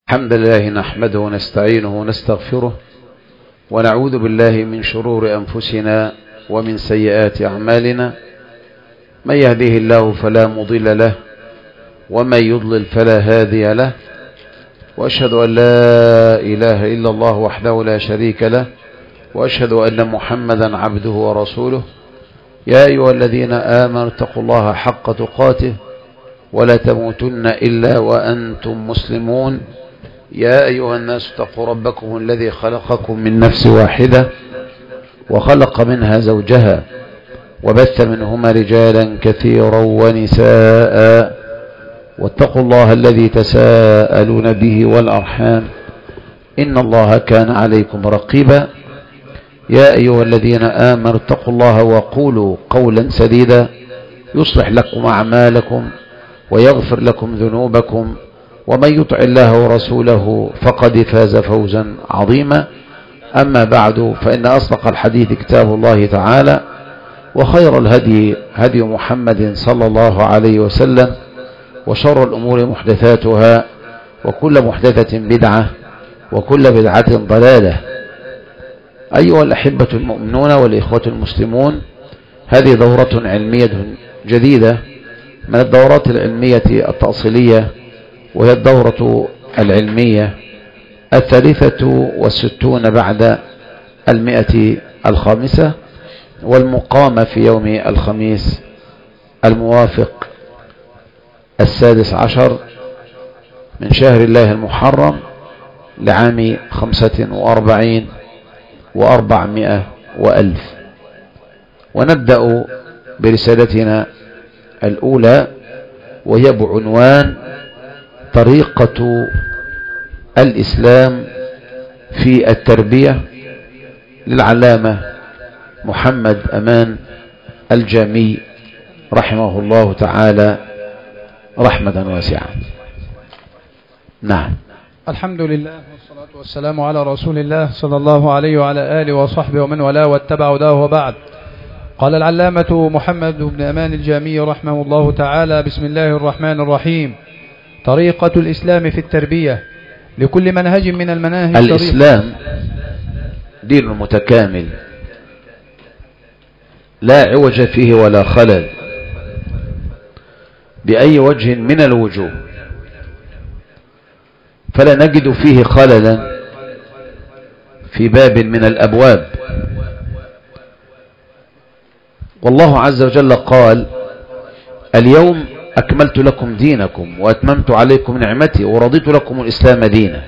الحمد لله نحمده ونستعينه ونستغفره ونعوذ بالله من شرور أنفسنا ومن سيئات أعمالنا. من يهديه الله فلا مضل له ومن يضلل فلا هادي له، وأشهد أن لا إله إلا الله وحده لا شريك له، وأشهد أن محمدا عبده ورسوله. يا أيها الذين آمنوا اتقوا الله حق تقاته ولا تموتن إلا وأنتم مسلمون. يا أيها الناس اتقوا ربكم الذي خلقكم من نفس واحدة وخلق منها زوجها وبث منهما رجالا كثيرا ونساء، واتقوا الله الذي تساءلون به والأرحام إن الله كان عليكم رقيبا. يا أيها الذين آمنوا اتقوا الله وقولوا قولا سديدا يصلح لكم أعمالكم ويغفر لكم ذنوبكم، ومن يطع الله ورسوله فقد فاز فوزا عظيما. أما بعد، فإن أصدق الحديث كتاب الله تعالى، وخير الهدي هدي محمد صلى الله عليه وسلم، وشر الأمور محدثاتها، وكل محدثة بدعة، وكل بدعة ضلالة. أيها الأحبة المؤمنون والإخوة المسلمون، هذه دورة علمية جديدة من الدورات العلمية التأصيلية، وهي الدورة العلمية 63 بعد 105، والمقامة في يوم الخميس الموافق 16 من شهر الله المحرم لعام 45 و400 وألف. ونبدأ برسالتنا الأولى، وهي بعنوان طريقة الإسلام في التربية، للعلامة محمد أمان الجامي رحمه الله تعالى رحمة واسعة. نعم. الحمد لله والصلاة والسلام على رسول الله صلى الله عليه وعلى آله وصحبه ومن والاه واتبع هداه، وبعد. قال العلامة محمد بن أمان الجامي رحمه الله تعالى: بسم الله الرحمن الرحيم. طريقة الإسلام في التربية، لكل منهج من المناهج. الإسلام دين متكامل لا عوج فيه ولا خلل بأي وجه من الوجوه، فلا نجد فيه خللا في باب من الأبواب. والله عز وجل قال: اليوم أكملت لكم دينكم وأتممت عليكم نعمتي ورضيت لكم الإسلام دينا.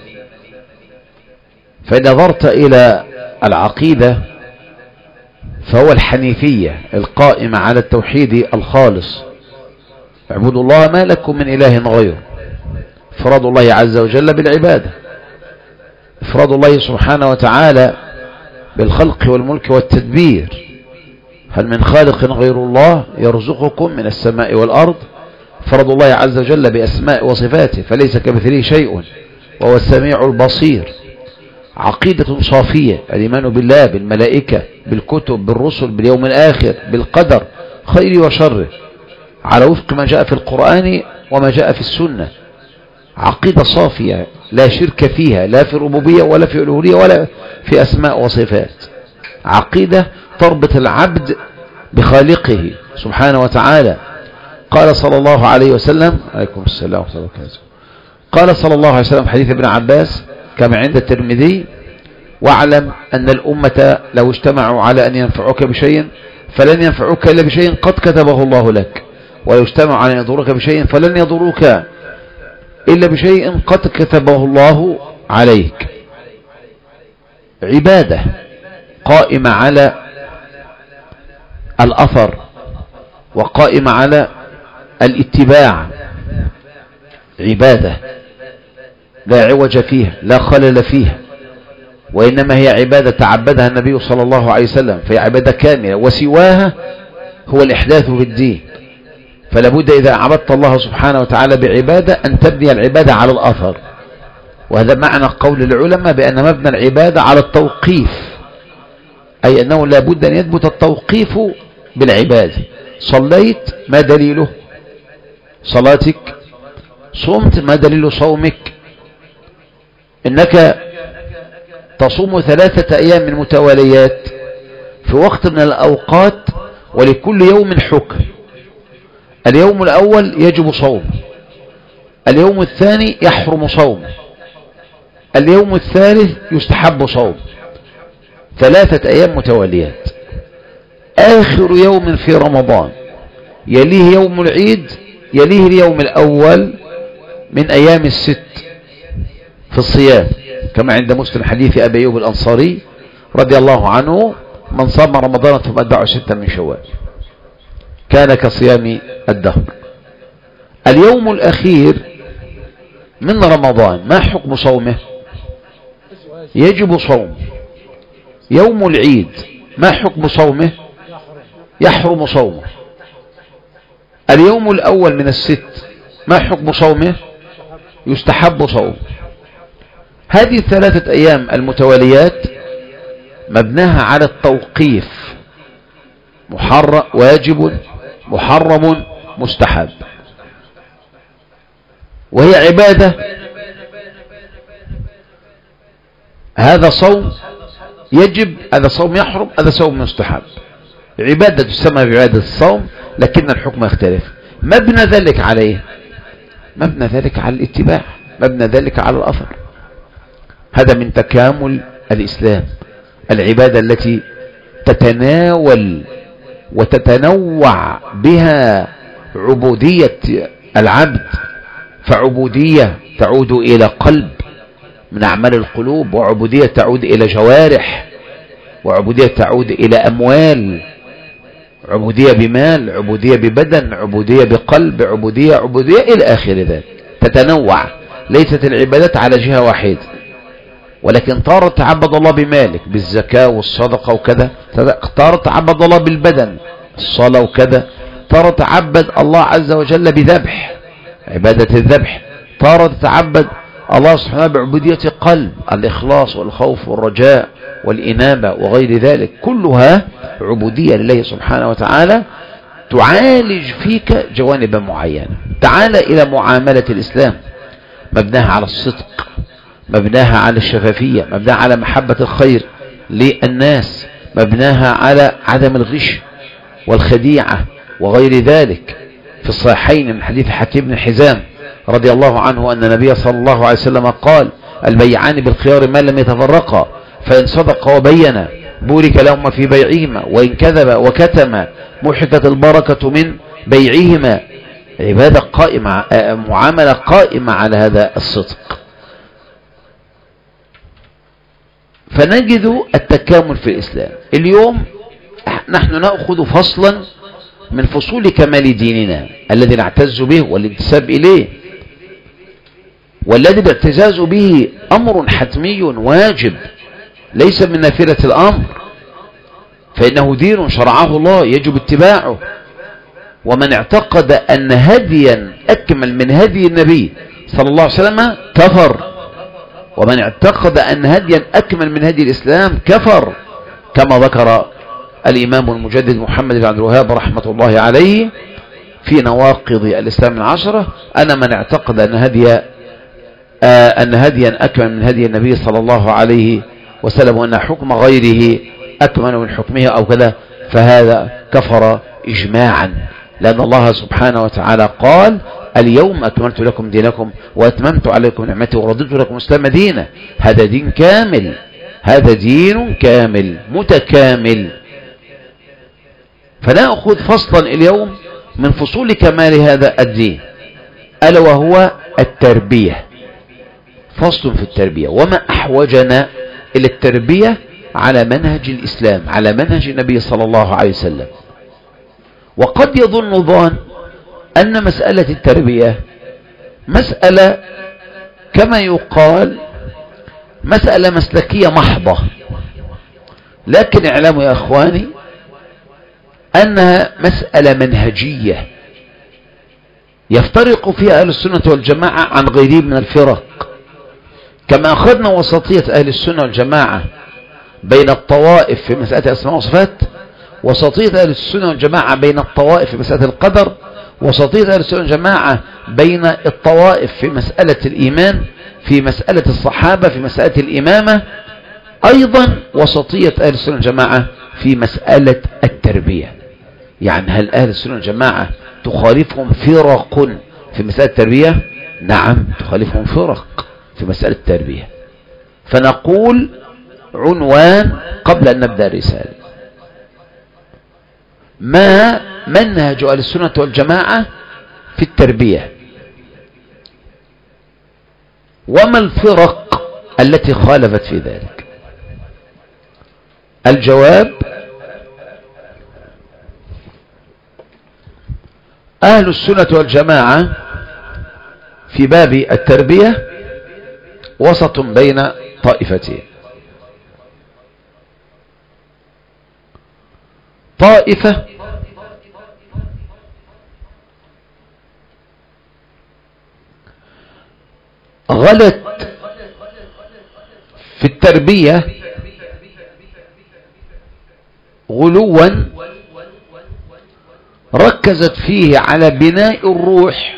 فإن نظرت إلى العقيدة فهو الحنيفية القائمة على التوحيد الخالص، اعبدوا الله ما لكم من إله غيره، إفراد الله عز وجل بالعبادة، إفراد الله سبحانه وتعالى بالخلق والملك والتدبير. هل من خالق غير الله يرزقكم من السماء والأرض؟ فرض الله عز وجل بأسماء وصفاته، فليس كمثله شيء وهو السميع البصير. عقيدة صافية، الإيمان بالله، بالملائكة، بالكتب، بالرسل، باليوم الآخر، بالقدر خير وشره، على وفق ما جاء في القرآن وما جاء في السنة. عقيدة صافية لا شرك فيها، لا في الربوبية ولا في الألوهية ولا في أسماء وصفات. عقيدة تربط العبد بخالقه سبحانه وتعالى. قال صلى الله عليه وسلم: عليكم السلام ورحمة الله وبركاته. قال صلى الله عليه وسلم في حديث ابن عباس كما عند الترمذي: واعلم أن الأمة لو اجتمعوا على أن ينفعوك بشيء فلن ينفعوك إلا بشيء قد كتبه الله لك، ولو اجتمعوا على أن يضروك بشيء فلن يضروك إلا بشيء قد كتبه الله عليك. عبادة قائمة على الأثر وقائمة على الاتباع، عبادة لا عوج فيها لا خلل فيها، وإنما هي عبادة تعبدها النبي صلى الله عليه وسلم، فهي عبادة كاملة، وسواها هو الإحداث في الدين. فلا بد إذا عبدت الله سبحانه وتعالى بعبادة أن تبني العبادة على الأثر. وهذا معنى قول العلماء بأن مبنى العبادة على التوقيف، أي أنه لا بد أن يثبت التوقيف بالعبادة. صليت، ما دليله صلاتك؟ صمت، ما دليل صومك؟ إنك تصوم 3 أيام متواليات في وقت من الأوقات، ولكل يوم حكم. اليوم الأول يجب صوم، اليوم الثاني يحرم صوم، اليوم الثالث يستحب صوم. 3 أيام متواليات. آخر يوم في رمضان يليه يوم العيد، يليه اليوم الأول من أيام الست في الصيام، كما عند مسلم حديث أبي أيوب الأنصاري رضي الله عنه: من صام رمضان ثم أتبعه 6 من شوال كان كصيام الدهر. اليوم الأخير من رمضان ما حكم صومه؟ يجب صوم. يوم العيد ما حكم صومه؟ يحرم صومه. اليوم الأول من الست ما حكم صومه؟ يستحب صوم. هذه 3 أيام المتواليات مبناها على التوقيف: واجب، محرم، مستحب، وهي عبادة. هذا صوم يجب، هذا صوم يحرم، هذا صوم مستحب. عبادة تسمى بعبادة الصوم، لكن الحكم يختلف. مبنى ذلك عليه، مبنى ذلك على الاتباع، مبنى ذلك على الأثر. هذا من تكامل الإسلام، العبادة التي تتناول وتتنوع بها عبودية العبد، فعبودية تعود إلى قلب من أعمال القلوب، وعبودية تعود إلى جوارح، وعبودية تعود إلى أموال، عبودية بمال، عبودية ببدن، عبودية بقلب، عبودية إلى آخر ذلك. تتنوع، ليست العبادات على جهة واحدة، ولكن تارة تعبد الله بمالك بالزكاة والصدقة وكذا، تارة تعبد الله بالبدن الصلاة وكذا، تارة تعبد الله عز وجل بذبح عبادة الذبح، تارة تتعبد الله سبحانه بعبودية قلب، الإخلاص والخوف والرجاء والإنابة وغير ذلك، كلها عبودية لله سبحانه وتعالى تعالج فيك جوانب معينة. تعال إلى معاملة الإسلام، مبناها على الصدق، مبناها على الشفافية، مبناها على محبة الخير للناس، مبناها على عدم الغش والخديعة وغير ذلك. في الصحيحين من حديث حكيم بن حزام رضي الله عنه أن النبي صلى الله عليه وسلم قال: البيعان بالخيار ما لم يتفرقا، فإن صدقا وبينا بورك لهما في بيعهما، وإن كذب وكتم محكت البركة من بيعهما. عبادة قائمة، معاملة قائمة على هذا الصدق. فنجد التكامل في الإسلام. اليوم نحن نأخذ فصلا من فصول كمال ديننا الذي نعتز به والانتساب إليه، والذي الاعتزاز به أمر حتمي واجب، ليس من نافلة الأمر، فإنه دين شرعه الله يجب اتباعه. ومن اعتقد أن هديا أكمل من هدي النبي صلى الله عليه وسلم كفر، ومن اعتقد أن هديا أكمل من هدي الإسلام كفر، كما ذكر الإمام المجدد محمد بن عبد الوهاب رحمة الله عليه في نواقض الإسلام 10: أنا من اعتقد أن هديا أكمل من هدي النبي صلى الله عليه وسلم وأن حكم غيره أكمل من حكمه أو كذا، فهذا كفر إجماعا، لأن الله سبحانه وتعالى قال: اليوم أكملت لكم دينكم وأتممت عليكم نعمتي ورضيت لكم الإسلام دينا. هذا دين كامل، هذا دين كامل متكامل. فنأخذ فصلا اليوم من فصول كمال هذا الدين، ألا وهو التربية. فصل في التربية، وما أحوجنا إلى التربية على منهج الإسلام، على منهج النبي صلى الله عليه وسلم. وقد يظن ظان أن مسألة التربية مسألة كما يقال مسألة مسلكية محضة، لكن اعلموا يا أخواني أنها مسألة منهجية يفترق فيها أهل السنة والجماعة عن غيرهم من الفرق. كما أخذنا وسطية أهل السنة والجماعة بين الطوائف في مسألة أسماء وصفات، وسطية أهل السنة والجماعة بين الطوائف في مسألة القدر، وسطية أهل السنة والجماعة بين الطوائف في مسألة الإيمان، في مسألة الصحابة، في مسألة الإمامة. أيضا وسطية أهل السنة والجماعة في مسألة التربية. يعني هل أهل السنة والجماعة تخالفهم فرق في مسألة التربية؟ نعم، تخالفهم فرق في مسألة التربية. فنقول عنوان قبل أن نبدأ الرسالة: ما منهج أهل السنة والجماعة في التربية، وما الفرق التي خالفت في ذلك؟ الجواب: أهل السنة والجماعة في باب التربية وسط بين طائفتين. طائفة غلت في التربية غلوا ركزت فيه على بناء الروح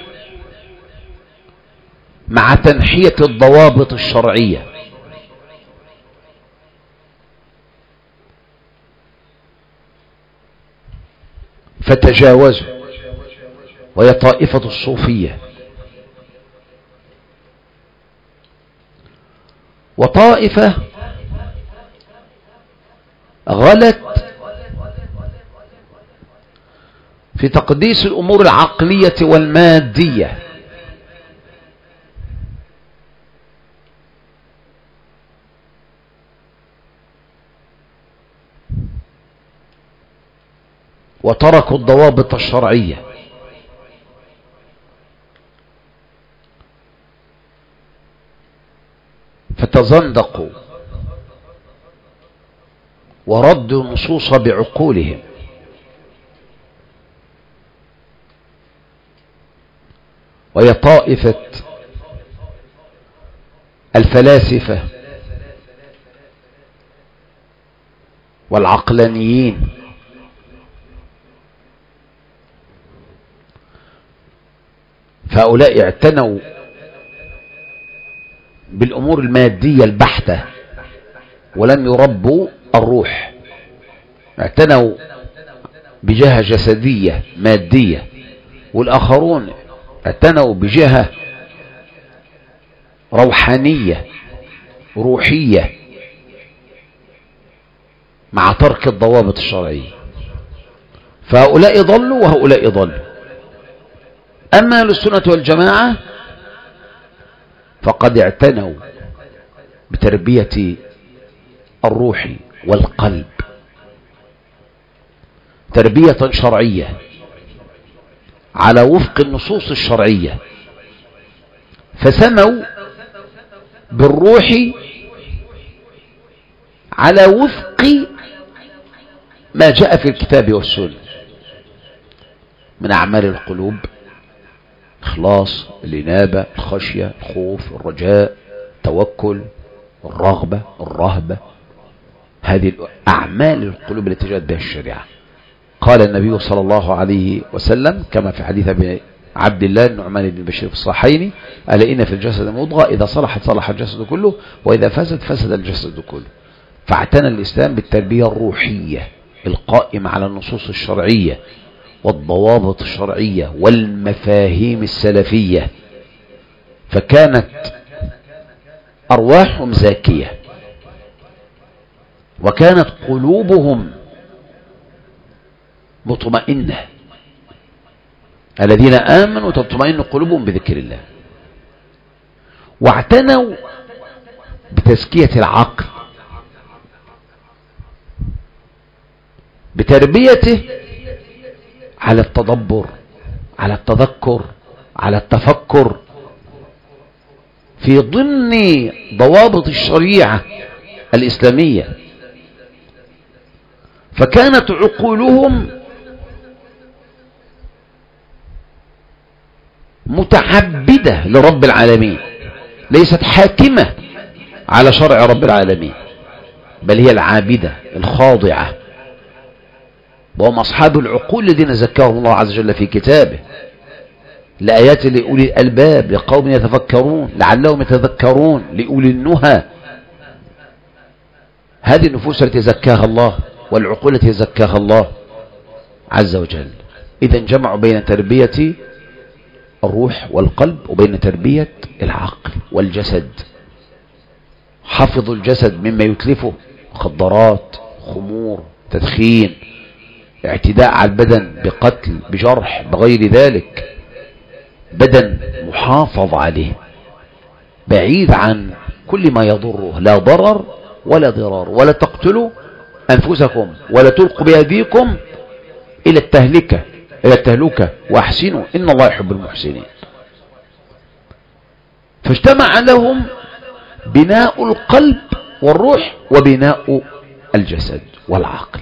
مع تنحية الضوابط الشرعية، فتجاوزوا، وهي طائفة الصوفية. وطائفة غلت في تقديس الأمور العقلية والمادية، وتركوا الضوابط الشرعية. فتزندقوا وردوا النصوص بعقولهم. وهي طائفة الفلاسفة والعقلانيين. فهؤلاء اعتنوا بالأمور المادية البحتة ولم يربوا الروح، اعتنوا بجهة جسدية مادية، والآخرون اعتنوا بجهة روحانية روحية مع ترك الضوابط الشرعية. فهؤلاء ضلوا وهؤلاء ضلوا. أما أهل السنة والجماعة فقد اعتنوا بتربية الروح والقلب تربية شرعية على وفق النصوص الشرعية، فسموا بالروح على وفق ما جاء في الكتاب والسنة من أعمال القلوب: الإخلاص، الإنابة، الخشية، الخوف، الرجاء، التوكل، الرغبة، الرهبة. هذه أعمال القلوب التي جاءت بها الشريعة. قال النبي صلى الله عليه وسلم كما في حديث ابن عبد الله النعمان بن بشير في الصحيحين: ألا إن في الجسد مضغة إذا صلحت صلح الجسد كله وإذا فسد فسد الجسد كله. فاعتنى الإسلام بالتربية الروحية القائمة على النصوص الشرعية والضوابط الشرعية والمفاهيم السلفية، فكانت أرواحهم زاكية وكانت قلوبهم مطمئنة. الذين آمنوا تطمئن قلوبهم بذكر الله. واعتنوا بتزكية العقل بتربيته على التدبر، على التذكر، على التفكر في ضمن ضوابط الشريعة الإسلامية. فكانت عقولهم متعبدة لرب العالمين، ليست حاكمة على شرع رب العالمين، بل هي العابدة الخاضعة. وهم أصحاب العقول الذين زكاهم الله عز وجل في كتابه. لآيات لأولي الألباب لقوم يتفكرون لعلهم يتذكرون لأولي النهى. هذه النفوس التي زكاها الله والعقول التي زكاها الله عز وجل. إذا جمعوا بين تربية الروح والقلب وبين تربية العقل والجسد. حفظوا الجسد مما يتلفه، مخدرات، خمور، تدخين، اعتداء على البدن بقتل، بجرح، بغير ذلك. بدن محافظ عليه بعيد عن كل ما يضره، لا ضرر ولا ضرار. ولا تقتلوا أنفسكم ولا تلقوا بأيديكم إلى التهلكة وأحسنوا إن الله يحب المحسنين. فاجتمع لهم بناء القلب والروح وبناء الجسد والعقل.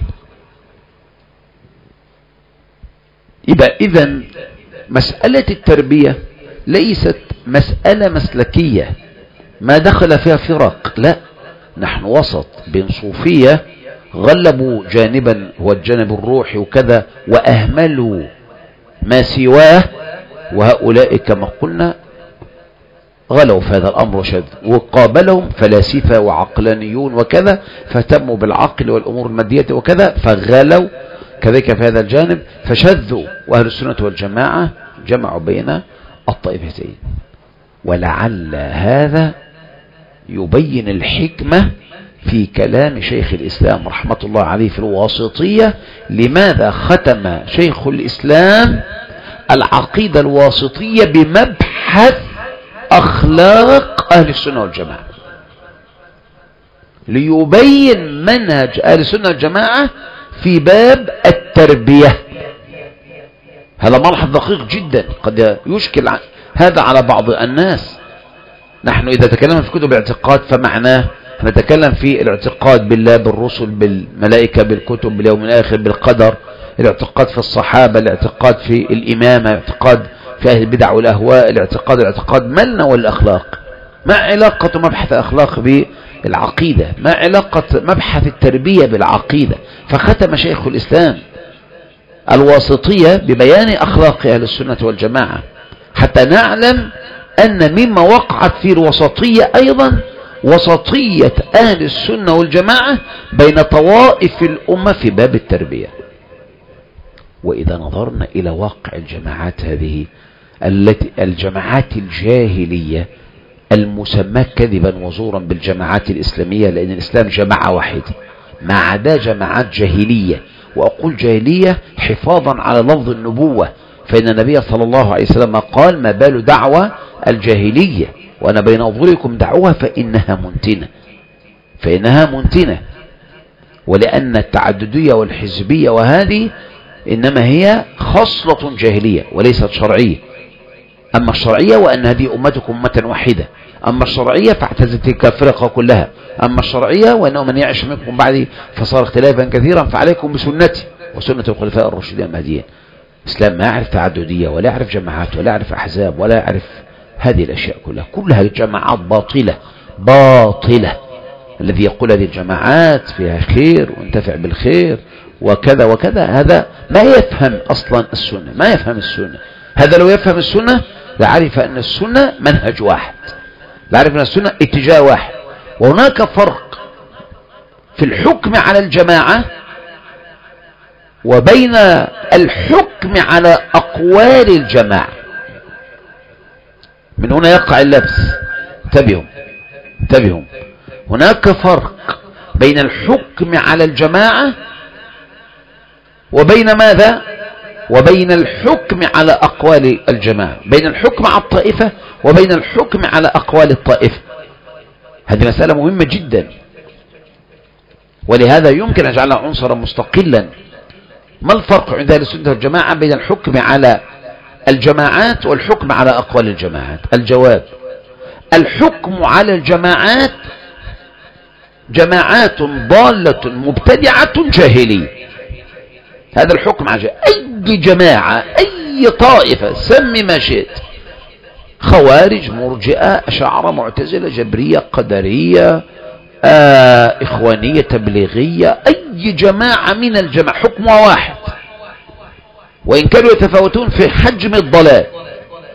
يبقى إذن مسألة التربية ليست مسألة مسلكية ما دخل فيها فرق، لا، نحن وسط بين صوفية غلبوا جانبا هو الجانب الروحي وكذا وأهملوا ما سواه، وهؤلاء كما قلنا غلوا في هذا الأمر وشد، وقابلهم فلاسفة وعقلانيون وكذا فاهتموا بالعقل والأمور المادية وكذا فغلوا كذلك في هذا الجانب فشذوا. وأهل السنة والجماعة جمعوا بين الطائفتين. ولعل هذا يبين الحكمة في كلام شيخ الإسلام رحمة الله عليه في الواسطية. لماذا ختم شيخ الإسلام العقيدة الواسطية بمبحث أخلاق أهل السنة والجماعة؟ ليبين منهج أهل السنة والجماعة في باب التربية. هذا ملحظ دقيق جدا قد يشكل هذا على بعض الناس. نحن إذا تكلمنا في كتب الاعتقاد فمعناه نتكلم في الاعتقاد بالله، بالرسل، بالملائكة، بالكتب، باليوم الآخر، بالقدر، الاعتقاد في الصحابة، الاعتقاد في الإمامة، الاعتقاد في أهل البدع والأهواء، الاعتقاد مالنا والأخلاق. ما علاقة مبحث الأخلاق بالعقيدة؟ ما علاقة مبحث التربية بالعقيدة؟ فختم شيخ الإسلام الواسطية ببيان أخلاق أهل السنة والجماعة حتى نعلم أن مما وقعت في الوسطية أيضا وسطية أهل السنة والجماعة بين طوائف الأمة في باب التربية. وإذا نظرنا إلى واقع الجماعات هذه الجماعات الجاهلية المسمى كذبا وزورا بالجماعات الإسلامية، لأن الإسلام جماعة واحدة ما عدا جماعات جاهلية. وأقول جاهلية حفاظا على لفظ النبوة، فإن النبي صلى الله عليه وسلم قال: ما بال دعوة الجاهلية وأنا بين أظهركم دعوها فإنها منتنة. ولأن التعددية والحزبية وهذه إنما هي خصلة جاهلية وليست شرعية. أما الشرعية وأن هذه أمتكم أمة واحدة، أما الشرعية فاعتزلت تلك الفرقة كلها، أما الشرعية وأنه من يعيش منكم بعدي فصار اختلافا كثيرا فعليكم بسنتي وسنة الخلفاء الراشدين المهديين. الإسلام ما يعرف تعددية ولا يعرف جماعات ولا يعرف أحزاب ولا يعرف هذه الأشياء كلها جماعات باطلة. الذي يقول هذه الجماعات فيها خير وانتفع بالخير وكذا وكذا هذا ما يفهم أصلا السنة، ما يفهم السنة. هذا لو يفهم السنة لعرف أن السنة منهج واحد، لعرف أن السنة اتجاه واحد. وهناك فرق في الحكم على الجماعة وبين الحكم على أقوال الجماعة. من هنا يقع اللبس. انتبهوا. هناك فرق بين الحكم على الجماعة وبين ماذا؟ وبين الحكم على أقوال الجماعة، بين الحكم على الطائفة وبين الحكم على أقوال الطائفة. هذه مسألة مهمة جدا، ولهذا يمكن أن نجعلها عنصرا مستقلا. ما الفرق عند أهل السنة والجماعة بين الحكم على الجماعات والحكم على أقوال الجماعات؟ الجواب: الحكم على الجماعات جماعات ضالة مبتدعة جاهلية. هذا الحكم على أي جماعة، أي طائفة، سمي ما شئت، خوارج، مرجئة، أشاعرة، معتزلة، جبرية، قدرية، إخوانية، تبليغية، أي جماعة من الجماعة حكمها واحد، وإن كانوا يتفاوتون في حجم الضلال.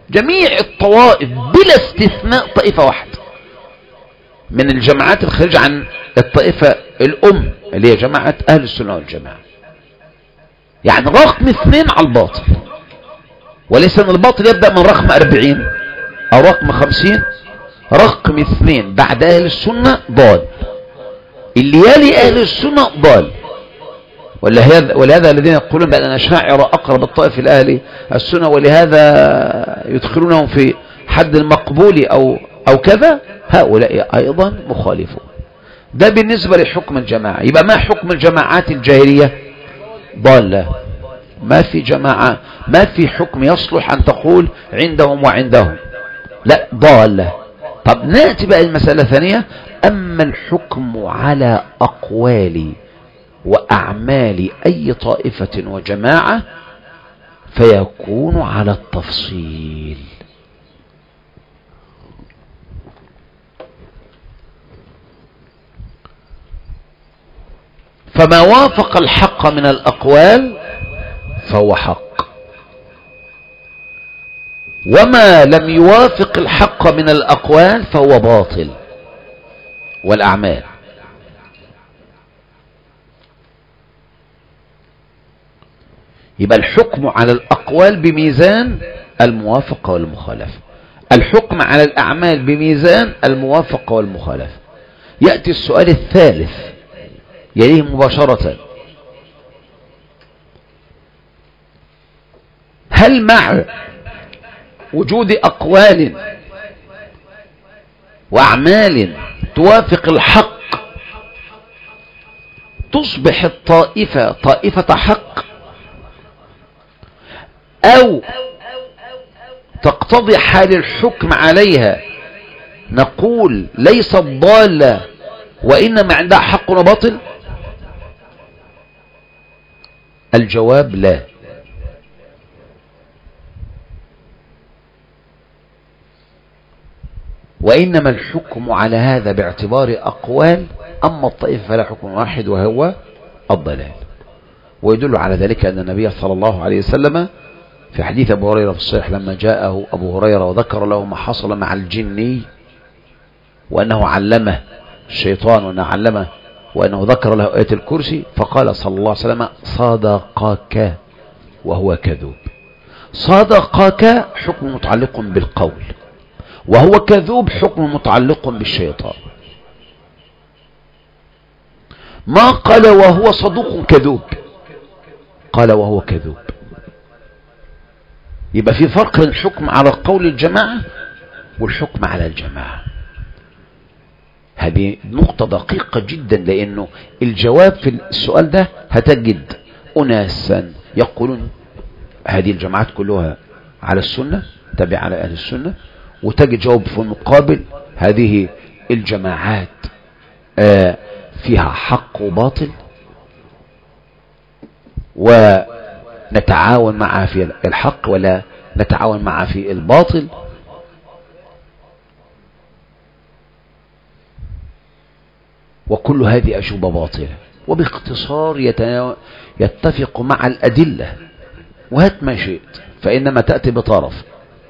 جميع الطوائف بلا استثناء طائفة واحدة من الجماعات الخارجة عن الطائفة الأم اللي هي جماعة أهل السنة والجماعة. يعني رقم 2 على الباطل، وليس أن الباطل يبدأ من رقم 40 أو رقم 50. رقم 2 بعد أهل السنة ضال، اللي يلي أهل السنة ضال. ولهذا الذين يقولون بأن الأشاعرة أقرب الطائف لأهل السنة ولهذا يدخلونهم في حد المقبول أو كذا، هؤلاء أيضا مخالفون. ده بالنسبة لحكم الجماعة. يبقى ما حكم الجماعات الجاهلية؟ ضالة. ما في جماعة، ما في حكم يصلح أن تقول عندهم وعندهم، لا، ضالة. طب نأتي بقى المسألة الثانية. أما الحكم على أقوال وأعمال أي طائفة وجماعة فيكون على التفصيل. فما وافق الحق من الأقوال فهو حق، وما لم يوافق الحق من الأقوال فهو باطل والأعمال. يبقى الحكم على الأقوال بميزان الموافقة والمخالفة، الحكم على الأعمال بميزان الموافقة والمخالفة. يأتي السؤال الثالث يليه مباشرة: هل مع وجود أقوال وأعمال توافق الحق تصبح الطائفة طائفة حق، أو تقتضي حال الحكم عليها نقول ليست ضالة وإنما عندها حق وباطل؟ الجواب لا. وإنما الحكم على هذا باعتبار أقوال، أما الطائفة فلا حكم واحد وهو الضلال. ويدل على ذلك أن النبي صلى الله عليه وسلم في حديث أبو هريرة في الصحيح لما جاءه أبو هريرة وذكر له ما حصل مع الجني وأنه علمه الشيطان وأنه ذكر له آية الكرسي، فقال صلى الله عليه وسلم: صدقك وهو كذوب. صدقك حكم متعلق بالقول، وهو كذوب حكم متعلق بالشيطان. ما قال وهو صدوق كذوب، قال وهو كذوب. يبقى في فرق بين الحكم على قول الجماعة والحكم على الجماعة. هذه نقطة دقيقة جدا، لأنه الجواب في السؤال ده هتجد أناسا يقولون هذه الجماعات كلها على السنة، تابع على أهل السنة، وتجد جواب في المقابل هذه الجماعات فيها حق وباطل ونتعاون معها في الحق ولا نتعاون معها في الباطل. وكل هذه أجوبة باطلة، وباختصار يتفق مع الأدلة، وهات ما شئت فإنما تأتي بطرف،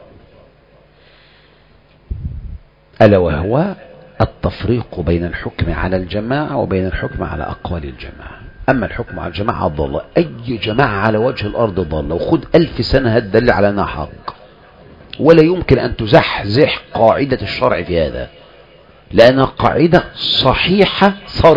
ألا وهو التفريق بين الحكم على الجماعة وبين الحكم على أقوال الجماعة. أما الحكم على الجماعة ضالة، أي جماعة على وجه الأرض ضالة، وخد 1000 سنة هتدل على أنها حق، ولا يمكن أن تزحزح قاعدة الشرع في هذا، لأنها قاعدة صحيحة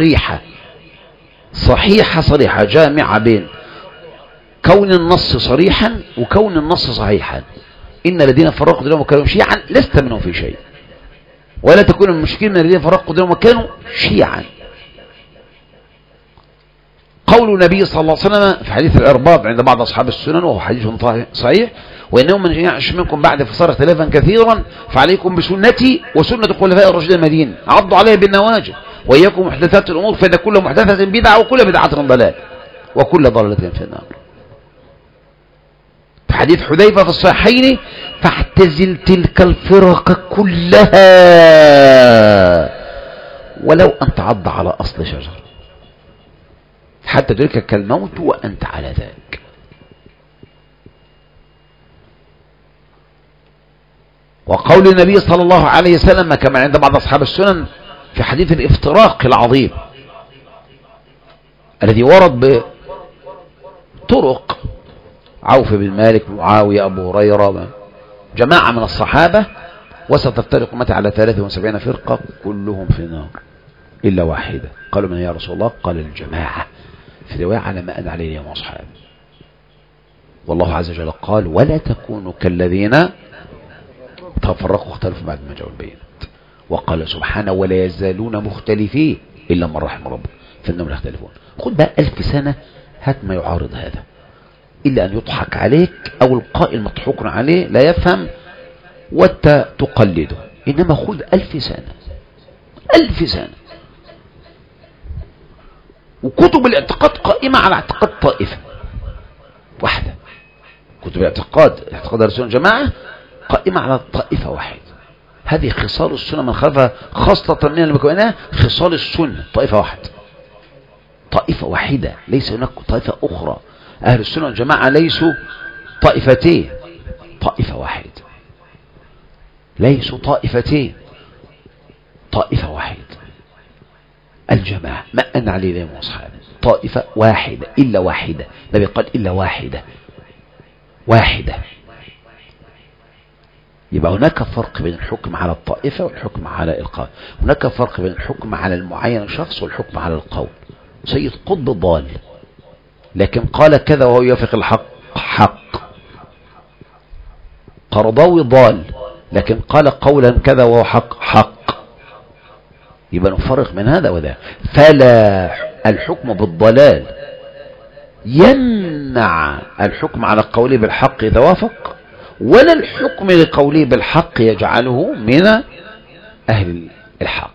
صريحة جامعة بين كون النص صريحا وكون النص صحيحا. إن الذين فرقوا دينهم وكانوا شيعا لست منهم في شيء، ولا تكون المشكلة الذين فرقوا دينهم وكانوا شيعا. قول النبي صلى الله عليه وسلم في حديث الإرباض عند بعض أصحاب السنن وهو حديث صحيح: وإنه من يعش منكم بعد فصار اختلافا كثيرا فعليكم بسنتي وسنة الخلفاء الراشدين المهديين عضوا عليها بالنواجذ وإياكم محدثات الأمور فإن كل محدثة بدعة وكل بدعة ضلال وكل ضلالة في النار. في حديث حذيفة في الصحيحين: فاعتزل تلك الفرق كلها ولو أن تعض على أصل شجر حتى تدركك الموت وأنت على ذلك. وقول النبي صلى الله عليه وسلم كما عند بعض أصحاب السنن في حديث الافتراق العظيم الذي ورد بطرق عوف بن مالك، معاوية، أبو هريرة، جماعة من الصحابة، وستفترق أمتي على 73 فرقة كلهم في النار إلا واحدة. قالوا من يا رسول الله؟ قال الجماعة، في رواية على ما أنا عليه اليوم وأصحابي. والله عز وجل قال ولا تكونوا كالذين تفرقوا واختلفوا بعد ما جاءوا البينات. وقال سبحانه ولا يزالون مختلفين إلا من رحم ربك فإنهم لا يختلفون. خد بقى 1000 سنة هات ما يعارض هذا إلا أن يضحك عليك أو القائل مضحوك عليه لا يفهم وانت تقلده. إنما خد 1000 سنة 1000 سنة. وكتب الاعتقاد قائمة على اعتقاد طائفة واحدة. كتب الاعتقاد اعتقاد الرسول الجماعة قائمة على طائفة واحدة. هذه خصال السنة من خلفها خاصة من المكونات خصال السنة طائفة واحدة، طائفة واحدة، ليس هناك طائفة أخرى. أهل السنة والجماعة ليسوا طائفتين، طائفة واحدة، ليسوا طائفتين، طائفة واحدة. الجماعة ما أنا عليه اليوم وأصحابي طائفة واحدة إلا واحدة. النبي قال إلا واحدة، واحدة. يبقى هناك فرق بين الحكم على الطائفة والحكم على القول. هناك فرق بين الحكم على المعين شخص والحكم على القول. سيد قطب ضال لكن قال كذا وهو يوافق الحق حق. قرضاوي ضال لكن قال قولا كذا وهو حق حق. يبقى نفرق من هذا وذا. فلا الحكم بالضلال يمنع الحكم على قوله بالحق إذا وافق، ولا الحكم لقوله بالحق يجعله من أهل الحق.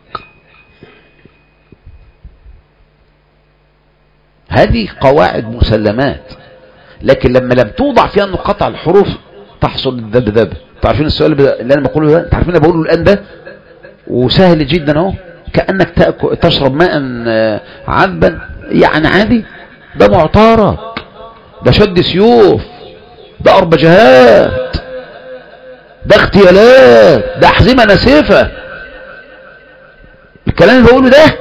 هذه قواعد مسلمات، لكن لما لم توضع فيها نقاط على الحروف تحصل الذبذب. تعرفين السؤال اللي انا بقوله ده؟ تعرفين انا بقوله الان ده وسهل جدا اهو، كأنك تشرب ماء عذبا يعني عادي. ده معترك، ده شد سيوف، ده أربجهات، ده اغتيالات، ده أحزمة ناسفة. الكلام اللي بقوله ده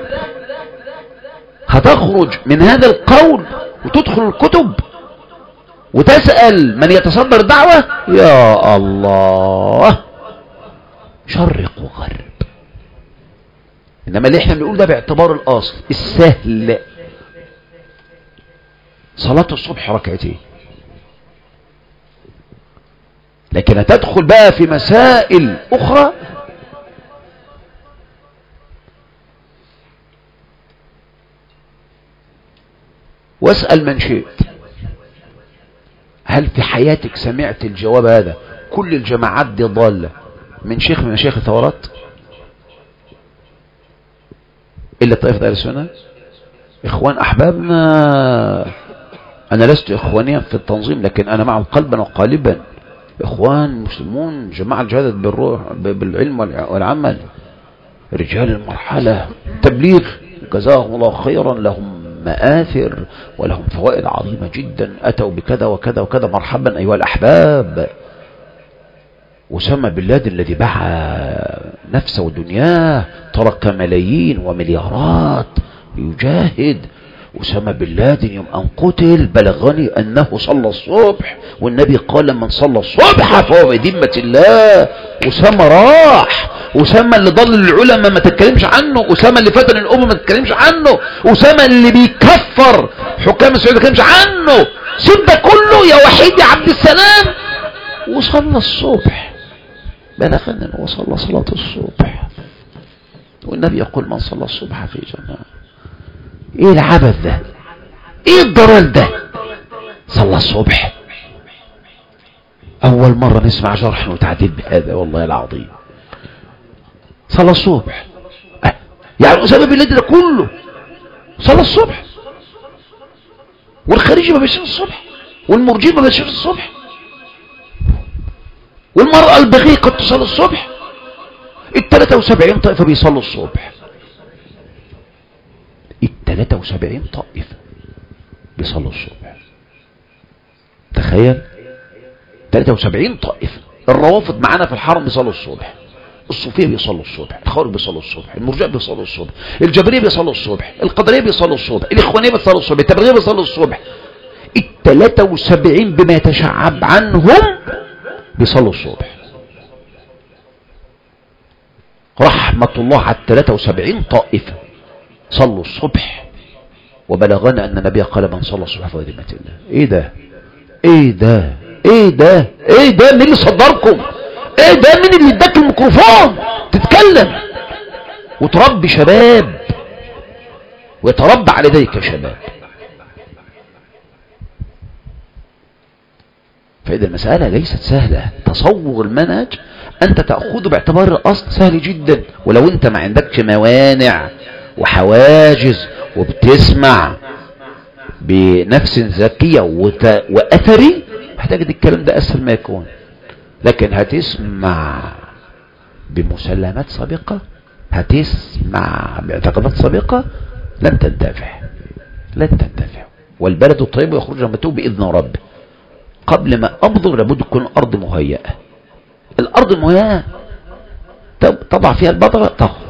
هتخرج من هذا القول وتدخل الكتب وتسأل من يتصدر الدعوة يا الله شرق وغرب. إنما اللي احنا بنقول ده باعتبار الأصل السهل. صلاة الصبح ركعتين، لكن هتدخل بقى في مسائل أخرى واسأل من شئت. هل في حياتك سمعت الجواب هذا؟ كل الجماعات دي ضالة من شيخ من مشايخ الثورات إلا طائفة أهل السنة. إخوان أحبابنا، أنا لست إخوانيا في التنظيم لكن أنا معهم قلبا وقالبا. إخوان مسلمون جماعة الجهاد بالروح بالعلم والعمل، رجال المرحلة تبليغ جزاهم الله خيرا، لهم مآثر ولهم فوائد عظيمة جدا، أتوا بكذا وكذا وكذا. مرحبا أيها الأحباب. أسامة بن لادن الذي باع نفسه ودنياه ترك ملايين ومليارات يجاهد. أسامة بن لادن يوم أن قتل بلغني أنه صلى الصبح والنبي قال من صلى الصبح فهو في ذمة الله. أسامة راح، أسامة اللي ضل العلماء ما تتكلمش عنه، أسامة اللي فتن الأمة ما تتكلمش عنه، أسامة اللي بيكفر حكام السعودية ما تتكلمش عنه. سيب ده كله يا وحيد يا عبد السلام وصلى الصبح. بلغنا أنه صلى صلاة الصبح والنبي يقول من صلى الصبح في جماعة. ايه العبث ده؟ ايه الضلال ده؟ صلى الصبح. اول مرة نسمع جرح وتعديل بهذا والله العظيم. صلى الصبح يعني أسامة بن لادن ده كله صلى الصبح، والخارجي ما بيصير الصبح، والمرجي ما بيصير الصبح، والمرأة البغية قد تصلي الصبح. 73 طائفة بيصلوا الصبح. 73 طائفة بيصلوا الصبح. تخيل 73 طائفة الروافض معانا في الحرم بيصلوا الصبح، الصوفيه بيصلوا الصبح، الخوارج بيصلوا الصبح، المرجئه بيصلوا الصبح، الجبريه بيصلوا الصبح، القدريه بيصلوا الصبح، الاخوانيه بيصلوا الصبح، التبليغيه بيصلوا الصبح. ال 73 بما يتشعب عنهم بيصلوا الصبح. رحمة الله على 73 طائفة صلوا الصبح. وبلغنا أن النبي قال من صلى الصبح فهو ذمة الله. ايه ده؟ ايه ده؟ ايه ده؟ ايه ده؟ مين اللي صدركم؟ ايه ده؟ مين اللي اداك الميكروفون تتكلم وتربي شباب ويتربى على يديك شباب؟ فإذا المسألة ليست سهلة. تصور المنهج أنت تأخذه باعتبار الأصل سهل جدا، ولو أنت ما عندكش موانع وحواجز وبتسمع بنفس ذكية وأثري هتجد الكلام ده أسهل ما يكون. لكن هتسمع بمسلمات سابقة، هتسمع باعتقادات سابقة، لن تنتفع. لن تنتفع. والبلد الطيب يخرج نباته بإذن ربه. قبل ما أبذر لابد تكون الأرض مهيئة. الأرض المهيئة تضع فيها البذرة تخرج.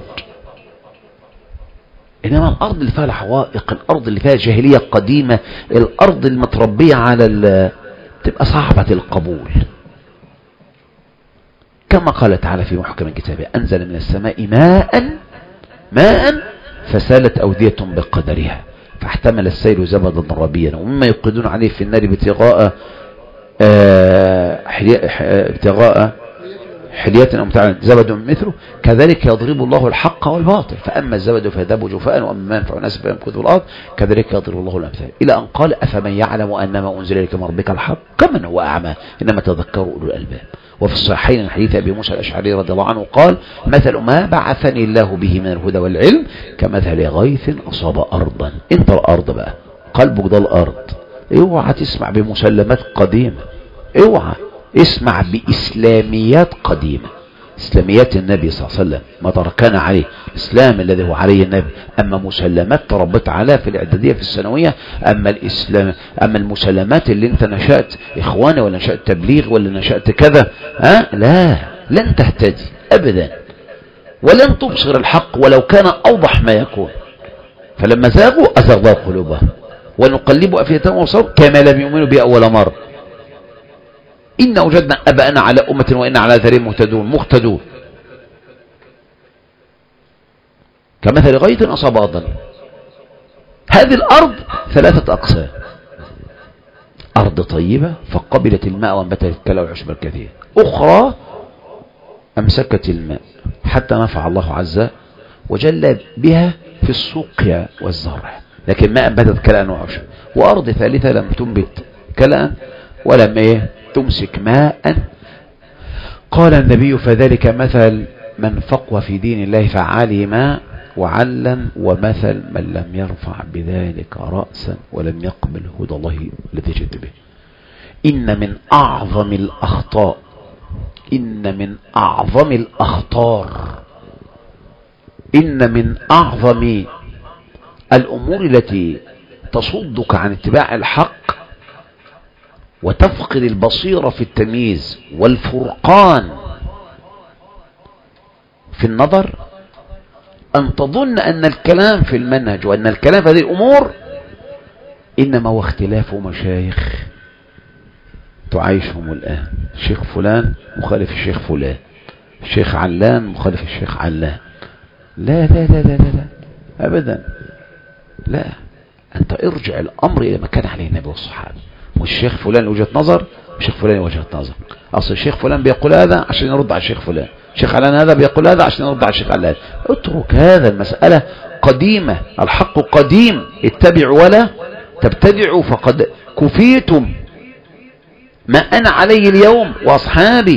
إنما الأرض اللي فيها الحوائق، الأرض اللي فيها جاهلية قديمة، الأرض المتربية على تبقى صعبة القبول. كما قال تعالى في محكم كتابه: أنزل من السماء ماء فسالت أودية بقدرها فاحتمل السيل زبدا ربيا ومما يوقدون عليه في النار ابتغاء حلية أو متاع زبد مثله كذلك يضرب الله الحق والباطل فأما الزبد فيذهب جفاء وأما ما ينفع الناس فيمكث الأرض كذلك يضرب الله الأمثال، إلى أن قال: أفمن يعلم أنما أنزل إليك من ربك الحق كمن هو أعمى إنما تذكروا أولو الألباب. وفي الصحيحين من حديث أبي موسى الأشعري رضي الله عنه قال: مثل ما بعثني الله به من الهدى والعلم كمثل غيث أصاب أرضا. انت الأرض بقى، قلبك ده الأرض. اوعى تسمع بمسلمات قديمة، اوعى اسمع بإسلاميات قديمة، إسلاميات النبي صلى الله عليه وسلم ما تركنا عليه، الإسلام الذي هو عليه النبي. أما مسلمات تربت عليها في الإعدادية في الثانوية، أما المسلمات اللي انت نشأت إخواني ولا نشأت تبليغ ولا نشأت كذا، لا، لن تهتدي أبدا ولن تبصر الحق ولو كان أوضح ما يكون. فلما زاغوا أزغ الله قلوبهم ونقلب أفئدتهم وأبصارهم كما لم يؤمنوا به أول مرة. إن وجدنا أباءنا على أمة وإن على آثارهم مقتدون كمثل غيث أصاب أرضا. هذه الأرض 3 أقسام: أرض طيبة فقبلت الماء وانبتت الكلى والعشب الكثير، أخرى أمسكت الماء حتى نفع الله عز وجل بها في السقيا والزرع لكن ما أنبتت كلى وعشب، وأرض ثالثة لم تنبت كلى ولم تمسك ماء. قال النبي: فذلك مثل من فقه في دين الله فعلم وعلم ومثل من لم يرفع بذلك رأسا ولم يقبل هدى الله الذي جئت به. إن من أعظم الأخطاء، إن من أعظم الأخطار، إن من أعظم الأمور التي تصدك عن اتباع الحق وتفقد البصيرة في التمييز والفرقان في النظر أن تظن أن الكلام في المنهج وأن الكلام في هذه الأمور إنما هو اختلاف مشايخ تعيشهم الآن. الشيخ فلان مخالف الشيخ فلان، الشيخ علان مخالف الشيخ علان. لا لا لا لا لا أبدا، لا. أنت ارجع الأمر إلى ما كان عليه النبي والصحابة. والشيخ فلان وجهة نظر، الشيخ فلان وجهة نظر. أصل الشيخ فلان بيقول هذا عشان يرد على الشيخ فلان، الشيخ علان هذا بيقول هذا عشان يرد على الشيخ علان. اترك هذا، المسألة قديمة، الحق قديم. اتبعوا ولا تبتدعوا فقد كفيتم ما أنا عليه اليوم وأصحابي.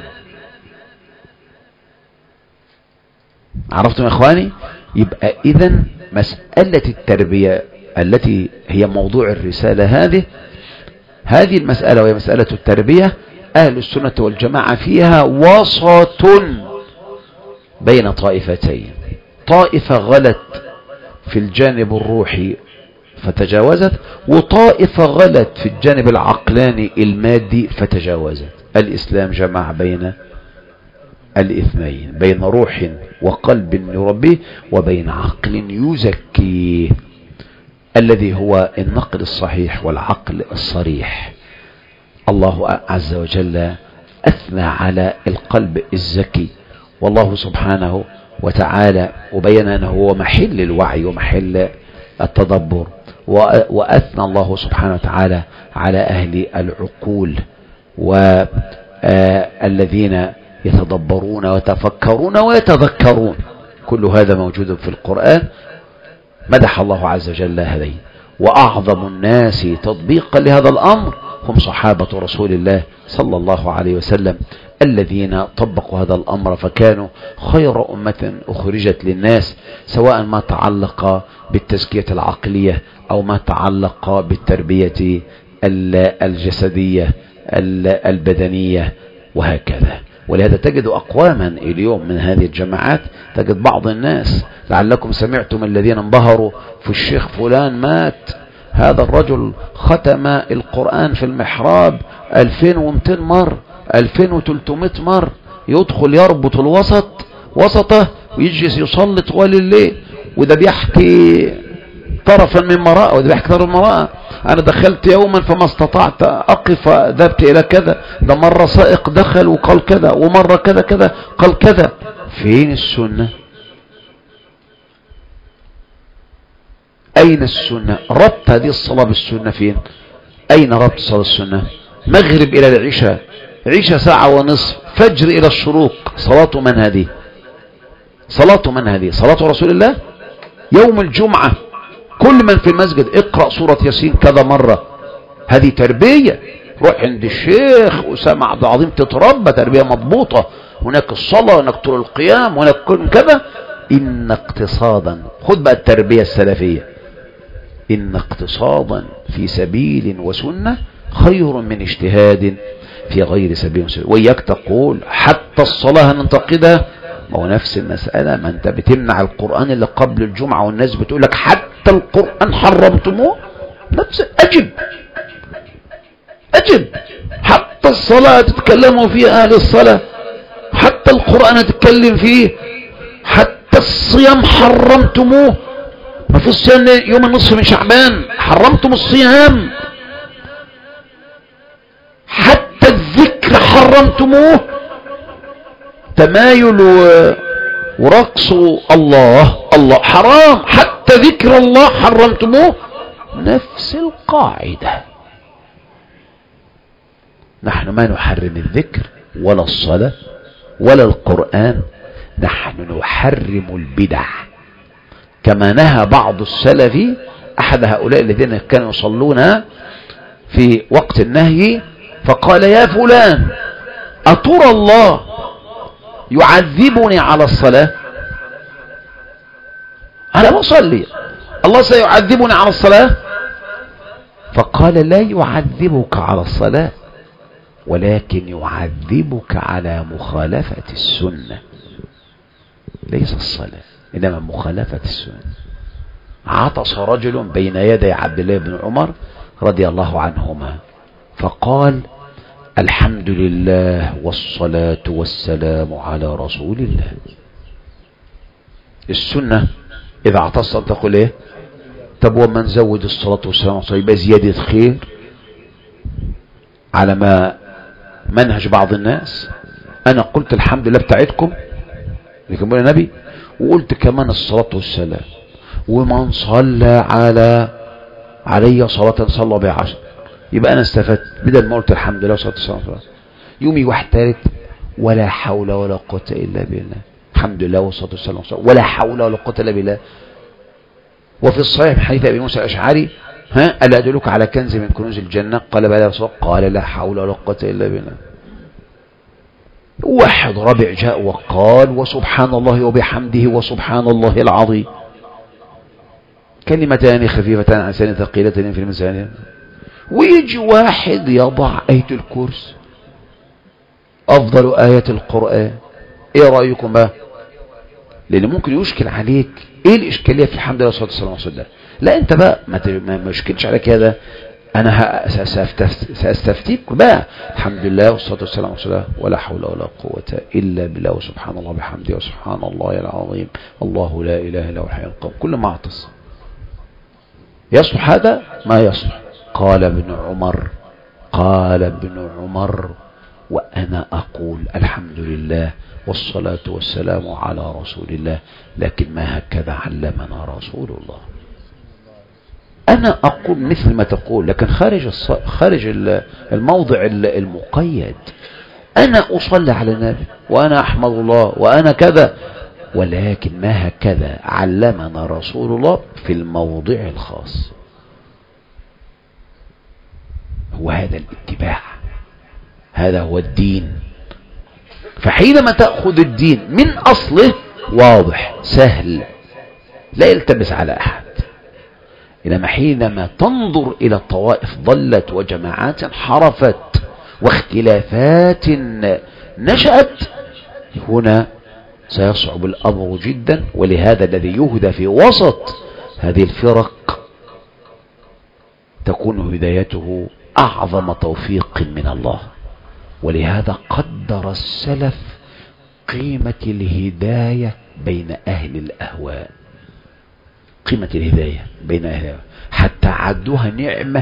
عرفتم يا إخواني؟ يبقى إذن مسألة التربية التي هي موضوع الرسالة هذه المسألة وهي مسألة التربية، أهل السنة والجماعة فيها وسط بين طائفتين. طائفة غلت في الجانب الروحي فتجاوزت، وطائفة غلت في الجانب العقلاني المادي فتجاوزت. الإسلام جمع بين الاثنين، بين روح وقلب يربيه وبين عقل يزكيه، الذي هو النقل الصحيح والعقل الصريح. الله عز وجل أثنى على القلب الزكي، والله سبحانه وتعالى وبين أنه هو محل الوعي ومحل التدبر، وأثنى الله سبحانه وتعالى على أهل العقول والذين يتدبرون ويتفكرون ويتذكرون. كل هذا موجود في القرآن. مدح الله عز وجل هذين، وأعظم الناس تطبيقا لهذا الأمر هم صحابة رسول الله صلى الله عليه وسلم، الذين طبقوا هذا الأمر فكانوا خير أمة أخرجت للناس، سواء ما تعلق بالتزكية العقلية أو ما تعلق بالتربية الجسدية البدنية وهكذا. ولهذا تجد أقواما اليوم من هذه الجماعات، تجد بعض الناس لعلكم سمعتم الذين انبهروا في الشيخ فلان مات، هذا الرجل ختم القرآن في المحراب 2200 مرة 2300 مرة، يدخل يربط وسطه ويجلس يصلي طوال الليل، وده بيحكي طرفا من مرأة وده بيحكي طرفا من مرأة. أنا دخلت يوما فما استطعت أقف، ذهبت إلى كذا، ده مرة سائق دخل وقال كذا، ومرة كذا كذا قال كذا. فين السنة؟ أين السنة؟ ربط هذه الصلاة بالسنة فين؟ أين ربط صلاة السنة؟ مغرب إلى العشاء، عشاء ساعة ونصف، فجر إلى الشروق، صلاة من هذه؟ صلاة من هذه؟ صلاة رسول الله. يوم الجمعة كل من في المسجد اقرأ سورة ياسين كذا مرة، هذه تربية. روح عند الشيخ أسامة عبد العظيم تتربى تربية مضبوطة، هناك الصلاة، هناك طول القيام، هناك كذا. إن اقتصادا، خد بقى التربية السلفية، إن اقتصادا في سبيل وسنة خير من اجتهاد في غير سبيل وسنة. وإياك تقول حتى الصلاة ننتقدها، ما هو نفس المسألة. ما أنت بتمنع القرآن اللي قبل الجمعة والناس بتقول لك حتى القرآن حرمتموه. نفس أجب حتى الصلاة تتكلموا فيها أهل الصلاة، حتى القرآن تتكلم فيه، حتى الصيام حرمتموه. ما في الصيام يوم النصف من شعبان حرمتم الصيام، حتى الذكر حرمتموه، تمايل ورقص الله حرام، حتى ذكر الله حرمتموه. نفس القاعدة. نحن ما نحرم الذكر ولا الصلاة ولا القرآن، نحن نحرم البدع. كما نهى بعض السلف أحد هؤلاء الذين كانوا يصلون في وقت النهي، فقال يا فلان أترى الله يعذبني على الصلاة؟ أنا بصلي، الله سيعذبني على الصلاة؟ فقال لا يعذبك على الصلاة، ولكن يعذبك على مخالفة السنة، ليس الصلاة إنما مخالفة السنة. عطس رجل بين يدي عبد الله بن عمر رضي الله عنهما فقال الحمد لله والصلاة والسلام على رسول الله. السنة إذا عطست تقول إيه؟ طب وما نزود الصلاة والسلام يبقى زيادة خير على ما منهج بعض الناس. أنا قلت الحمد لله بتاعتكم لكن بقول النبي، وقلت كمان الصلاة والسلام، ومن صلى علي صلاة صلى بها 10، يبقى أنا استفدت بدل ما قلت الحمد لله والصلاة والسلام. يومي واحد ثالث ولا حول ولا قوة إلا بالله، الحمد لله والصلاة والسلام ولا حول ولا قوة إلا بالله. وفي الصحيح من حديث أبي موسى الأشعري ألا أدلك على كنز من كنوز الجنة؟ قال بلى يا رسول الله، قال لا حول ولا قوة إلا بالله. واحد رابع جاء وقال وسبحان الله وبحمده وسبحان الله العظيم، كلمتان خفيفتان عن لسان ثقيلتان في الميزان. ويجي واحد يضع آية الكرسي أفضل آيات القرآن. إيه رأيكم بقى؟ لأن ممكن يشكل عليك إيه الإشكالية في الحمد لله والصلاة والسلام على رسول الله. لا أنت بقى ما يشكلش عليك هذا، أنا سأستفتيك بقى. الحمد لله والصلاة والسلام على رسول الله ولا حول ولا قوة إلا بالله وسبحان الله بحمده وسبحان الله العظيم الله لا إله إلا هو الحي القيوم. كل ما اعتصم يصلح هذا ما يصلح. قال ابن عمر وأنا أقول الحمد لله والصلاة والسلام على رسول الله، لكن ما هكذا علمنا رسول الله. أنا أقول مثل ما تقول، لكن خارج الموضع المقيد. أنا أصلي على النبي وأنا أحمد الله وأنا كذا، ولكن ما هكذا علمنا رسول الله في الموضع الخاص. هو هذا الاتباع، هذا هو الدين. فحينما تأخذ الدين من أصله واضح سهل لا يلتبس على أحد، إنما حينما تنظر إلى الطوائف ضلت وجماعات انحرفت واختلافات نشأت، هنا سيصعب الأمر جدا. ولهذا الذي يهدى في وسط هذه الفرق تكون هدايته أعظم توفيق من الله. ولهذا قدر السلف قيمة الهداية بين أهل الأهواء، قيمة الهداية بين أهل الأهواء حتى عدوها نعمة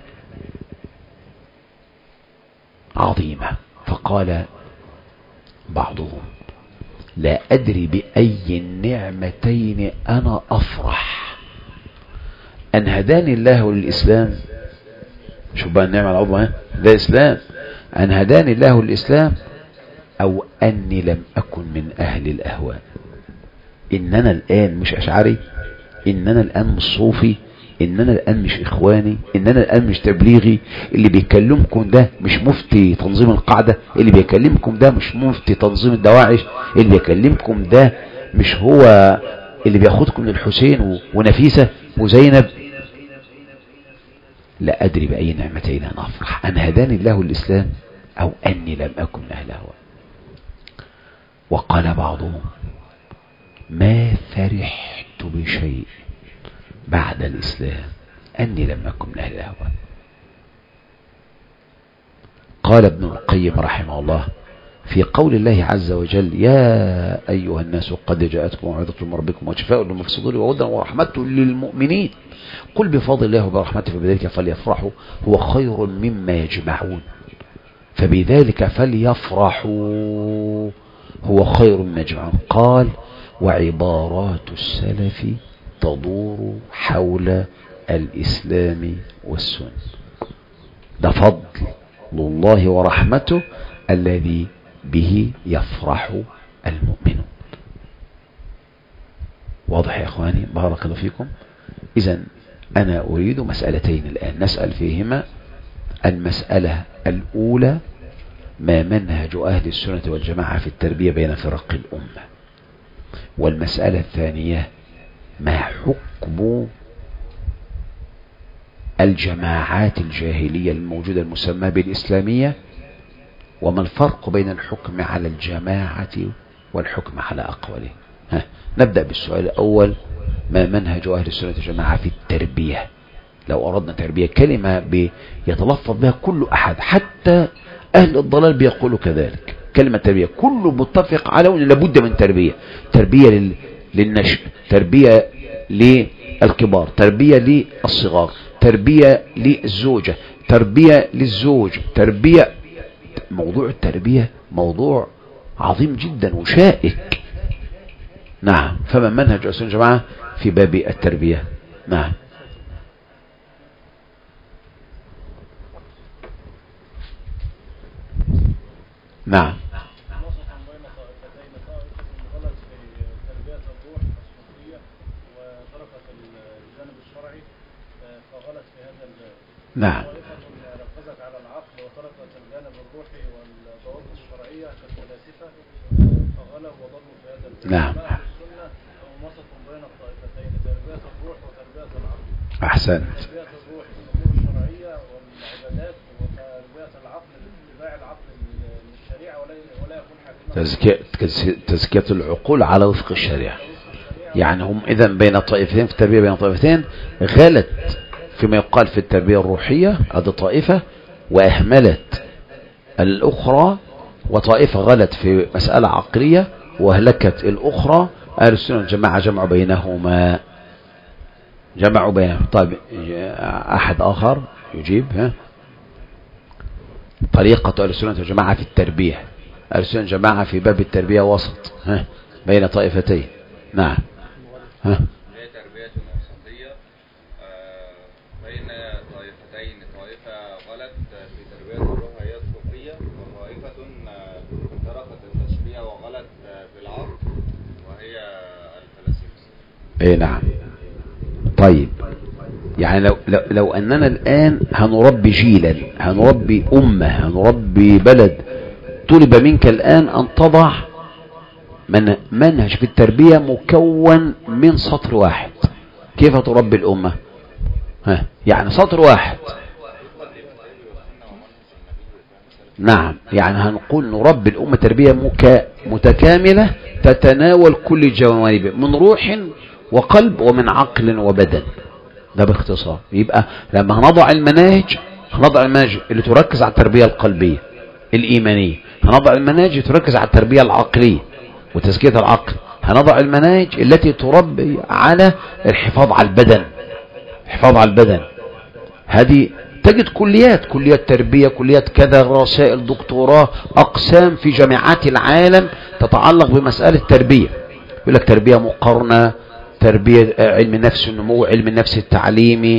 عظيمة. فقال بعضهم لا أدري بأي النعمتين أنا أفرح، أن هداني الله للإسلام. شوف بقى النعمة العظمى ده الإسلام، أن هداني الله للإسلام أو أني لم أكن من أهل الأهواء. إننا الآن مش أشعري، إننا الآن مش صوفي، إننا الآن مش إخواني، إننا الآن مش تبليغي. اللي بيكلمكم ده مش مفتي تنظيم القاعدة، اللي بيكلمكم ده مش مفتي تنظيم الدواعش، اللي بيكلمكم ده مش هو اللي بياخدكم من الحسين ونفيسة وزينب. لا أدري بأي نعمتين أنا أفرح، أن هداني الله الإسلام أو أني لم أكن من أهل الهوى. وقال بعضهم ما فرحت بشيء بعد الإسلام أني لم أكن من أهل الهوى. قال ابن القيم رحمه الله في قول الله عز وجل يا أيها الناس قد جاءتكم موعظة من ربكم وشفاء لما في الصدور وهدى ورحمة للمؤمنين قل بفضل الله وبرحمته فبذلك فليفرحوا هو خير مما يجمعون. فبذلك فليفرحوا هو خير مما يجمعون. قال وعبارات السلف تدور حول الإسلام والسنة. ده فضل الله ورحمته الذي به يفرح المؤمنون. واضح يا اخواني؟ بارك الله فيكم. اذا انا اريد مسألتين الان نسأل فيهما. المسألة الاولى ما منهج اهل السنة والجماعة في التربية بين فرق الامة. والمسألة الثانية ما حكم الجماعات الجاهلية الموجودة المسمى بالإسلامية، وما الفرق بين الحكم على الجماعة والحكم على أقواله. نبدأ بالسؤال الأول ما منهج أهل السنة والجماعة في التربية. لو أردنا تربية كلمة يتلفظ بها كل أحد حتى أهل الضلال بيقولوا كذلك. كلمة تربية كله متفق على أن لابد من تربية. تربية للنشء، تربية للكبار، تربية للصغار، تربية للزوجة، تربية للزوج، تربية. موضوع التربية موضوع عظيم جدا وشائك. نعم. فما منهج أهل الجماعة في باب التربية؟ نعم. نعم. نعم. ركزت على العقل وتركت الجانب الروحي والضوابط الشرعية كالفلاسفة فغلوا وضلوا في هذا الجانب. نعم. السنة وسط بين الطائفتين تربية الروح وتربية العقل. أحسنت. تربية الروح الأمور الشرعية والعبادات وتربية العقل باتباع العقل للشريعة ولا يكون حاكما. تزكية العقول على وفق الشريعة. يعني هم إذن بين الطائفتين في التربية بين الطائفتين غلت فيما يقال في التربية الروحية، هذه طائفة وأهملت الأخرى، وطائفة غلت في مسألة عقلية وأهلكت الأخرى. أهل السنة والجماعة جمعوا بينهما، جمعوا بينهما. طيب أحد آخر يجيب؟ ها، طريقة أهل السنة والجماعة في التربية. أهل السنة والجماعة في باب التربية وسط، ها، بين طائفتين. نعم. ها، تربية وسطية بين طائفتين، طائفة غلط في تربية الروحية الصوفية، وطائفة تركت التشبيه وغلط في العقل وهي الفلاسفة. اي نعم. طيب يعني لو أننا الآن هنربي جيلا، هنربي أمة، هنربي بلد، طلب منك الآن أن تضع منهج في التربية مكون من سطر واحد، كيف تربي الأمة؟ ها، يعني سطر واحد. نعم، يعني هنقول نربي الأمة تربية متكاملة تتناول كل الجوانب من روح وقلب ومن عقل وبدن. ده باختصار. يبقى لما هنضع المناهج اللي تركز على التربية القلبية الإيمانية، هنضع المناهج اللي تركز على التربية العقلية وتزكية العقل، هنضع المناهج التي تربي على الحفاظ على البدن، الحفاظ على البدن. هذه تجد كليات تربية، كليات كذا، رسائل دكتوراه، أقسام في جامعات العالم تتعلق بمسألة التربية. يقول لك تربية مقارنة، تربية علم النفس النمو، علم النفس التعليمي،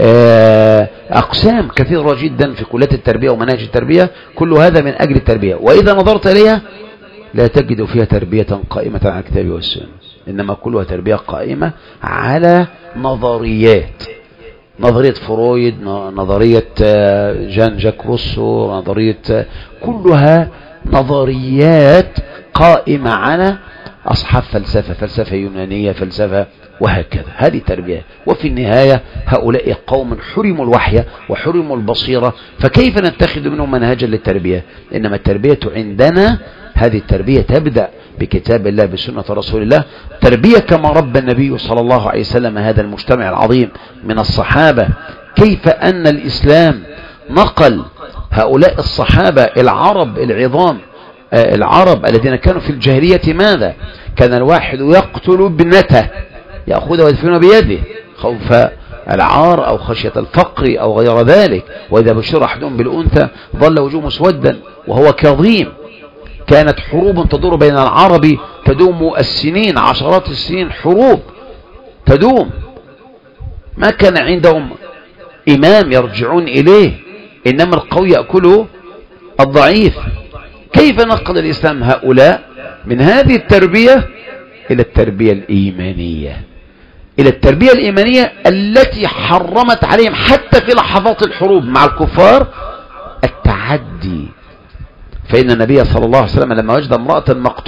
أقسام كثيرة جدا في كليات التربية ومناهج التربية، كل هذا من أجل التربية. وإذا نظرت إليها لا تجد فيها تربية قائمة على الكتاب والسنة، إنما كلها تربية قائمة على نظريات، نظرية فرويد، نظرية جان جاك روسو، نظرية، كلها نظريات قائمة على أصحاب فلسفة يونانية، فلسفة، وهكذا. هذه تربية. وفي النهاية هؤلاء قوم حرموا الوحي وحرموا البصيرة، فكيف نتخذ منهم منهجا للتربية؟ إنما التربية عندنا، هذه التربية تبدأ بكتاب الله بسنة رسول الله، تربية كما ربى النبي صلى الله عليه وسلم هذا المجتمع العظيم من الصحابة. كيف أن الإسلام نقل هؤلاء الصحابة العرب العظام، العرب الذين كانوا في الجاهلية، ماذا كان الواحد يقتل ابنته يأخذها ويدفنها بيده خوف العار أو خشية الفقر أو غير ذلك، وإذا بشر أحدهم بالأنثى ظل وجهه مسودا وهو كظيم. كانت حروب تدور بين العرب تدوم السنين، عشرات السنين، حروب تدوم، ما كان عندهم إمام يرجعون إليه، إنما القوي يأكله الضعيف. كيف نقل الإسلام هؤلاء من هذه التربية إلى التربية الإيمانية، إلى التربية الإيمانية التي حرمت عليهم حتى في لحظات الحروب مع الكفار التعدي. فإن النبي صلى الله عليه وسلم لما وجد امرأة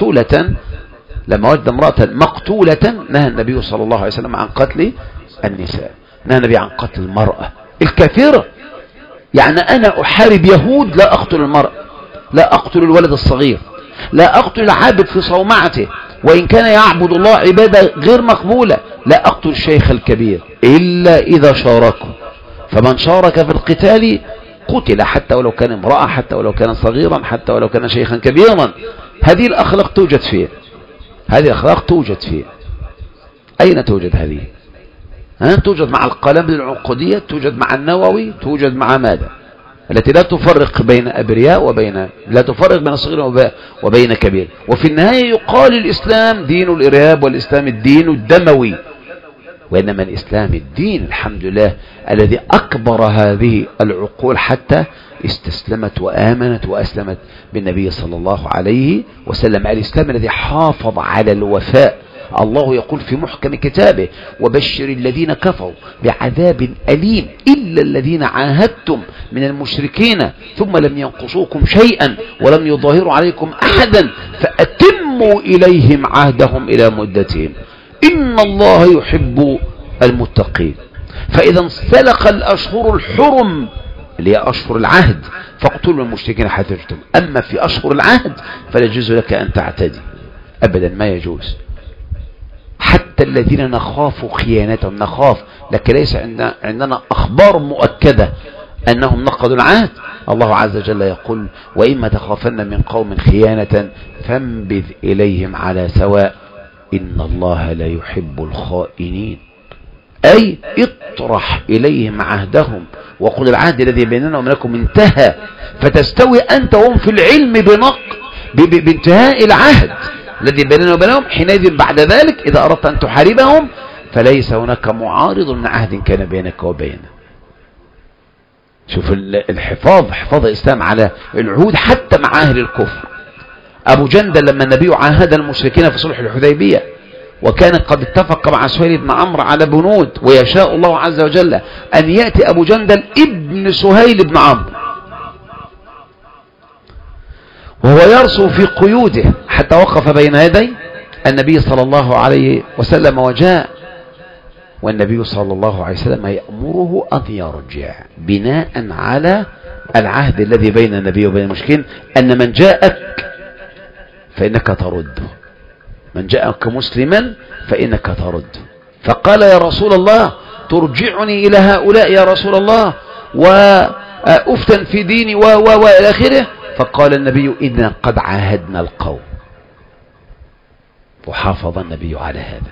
مقتولة نهى النبي صلى الله عليه وسلم عن قتل النساء، نهى النبي عن قتل المرأة الكافرة. يعني أنا أحارب يهود، لا أقتل المرأة، لا أقتل الولد الصغير، لا أقتل العابد في صومعته وإن كان يعبد الله عبادة غير مقبولة، لا أقتل الشيخ الكبير إلا إذا شاركوا، فمن شارك في القتال قتل، حتى ولو كان امرأة، حتى ولو كان صغيرا، حتى ولو كان شيخا كبيرا. هذه الأخلاق توجد فيه، هذه الأخلاق توجد فيه. أين توجد هذه؟ توجد مع القلم العقودية، توجد مع النووي، توجد مع ماذا؟ التي لا تفرق بين أبرياء وبين، لا تفرق بين صغير وبين كبير. وفي النهاية يقال الإسلام دين الإرهاب، والإسلام الدين الدموي، وإنما الإسلام الدين الحمد لله الذي أكبر هذه العقول حتى استسلمت وآمنت وأسلمت بالنبي صلى الله عليه وسلم. الإسلام الذي حافظ على الوفاء. الله يقول في محكم كتابه: وبشر الذين كفروا بعذاب أليم إلا الذين عاهدتم من المشركين ثم لم ينقصوكم شيئا ولم يظاهروا عليكم أحدا فأتموا إليهم عهدهم إلى مدتهم إن الله يحب المتقين. فإذا انسلخ الأشهر الحرم اللي هي أشهر العهد فاقتلوا المشركين حيث وجدتم، أما في أشهر العهد فلا يجوز لك أن تعتدي أبدا، ما يجوز حتى الذين نخاف خيانتهم، نخاف، لكن ليس عندنا أخبار مؤكدة أنهم نقضوا العهد. الله عز وجل يقول: وإما تخافن من قوم خيانة فانبذ إليهم على سواء إن الله لا يحب الخائنين. أي اطرح إليهم عهدهم وقل العهد الذي بيننا وبينكم انتهى، فتستوي أنت وهم في العلم بانتهاء العهد الذي بيننا وبينهم. حينئذ بعد ذلك إذا أردت أن تحاربهم فليس هناك معارض من عهد كان بينك وبينه. شوف حفاظ الإسلام على العهود حتى مع أهل الكفر. أبو جندل لما النبي عاهد المشركين في صلح الحديبية وكان قد اتفق مع سهيل بن عمرو على بنود، ويشاء الله عز وجل أن يأتي أبو جندل ابن سهيل بن عمرو وهو يرسو في قيوده حتى وقف بين يدي النبي صلى الله عليه وسلم وجاء، والنبي صلى الله عليه وسلم يأمره أن يرجع بناء على العهد الذي بين النبي وبين المشركين أن من جاءك فإنك ترد، من جاءك مسلما فإنك ترد. فقال: يا رسول الله ترجعني إلى هؤلاء يا رسول الله وأفتن في ديني وإلى آخره. فقال النبي: إنا قد عاهدنا القوم. وحافظ النبي على هذا.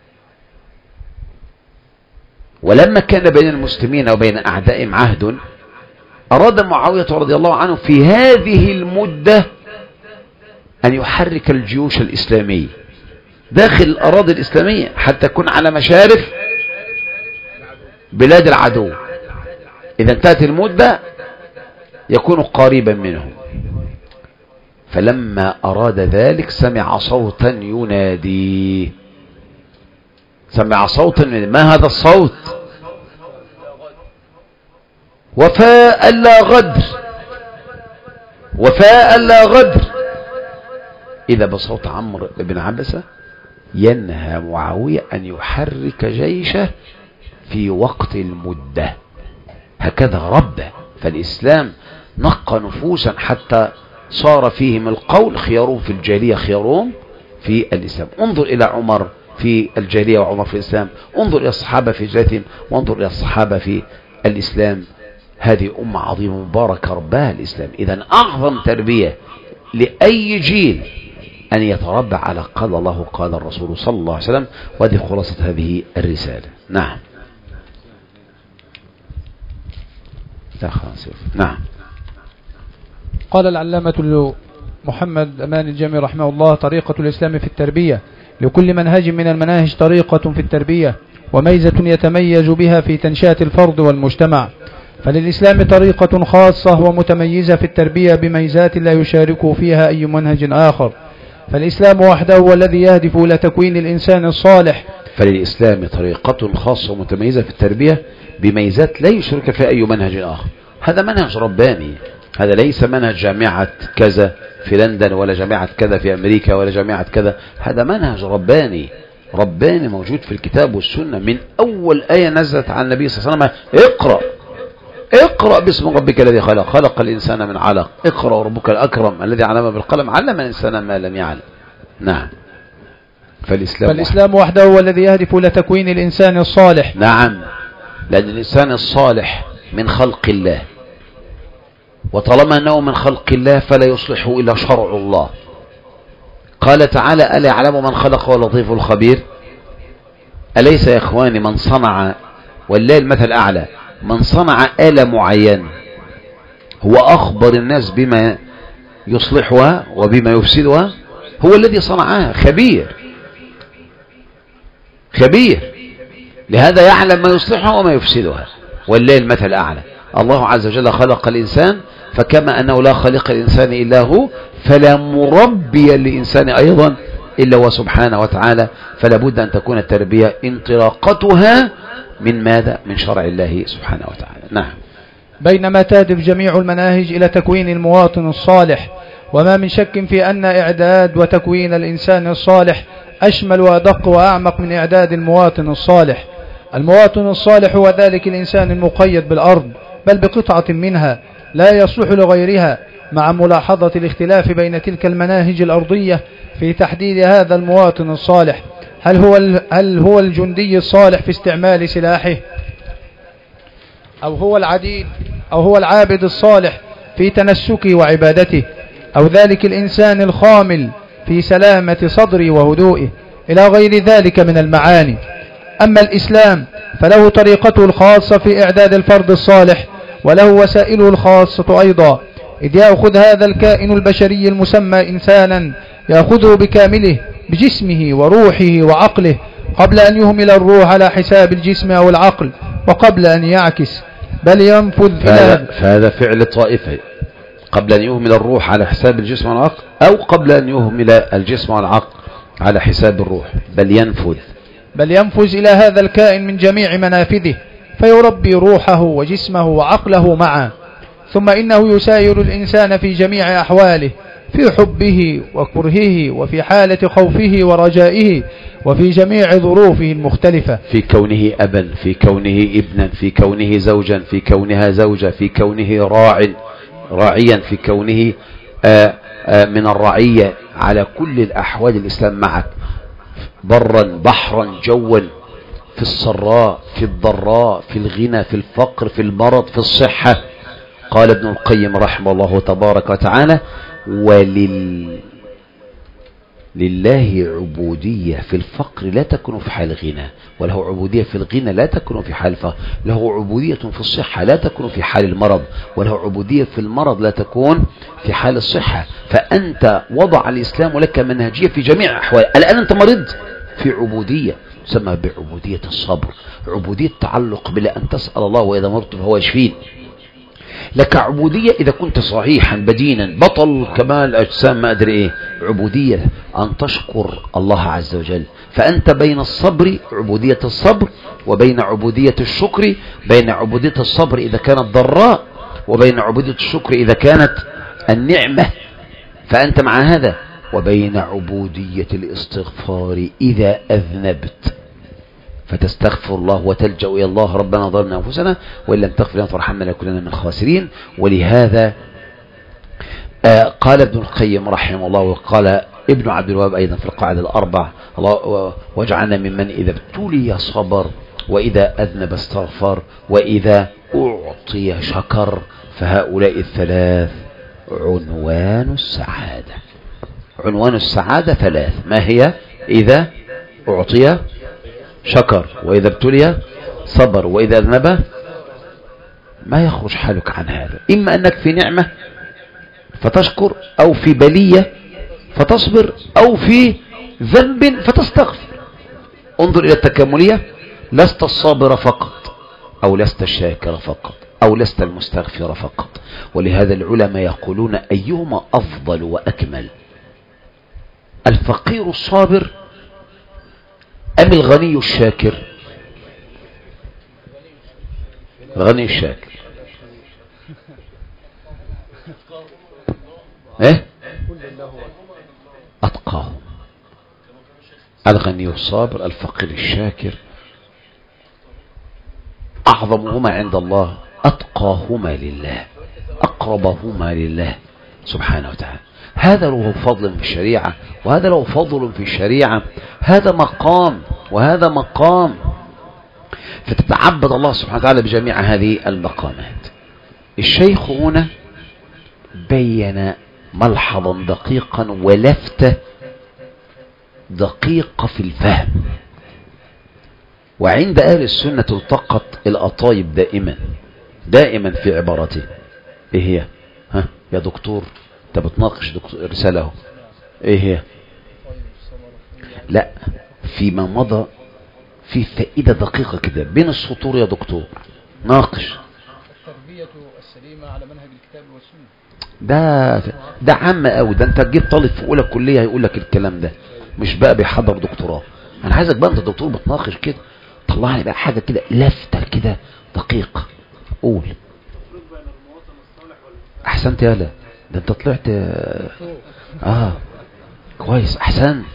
ولما كان بين المسلمين وبين أعدائهم عهد، أراد معاوية رضي الله عنه في هذه المدة أن يحرك الجيوش الإسلامية داخل الأراضي الإسلامية حتى تكون على مشارف بلاد العدو. إذا انتهت المدة يكون قريبا منهم. فلما أراد ذلك سمع صوتا ينادي، سمع صوتا ينادي. ما هذا الصوت؟ وفاء لا غدر، وفاء لا غدر. إذا بصوت عمرو بن عبسة ينهى معاوية أن يحرك جيشه في وقت المدة. هكذا ربه. فالإسلام نقى نفوسا حتى صار فيهم القول: خيارهم في الجاهلية خيارهم في الإسلام. انظر إلى عمر في الجاهلية وعمر في الإسلام، انظر إلى الصحابة في جاهليتهم وانظر إلى الصحابة في الإسلام. هذه أمة عظيمة مباركة ربها الإسلام. إذن أعظم تربية لأي جيل أن يتربى على قال الله قال الرسول صلى الله عليه وسلم، وهذه خلاصة هذه الرسالة. نعم. نعم. قال العلامة محمد أمان الجامي رحمه الله: طريقة الإسلام في التربية. لكل منهج من المناهج طريقة في التربية وميزة يتميز بها في تنشئة الفرد والمجتمع. فللإسلام طريقة خاصة ومتميزة في التربية بميزات لا يشاركه فيها أي منهج آخر. فالإسلام وحده هو الذي يهدف إلى تكوين الإنسان الصالح. فللإسلام طريقة خاصة ومتميزة في التربية بميزات لا يشارك فيها أي منهج آخر. هذا منهج رباني، هذا ليس منهج جامعة كذا في لندن ولا جامعة كذا في أمريكا ولا جامعة كذا. هذا منهج رباني، رباني موجود في الكتاب والسنة من أول آية نزلت عن النبي صلى الله عليه وسلم: اقرأ باسم ربك الذي خلق، خلق الإنسان من علق، اقرأ ربك الأكرم الذي علم بالقلم، علم الإنسان ما لم يعلم. نعم. فالإسلام وحده هو الذي يهدف إلى تكوين الإنسان الصالح. نعم، لأن الإنسان الصالح من خلق الله، وطالما أنه من خلق الله فلا يصلحه إلا شرع الله. قال تعالى: ألا يعلم من خلق ولطيف الخبير. أليس يا إخواني من صنع، والله المثل الأعلى، من صنع آلة معينة هو أخبر الناس بما يصلحها وبما يفسدها، هو الذي صنعها، خبير لهذا يعلم ما يصلحها وما يفسدها، والله المثل الأعلى. الله عز وجل خلق الإنسان، فكما أنه لا خالق الإنسان إلا هو فلا مربي للإنسان أيضا إلا هو سبحانه وتعالى. فلا بد أن تكون التربية انطلاقتها من ماذا؟ من شرع الله سبحانه وتعالى. نعم. بينما تهدف جميع المناهج إلى تكوين المواطن الصالح، وما من شك في أن إعداد وتكوين الإنسان الصالح أشمل وأدق وأعمق من إعداد المواطن الصالح. المواطن الصالح هو ذلك الإنسان المقيد بالأرض بل بقطعة منها لا يصلح لغيرها، مع ملاحظة الاختلاف بين تلك المناهج الأرضية في تحديد هذا المواطن الصالح، هل هو الجندي الصالح في استعمال سلاحه، أو هو العابد الصالح في تنسكه وعبادته، أو ذلك الإنسان الخامل في سلامة صدره وهدوئه، إلى غير ذلك من المعاني. أما الإسلام فله طريقته الخاصة في إعداد الفرد الصالح، وله وسائله الخاصة أيضا، إذ يأخذ هذا الكائن البشري المسمى إنسانا، يأخذه بكامله بجسمه وروحه وعقله، قبل أن يهمل الروح على حساب الجسم أو العقل، وقبل أن يعكس بل ينفذ فهذا فعل طائفة، قبل أن يهمل الروح على حساب الجسم والعقل، أو قبل أن يهمل الجسم والعقل على حساب الروح، بل ينفذ إلى هذا الكائن من جميع منافذه، فيربي روحه وجسمه وعقله معا. ثم إنه يساير الإنسان في جميع أحواله، في حبه وكرهه، وفي حالة خوفه ورجائه، وفي جميع ظروفه المختلفة، في كونه أبا، في كونه ابنا، في كونه زوجا، في كونها زوجة، في كونه راعيا، في كونه من الرعية، على كل الأحوال الإسلام معك، برا بحرا جوا، في السراء في الضراء، في الغنى في الفقر، في المرض في الصحة. قال ابن القيم رحمه الله تبارك وتعالى: لله عبودية في الفقر لا تكون في حال غنى، وله عبودية في الغنى لا تكون في حال الفقر، له عبودية في الصحة لا تكون في حال المرض، وله عبودية في المرض لا تكون في حال الصحة. فأنت وضع الإسلام لك منهجية في جميع أحوال. الآن أنت مريض، في عبودية تسمى بعبودية الصبر، عبودية تعلق بلا أن تسأل الله وإذا مرضت فهو يشفين. لك عبودية إذا كنت صحيحا بدينا بطل كمال أجسام ما أدري إيه، عبودية أن تشكر الله عز وجل. فأنت بين الصبر، عبودية الصبر، وبين عبودية الشكر، بين عبودية الصبر إذا كانت ضراء، وبين عبودية الشكر إذا كانت النعمة. فأنت مع هذا، وبين عبودية الاستغفار إذا أذنبت، فتستغفر الله وتلجأ إلى الله: ربنا ظلمنا أنفسنا وإن لم تغفر لنا وترحمنا لنكونن من الخاسرين. ولهذا قال ابن القيم رحمه الله، وقال ابن عبد الوهاب أيضا في القاعدة الأربع: الله واجعلنا ممن إذا ابتلي صبر، وإذا أذنب استغفر، وإذا أعطي شكر. فهؤلاء الثلاث عنوان السعادة. عنوان السعادة ثلاث: ما هي؟ إذا أعطي شكر، وإذا ابتلي صبر، وإذا أذنب. ما يخرج حالك عن هذا، إما أنك في نعمة فتشكر، أو في بلية فتصبر، أو في ذنب فتستغفر. انظر إلى التكاملية: لست الصابر فقط، أو لست الشاكر فقط، أو لست المستغفر فقط. ولهذا العلماء يقولون: أيهما أفضل وأكمل، الفقير الصابر أم الغني الشاكر؟ الغني الشاكر. ايه؟ أتقاهم. الغني الصابر، الفقير الشاكر، أعظمهما عند الله أتقاهما لله، أقربهما لله سبحانه وتعالى. هذا له فضل في الشريعة، وهذا له فضل في الشريعة. هذا مقام وهذا مقام، فتتعبد الله سبحانه وتعالى بجميع هذه المقامات. الشيخ هنا بين ملحظا دقيقا ولفتة دقيقة في الفهم. وعند أهل السنة تلتقط الأطايب دائما في عبارته. ايه هي؟ يا دكتور انت بتناقش دكتور رساله. ايه هي؟ لا، فيما مضى في فائدة دقيقة كده بين السطور يا دكتور. ناقش التربية السليمة على منهج الكتاب والسنة. ده عام قوي، ده انت تجيب طالب في اولى كلية هيقول لك الكلام ده، مش بقى بيحضر دكتوراه. انا عايزك بقى انت دكتور بتناقش كده، طلع لي بقى حاجة كده لفتة كده دقيقة. قول. احسنت يا لا، ده انت طلعت كويس، احسنت.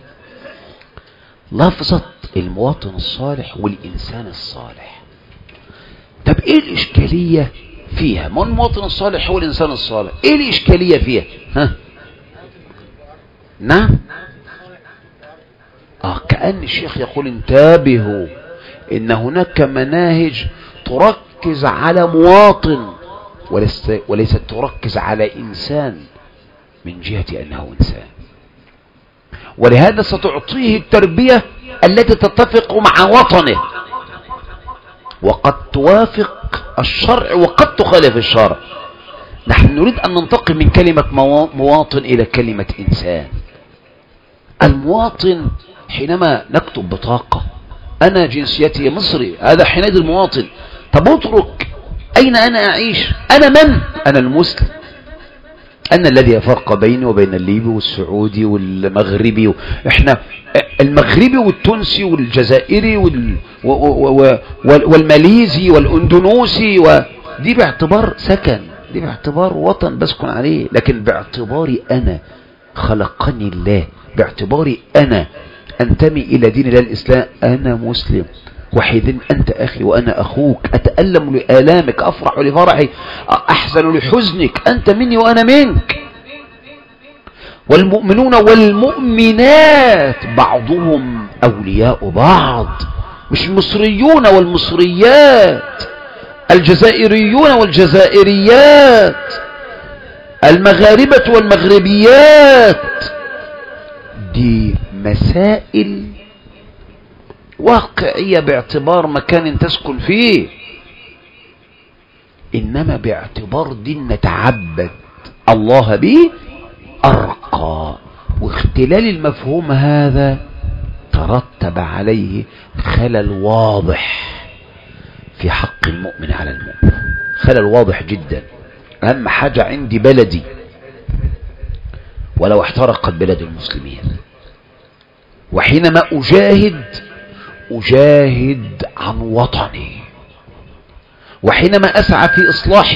لفظة المواطن الصالح والإنسان الصالح. طب ايه الإشكالية فيها؟ ما المواطن الصالح هو الإنسان الصالح، ايه الإشكالية فيها؟ نعم، كأن الشيخ يقول انتبهوا إن هناك مناهج تركز على مواطن وليست تركز على إنسان من جهة أنه إنسان. ولهذا ستعطيه التربية التي تتفق مع وطنه، وقد توافق الشرع وقد تخالف الشرع. نحن نريد أن ننتقل من كلمة مواطن إلى كلمة إنسان. المواطن حينما نكتب بطاقة أنا جنسيتي مصري، هذا حينئذ المواطن. طب اترك أين أنا أعيش؟ أنا من؟ أنا المسلم، أنا الذي يفرق بيني وبين الليبي والسعودي والمغربي. إحنا المغربي والتونسي والجزائري والماليزي والأندونوسي، ودي باعتبار سكن، دي باعتبار وطن بسكن عليه. لكن باعتباري أنا خلقني الله، باعتباري أنا أنتمي إلى دين الله الإسلام، أنا مسلم. وحيدين أنت أخي وأنا أخوك، أتألم لآلامك، أفرح لفرحي، أحزن لحزنك، أنت مني وأنا منك. والمؤمنون والمؤمنات بعضهم أولياء بعض، مش المصريون والمصريات، الجزائريون والجزائريات، المغاربة والمغربيات. دي مسائل واقعية باعتبار مكان تسكن فيه، إنما باعتبار دين نتعبد الله به أرقى. واختلال المفهوم هذا ترتب عليه خلل واضح في حق المؤمن على المؤمن، خلل واضح جدا. أهم حاجة عندي بلدي، ولو احترقت بلاد المسلمين. وحينما أجاهد عن وطني، وحينما أسعى في إصلاح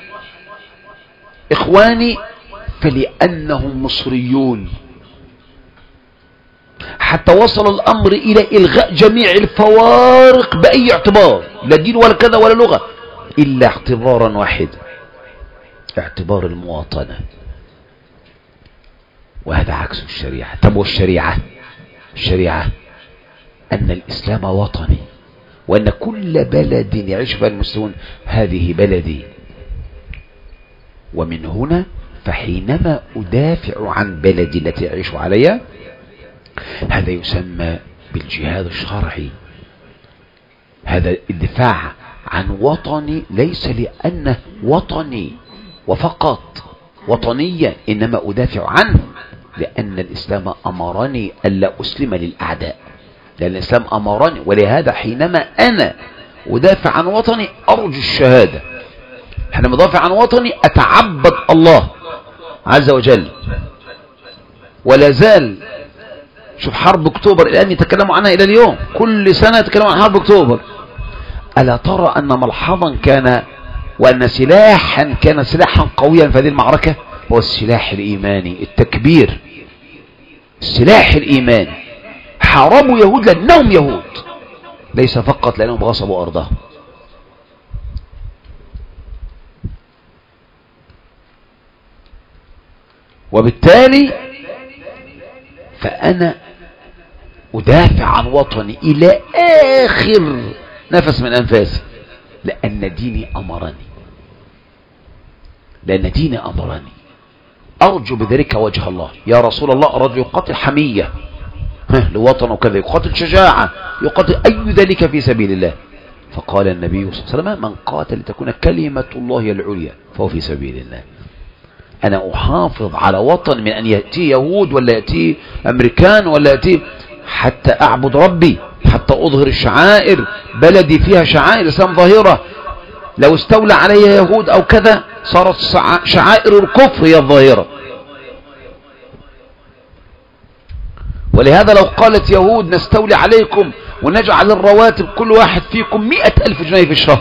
إخواني فلأنهم مصريون، حتى وصل الأمر إلى إلغاء جميع الفوارق بأي اعتبار، لا دين ولا كذا ولا لغة، إلا اعتبارا واحد، اعتبار المواطنة. وهذا عكس الشريعة. طب والشريعة؟ الشريعة أن الإسلام وطني، وأن كل بلد يعيش فيها المسلمون هذه بلدي. ومن هنا فحينما أدافع عن بلدي التي يعيش عليها، هذا يسمى بالجهاد الشرعي. هذا الدفاع عن وطني ليس لأنه وطني وفقط وطنية، إنما أدافع عنه لأن الإسلام أمرني ألا أسلم للأعداء، لأن الإسلام أمرني. ولهذا حينما أنا أدافع عن وطني أرجو الشهادة، حينما أدافع عن وطني أتعبد الله عز وجل. ولا زال شوف حرب أكتوبر الآن يتكلموا عنها إلى اليوم، كل سنة يتكلموا عن حرب أكتوبر. ألا ترى أن ملحظا كان وأن سلاحا كان سلاحا قويا في هذه المعركة هو السلاح الإيماني، التكبير، السلاح الإيماني. حاربوا يهود لأنهم يهود، ليس فقط لأنهم غصبوا أرضهم. وبالتالي فأنا أدافع عن وطني إلى آخر نفس من أنفاسي، لأن ديني أمرني، لأن ديني أمرني. أرجو بذلك وجه الله. يا رسول الله الرجل يقاتل حمية لوطن وكذا، يقاتل شجاعة، يقاتل أي ذلك في سبيل الله. فقال النبي صلى الله عليه وسلم: من قاتل لتكون كلمة الله العليا فهو في سبيل الله. أنا أحافظ على وطن من أن يأتي يهود ولا يأتي أمريكان ولا يأتي، حتى أعبد ربي، حتى أظهر الشعائر. بلدي فيها شعائر الإسلام ظاهرة، لو استولى عليها يهود أو كذا صارت شعائر الكفر هي الظاهرة. ولهذا لو قالت يهود نستولي عليكم ونجعل الرواتب كل واحد فيكم 100,000 جنيه في الشهر،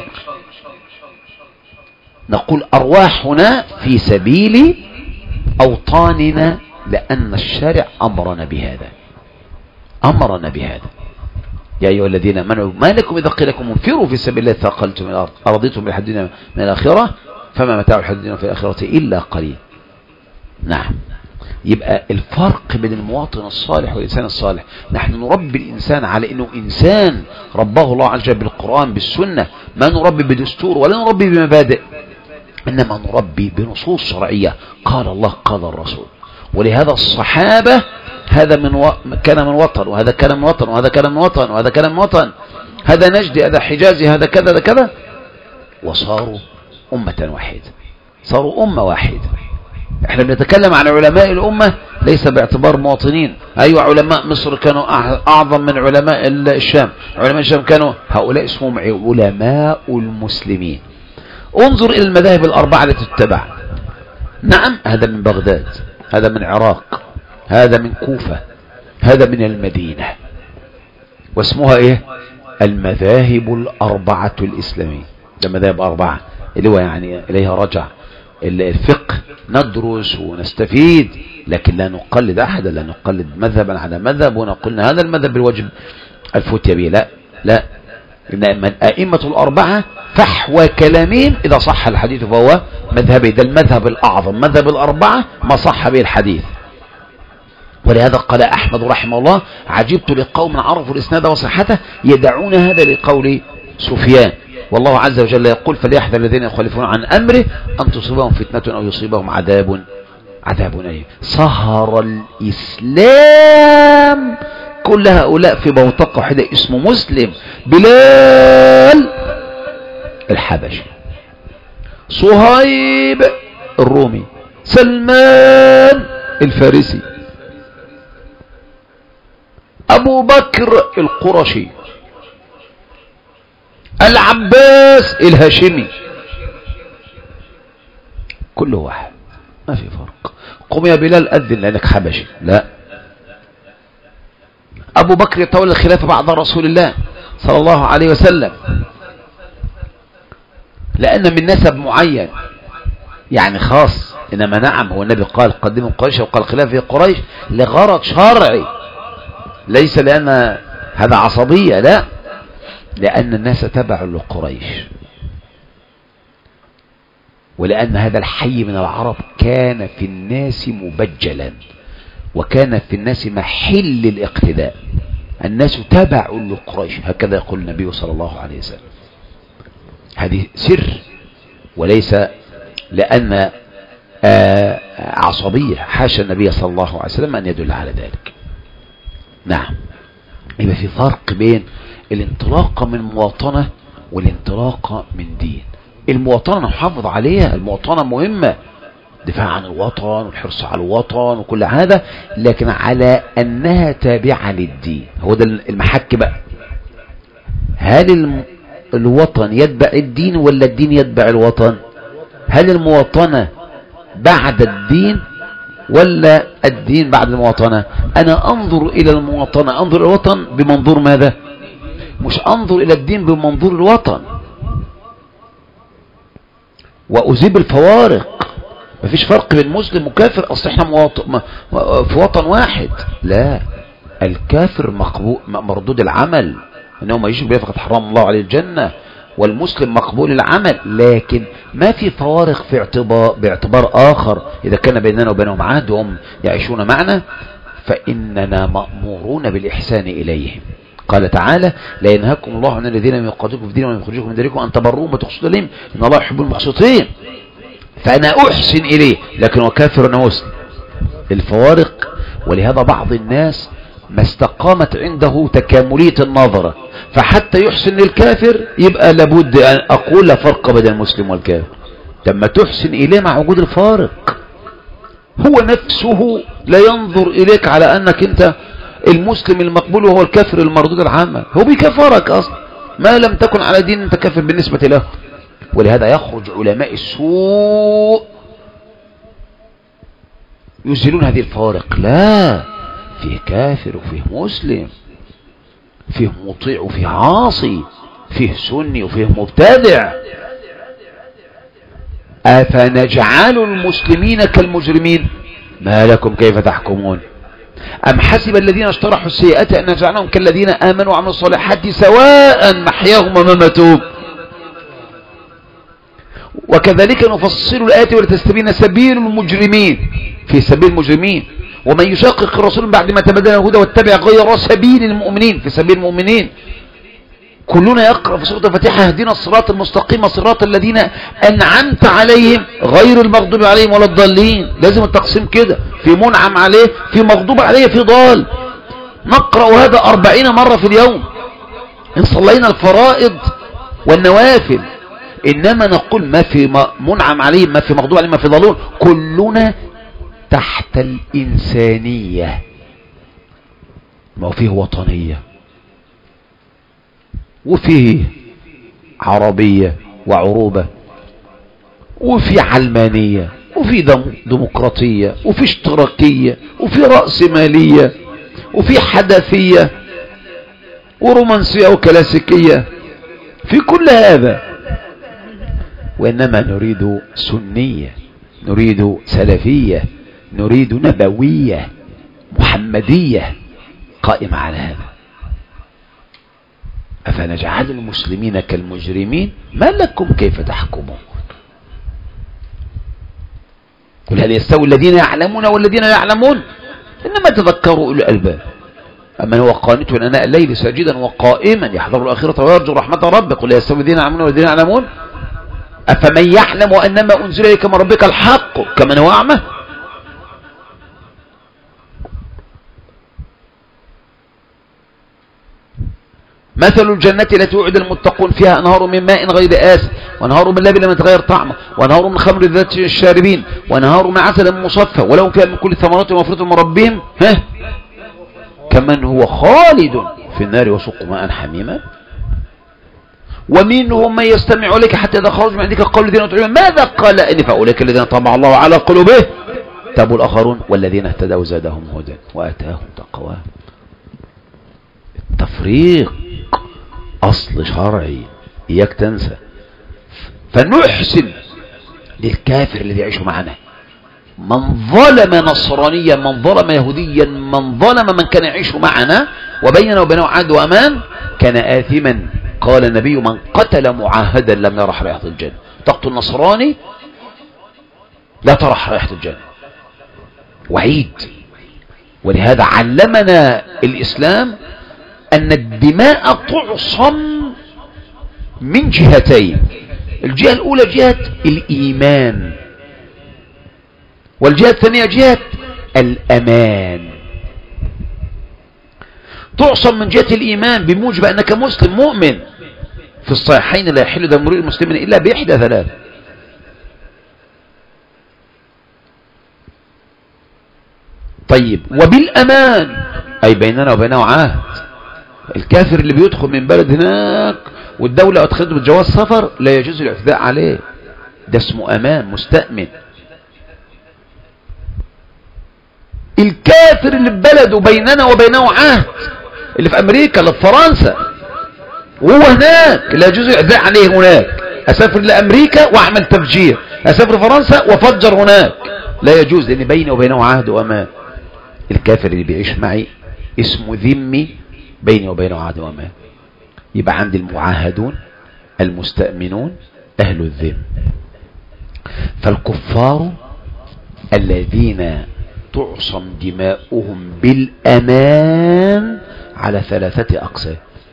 نقول أرواحنا في سبيل أوطاننا، لأن الشارع أمرنا بهذا، أمرنا بهذا. يا أيها الذين آمنوا ما لكم إذا قيل لكم انفروا في سبيل الله ثاقلتم من الأرض أرضيتم بالحياة الدنيا من الآخرة فما متاع الحياة الدنيا في الآخرة إلا قليل. نعم. يبقى الفرق بين المواطن الصالح والإنسان الصالح، نحن نربي الإنسان على أنه إنسان رباه الله عز وجل بالقرآن بالسنة، ما نربي بدستور ولا نربي بمبادئ، إنما نربي بنصوص شرعية، قال الله قال الرسول. ولهذا الصحابة هذا كان من وطن، وهذا كان من وطن، وهذا كان من وطن، وهذا كان من وطن، هذا نجدي، هذا حجازي، هذا كذا، هذا كذا، وصاروا أمة واحدة، صاروا أمة واحدة. احنا بنتكلم عن علماء الأمة ليس باعتبار مواطنين. أيوة علماء مصر كانوا أعظم من علماء الشام، علماء الشام كانوا، هؤلاء اسمهم علماء المسلمين. انظر إلى المذاهب الأربعة التي تتبع. نعم هذا من بغداد، هذا من العراق، هذا من كوفة، هذا من المدينة، واسمها ايه؟ المذاهب الأربعة الإسلامية. ده مذاهب أربعة اللي هو يعني إليها رجع الفقه، ندرس ونستفيد، لكن لا نقلد أحدا، لا نقلد مذهبا على مذهب ونقول هذا المذهب بالواجب الفتية به، لا لا، إن من أئمة الأربعة فحوى كلامين إذا صح الحديث فهو مذهبي، ده المذهب الأعظم، مذهب الأربعة ما صح به الحديث. ولهذا قال أحمد رحمه الله: عجبت لقوم عرفوا الإسناد وصحته يدعون هذا لقول سفيان، والله عز وجل يقول: فليحذر الذين يخالفون عن أمره أن تصيبهم فتنة أو يصيبهم عذاب أليم. صهر الإسلام كل هؤلاء في بوتقة واحدة اسمه مسلم، بلال الحبشي، صهيب الرومي، سلمان الفارسي، أبو بكر القرشي، العباس الهاشمي، كل واحد ما في فرق. قم يا بلال أذن لأنك حبشي، لا. أبو بكر يتولى الخلافة بعد رسول الله صلى الله عليه وسلم لأن من نسب معين يعني خاص، إنما نعم هو النبي قال قدموا قريش وقال خلافة في قريش لغرض شرعي، ليس لأن هذا عصبية، لا، لأن الناس تبعوا لقريش، ولأن هذا الحي من العرب كان في الناس مبجلا، وكان في الناس محل الاقتداء، الناس تبعوا لقريش، هكذا يقول النبي صلى الله عليه وسلم. هذه سر، وليس لأن عصبية، حاشا النبي صلى الله عليه وسلم أن يدل على ذلك. نعم، يبقى في فرق بين الانطلاقة من مواطنة والانطلاقة من دين. المواطنة نحافظ عليها، المواطنة مهمة، دفاع عن الوطن والحرص على الوطن وكل هذا، لكن على أنها تابعة للدين. هو ده المحك بقى، هل الوطن يتبع الدين ولا الدين يتبع الوطن؟ هل المواطنة بعد الدين ولا الدين بعد المواطنة؟ أنا أنظر إلى المواطنة، أنظر إلى الوطن بمنظور ماذا؟ مش أنظر إلى الدين بمنظور الوطن، وأذيب الفوارق. مفيش فرق بين مسلم وكافر، أصل احنا في وطن واحد، لا، الكافر مردود العمل، إنه ما يشرك به فقد حرم الله عليه الجنة، والمسلم مقبول العمل، لكن ما في فوارق باعتبار آخر. إذا كان بيننا وبينهم عهد وهم يعيشون معنا فإننا مأمورون بالإحسان إليهم. قال تعالى: لا ينهاكم الله عن الذين يقاتلوكم في الدين ومن يخرجوكم من ديركم أن تبروهم وتقسطوا إليهم إن الله يحب المقسطين. فأنا أحسن إليه لكن هو كافر ومسلم، الفوارق. ولهذا بعض الناس ما استقامت عنده تكاملية النظرة، فحتى يحسن للكافر يبقى لابد أن أقول لا فرق بين المسلم والكافر. لما تحسن إليه مع وجود الفارق، هو نفسه لا ينظر إليك على أنك أنت المسلم المقبول وهو الكافر المردود العامة، هو بكفرك أصلا، ما لم تكن على دين أنت كافر بالنسبة له. ولهذا يخرج علماء السوء يزيلون هذه الفوارق، لا، فيه كافر وفيه مسلم، فيه مطيع وفيه عاصي، فيه سني وفيه مبتدع. أفنجعل المسلمين كالمجرمين ما لكم كيف تحكمون أم حسب الذين اشترحوا السيئات أن نجعلهم كالذين آمنوا وعملوا الصالحات سواء محياهم ومماتهم. وكذلك نفصل الآيات ولتستبين سبيل المجرمين، في سبيل المجرمين. ومن يشاقق الرسول بعد ما تبين الهدى واتبع غير سبيل المؤمنين، في سبيل المؤمنين. كلنا يقرأ في سورة الفاتحة اهدنا الصراط المستقيم صراط الذين أنعمت عليهم غير المغضوب عليهم ولا الضالين. لازم التقسيم كده، في منعم عليه، في مغضوب عليه، في ضال. نقرأ هذا 40 مرة في اليوم إن صلينا الفرائض والنوافل. إنما نقول ما في منعم عليهم، ما في مغضوب عليهم، ما في ضالون. كلنا تحت الإنسانية. ما فيه وطنية، وفيه عربية وعروبة، وفي علمانية، وفي ديمقراطية، وفي اشتراكية، وفي رأسمالية، وفي حدثية ورومانسية وكلاسيكية، في كل هذا. وإنما نريد سنية، نريد سلفية، نريد نبوية محمدية قائمة على هذا. أفنجعل المسلمين كالمجرمين؟ ما لكم كيف تحكمون؟ قل هل يستوي الذين يعلمون والذين لا يعلمون؟ إنما تذكروا أولو الألباب. أما هو قانت أناء الليل ساجدا وقائما يحذر الآخرة ويرجو رحمة ربه. قل هل يستوي الذين يعلمون والذين لا يعلمون؟ أفمن يعلم أنما أنزل إليك من ربك الحق كمن هو أعمى؟ مثل الجنة التي وعد المتقون فيها أنهار من ماء غير آسن وأنهار من لبن لم يتغير طعمه وأنهار من خمر ذات الشاربين وأنهار من عسل مصفى ولهم فيها من كل الثمرات ومغفرة من ربهم كمن هو خالد في النار وسقوا ماء حميما. ومنهم من يستمع إليك حتى إذا خرج من عندك قول الذين أوتوا ماذا قال إن فأولئك الذين طبع الله على قلوبهم تابوا الآخرون والذين اهتدوا زادهم هدى وآتاهم تقواهم. التفريق أصل شرعي، إياك تنسى. فنحسن للكافر الذي يعيش معنا. من ظلم نصرانيا، من ظلم يهوديا، من ظلم من كان يعيش معنا وبيننا وبينه عهد وأمان كان آثما. قال النبي من قتل معاهدا لم يرح رائحة الجنة. تقتل نصراني لا ترح رائحة الجنة، وعيد. ولهذا علمنا الإسلام أن الدماء تعصم من جهتين. الجهة الأولى جهة الإيمان، والجهة الثانية جهة الأمان. تعصم من جهة الإيمان بموجب أنك مسلم مؤمن. في الصحيحين لا يحل دم امرئ مسلم إلا بإحدى ثلاث. طيب، وبالأمان أي بيننا وبينه عهد. الكافر اللي بيدخل من بلد هناك والدولة أدخلته بجواز سفر لا يجوز الاعتداء عليه، ده اسمه أمان، مستأمن. الكافر اللي ببلده بيننا وبينه عهد، اللي في أمريكا، اللي في فرنسا، وهو هناك لا يجوز الاعتداء عليه هناك. أسافر لأمريكا وأعمل تفجير، أسافر فرنسا وفجر هناك، لا يجوز، لأن بيني وبينه عهد وأمان. الكافر اللي بيعيش معي اسمه ذمي، بيني وبينه عهد وأمان. يبقى عندي المعاهدون، المستأمنون، أهل الذم. فالكفار الذين تعصم دماؤهم بالأمان على ثلاثة أقسام.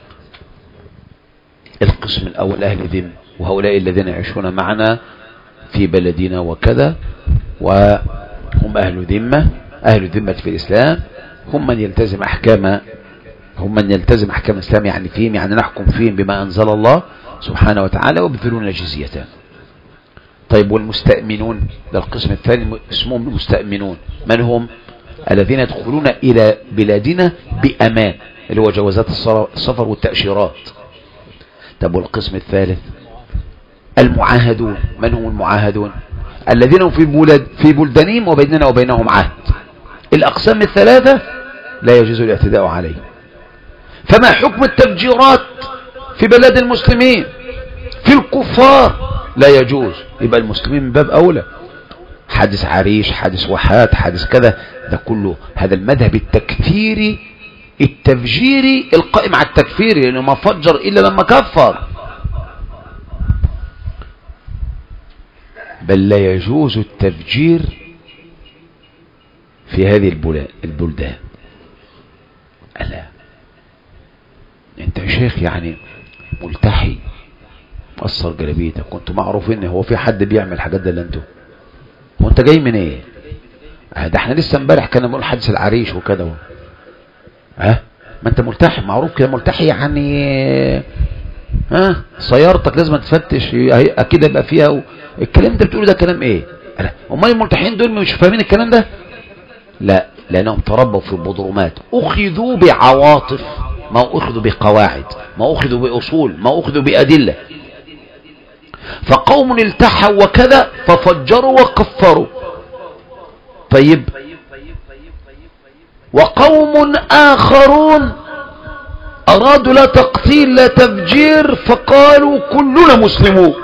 القسم الأول أهل ذم، وهؤلاء الذين يعيشون معنا في بلدنا وكذا، وهم أهل ذمة. أهل الذمة في الإسلام هم من يلتزم أحكام الإسلام، يعني فيهم، يعني نحكم فيهم بما أنزل الله سبحانه وتعالى، وبذلون جزية. طيب، والمستأمنون ده القسم الثاني، اسمهم المستأمنون. من هم؟ الذين يدخلون إلى بلادنا بأمان، اللي هو جوازات السفر والتأشيرات. طب والقسم الثالث المعاهدون. من هم المعاهدون؟ الذين هم في بلدانهم وبيننا وبينهم عهد. الأقسام الثلاثة لا يجوز الاعتداء عليه. فما حكم التفجيرات في بلاد المسلمين؟ في الكفار لا يجوز. يبقى المسلمين من باب أولى. حادث عريش، حادث وحات، حادث كذا، ده كله هذا المذهب التكفيري التفجيري القائم على التكفيري، لأنه ما فجر إلا لما كفر. بل لا يجوز التفجير في هذه البلدان. ألا انت يا شيخ يعني ملتحي مقصر جلابيتك، كنتوا معروفين هو في حد بيعمل الحاجات ده الا انتوا؟ وانت جاي من ايه؟ ده احنا لسه امبارح كنا بنقول حادث العريش وكده ما انت ملتحي معروف كده، ملتحي يعني سيارتك لازم تفتش اكيد يبقى فيها الكلام انت بتقوله ده كلام ايه؟ امال الملتحين دول مش فاهمين الكلام ده؟ لا، لانهم تربوا في البضرومات، اخذوا بعواطف، ما اخذوا بقواعد، ما اخذوا باصول، ما اخذوا بادله. فقوم التحوا وكذا ففجروا وكفروا. طيب وقوم آخرون أرادوا لا تقتيل لا تفجير فقالوا كلنا مسلمون.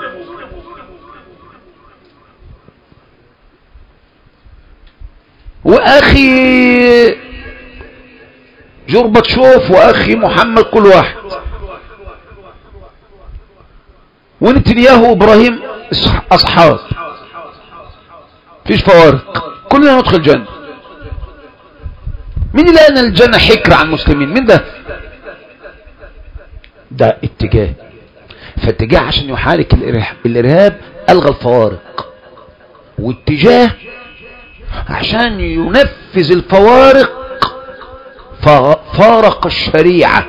وأخي جورباتشوف وأخي محمد كل واحد، ونتنياهو وإبراهيم أصحاب، فيش فوارق، كلنا ندخل الجنة. مين اللي قال الجنة حكر عن المسلمين؟ مين ده؟ ده اتجاه، فاتجاه عشان يحارك الإرهاب ألغى الفوارق، واتجاه عشان ينفذ الفوارق فارق الشريعة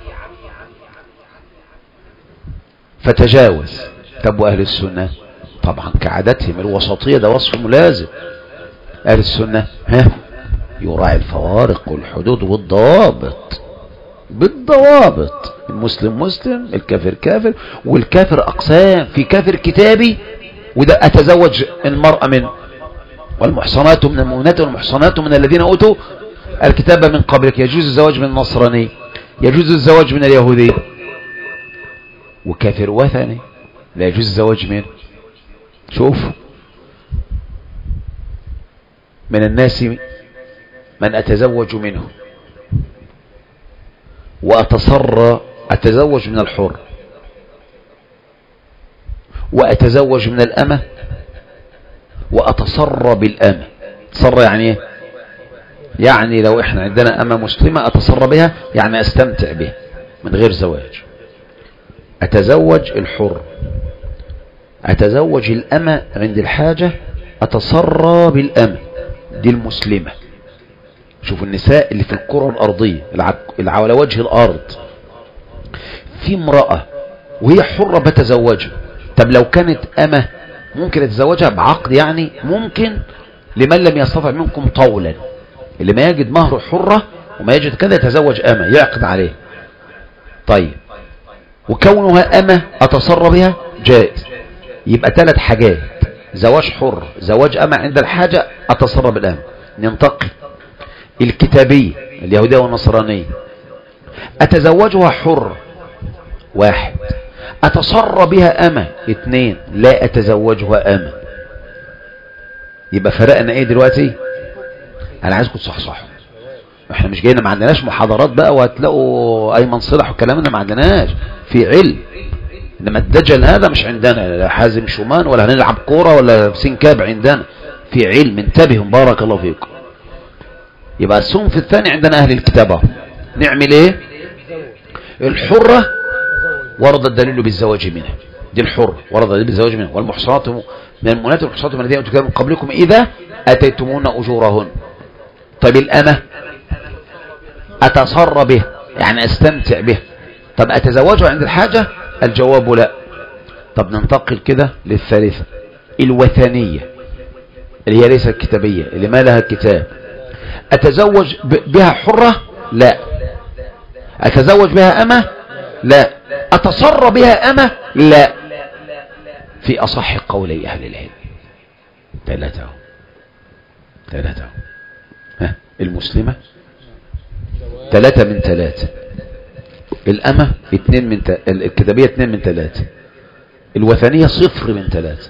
فتجاوز. طب وأهل السنة طبعا كعادتهم الوسطية، ده وصف ملازم. أهل السنة يراعي الفوارق والحدود والضوابط بالضوابط. المسلم مسلم، الكافر كافر، والكافر أقسام، في كافر كتابي وده أتزوج المرأة منه، والمحصنات من المؤمنات والمحصنات من الذين أوتوا الكتاب من قبلك، يجوز الزواج من النصراني، يجوز الزواج من اليهودي. وكافر وثني لا يجوز الزواج منه. شوفوا من الناس من أتزوج منه أتزوج من الحر، وأتزوج من الأمة، وأتصر بالأمة. تصر يعني ايه؟ يعني لو احنا عندنا أمة مسلمة أتصر بها، يعني أستمتع بها من غير زواج. أتزوج الحر، أتزوج الأمة عند الحاجة، أتصر بالأمة دي المسلمة. شوف النساء اللي في الكرة الأرضية اللي على وجه الأرض، في امرأة وهي حرة بتزوجها. طب لو كانت أمة ممكن أتزوجها بعقد، يعني ممكن لمن لم يستطع منكم طولا، اللي ما يجد مهر حرة وما يجد كذا يتزوج أمة يعقد عليه. طيب وكونها أمة أتصر بها جائز. يبقى 3 حاجات: زواج حر، زواج أمة عند الحاجة، أتصر بالأمة. ننتقل الكتابية اليهودية والنصرانية، أتزوجها حر 1، أتصر بها أمة 2، لا أتزوجها أمة. يبقى فرقنا ايه دلوقتي؟ انا عايزكم تصحصحوا، احنا مش جايين، ما عندناش محاضرات بقى وهتلاقوا ايمن صلح والكلام ده، ما عندناش، في علم. انما الدجل هذا مش عندنا، لا حازم شومان ولا هنلعب كوره ولا سنكاب، عندنا في علم. انتبهوا بارك الله فيكم. يبقى الصنف الثاني عندنا اهل الكتاب. نعمل ايه؟ الحرة ورد الدليل بالزواج منها، دي الحرة ورد الدليل بالزواج منها. والمحصنات من المؤمنات والمحصنات من الذين اوتوا الكتاب من قبلكم اذا اتيتمون اجورهن. طيب الامة اتصر به يعني استمتع به. طب اتزوجها عند الحاجة؟ الجواب لا. طب ننتقل كده للثالثة الوثنية اللي هي ليست كتابية، اللي ما لها كتاب. أتزوج بها حرة؟ لا. أتزوج بها أمة؟ لا. أتصر بها أمة؟ لا. في أصح قولي أهل العلم 3. المسلمة 3 من 3، الأمة 2 من الكتابية 2 من 3، الوثنية 0 من 3.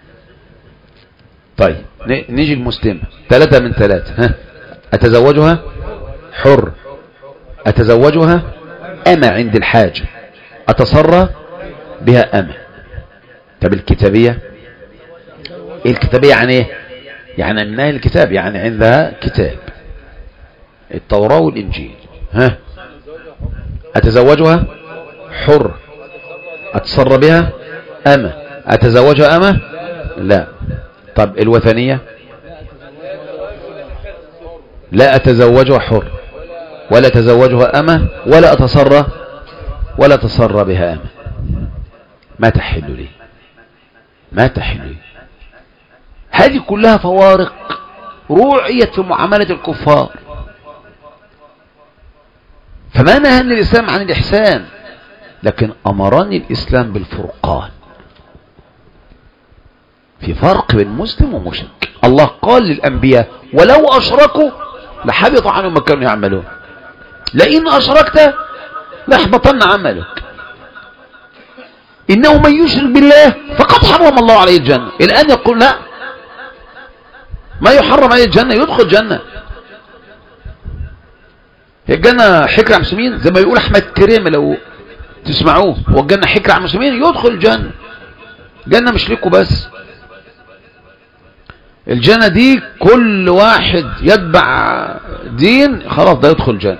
طيب نيجي المسلمة 3 من 3. أتزوجها حر، أتزوجها أمة عند الحاجة، أتصر بها أمة. طب الكتابية الكتابية يعني ايه؟ يعني من أهل الكتاب، يعني عندها كتاب التوراة والإنجيل. ها، أتزوجها حر، أتصر بها أمة، أتزوجها أمة لا. طب الوثنية لا أتزوجها حر ولا أتزوجها أمة ولا أتصر بها أمة. ما تحل لي، ما تحل لي. هذه كلها فوارق روعيت في معاملة الكفار. فما نهى الإسلام عن الإحسان، لكن أمرني الإسلام بالفرقان. في فرق بين مسلم ومشرك. الله قال للأنبياء ولو أشركوا لحبط عنهم ما كانوا يعملون، لئن أشركت ليحبطن عملك، إنه من يشرك بالله فقد حرم الله عليه الجنة. الآن يقول لا، ما يحرم عليه الجنة، يدخل جنة. هي الجنة حكر على المسلمين زي ما يقول أحمد كريم لو تسمعوه، هو الجنة حكر على المسلمين يدخل الجنة. الجنة مش لكم بس، الجنة دي كل واحد يتبع دين خلاص ده يدخل الجنة.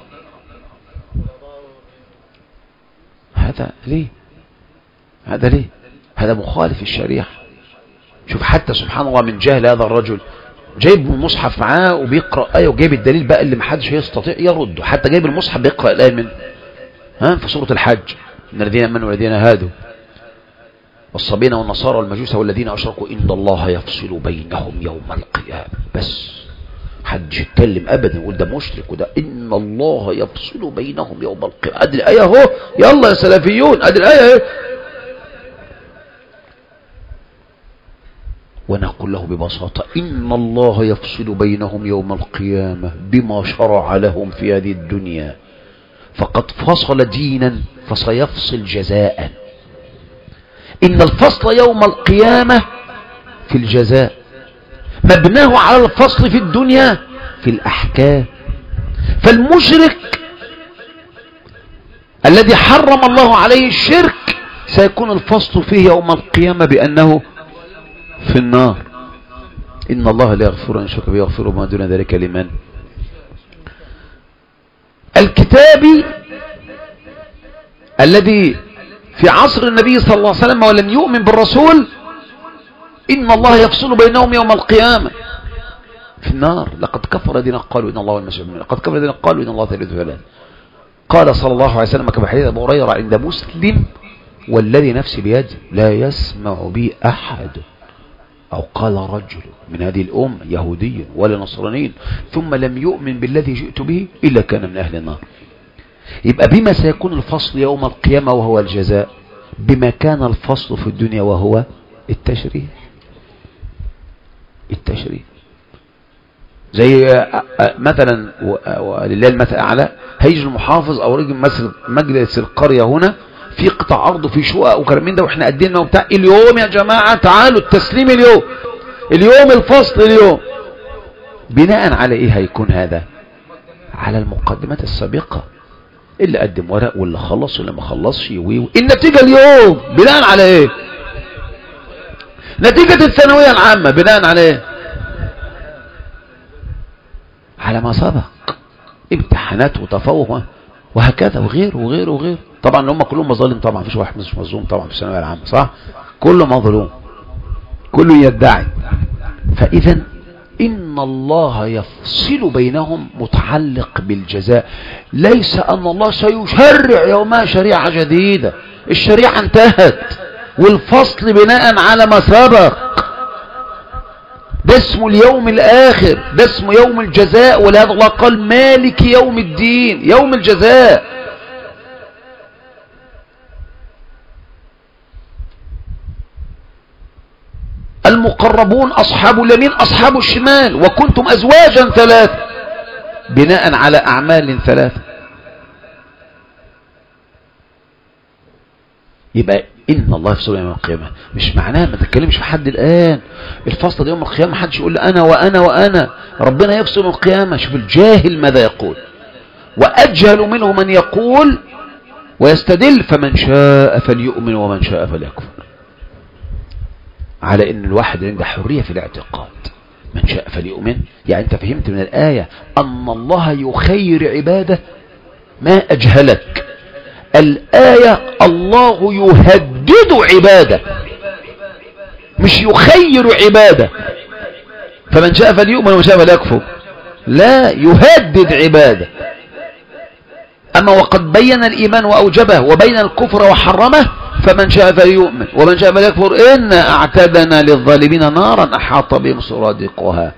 هذا ليه؟ هذا ليه؟ هذا مخالف الشريعة. شوف حتى سبحان الله من جهل هذا الرجل جايب المصحف معاه وبيقرأ آية وجايب الدليل بقى اللي محدش يستطيع يرده، حتى جايب المصحف بيقرأ الآية من في سورة الحج من الذين آمنوا والذين هادوا والصابين والنصارى والمجوس والذين أشركوا إن الله يفصل بينهم يوم القيامة. بس حدش يتكلم أبدا يقول ده مشرك وده، إن الله يفصل بينهم يوم القيامة. أدي الآية اهو، يلا يا سلفيون أدي الآية اهي. ونقول له ببساطة إن الله يفصل بينهم يوم القيامة بما شرع لهم في هذه الدنيا، فقد فصل دينا فسيفصل جزاء. إن الفصل يوم القيامة في الجزاء مبناه على الفصل في الدنيا في الأحكام. فالمشرك الذي حرم الله عليه الشرك سيكون الفصل فيه يوم القيامة بأنه في النار. إن الله لا يغفر أن يشرك به ويغفر ما دون ذلك لمن. الكتابي الذي في عصر النبي صلى الله عليه وسلم ولم يؤمن بالرسول إن الله يفصل بينهم يوم القيامة في النار. لقد كفر الذين قالوا إن الله والمسيح ابن، لقد كفر الذين قالوا إن الله ثالث ثلاثة. قال صلى الله عليه وسلم كما حديث أبو هريرة عند مسلم والذي نفسي بيده لا يسمع بي أحد أو قال رجل من هذه الأمة يهودي ولا نصراني ثم لم يؤمن بالذي جئت به إلا كان من أهل النار. يبقى بما سيكون الفصل يوم القيامة وهو الجزاء بما كان الفصل في الدنيا وهو التشريع. التشريع زي مثلا ولله المثل الأعلى، هيجي المحافظ أو رجل مجلس القرية هنا في قطع أرض في شقق وكلام من ده واحنا قدينا وبتاع، اليوم يا جماعة تعالوا التسليم اليوم الفصل اليوم. بناء على ايه هيكون هذا؟ على المقدمات السابقة، اللي قدم ورق واللي خلص واللي ما خلصش النتيجة اليوم بناء على ايه؟ نتيجة الثانوية العامة بناء على ايه؟ على ما سبق، امتحانات وتفوق وهكذا وغيره وغيره وغيره. طبعا هم كلهم مظالم، طبعا مفيش واحد مش مظلوم طبعا في الثانويه العامه، صح؟ كله مظلوم، كله يدعي. فاذا ان الله يفصل بينهم متعلق بالجزاء، ليس ان الله سيشرع يومها شريعه جديده. الشريعه انتهت والفصل بناء على ما سبق. ده اسمه اليوم الاخر، ده اسمه يوم الجزاء. ولهذا الله قال مالك يوم الدين، يوم الجزاء. المقربون أصحاب اليمين أصحاب الشمال وكنتم أزواجا ثلاثة بناء على أعمال ثلاثة. يبقى إن الله يفصل يوم القيامة مش معناه ما تتكلمش في حد الآن الفصل يوم القيامة محدش يقول أنا وأنا وأنا. ربنا يفصل يوم القيامة. شوف الجاهل ماذا يقول، وأجهل منه من يقول ويستدل. فمن شاء فليؤمن ومن شاء فليكفر. على ان الواحد عنده حرية في الاعتقاد. من شاء فليؤمن، يعني انت فهمت من الآية ان الله يخير عباده؟ ما اجهلك الآية، الله يهدد عباده مش يخير عباده. فمن شاء فليؤمن ومن شاء فليكفر، لا، يهدد عباده. أما وقد بين الإيمان وأوجبه وبين الكفر وحرمه، فمن شاء فليؤمن ومن شاء فليكفر إنا أعتدنا للظالمين نارا أحاط بهم سرادقها.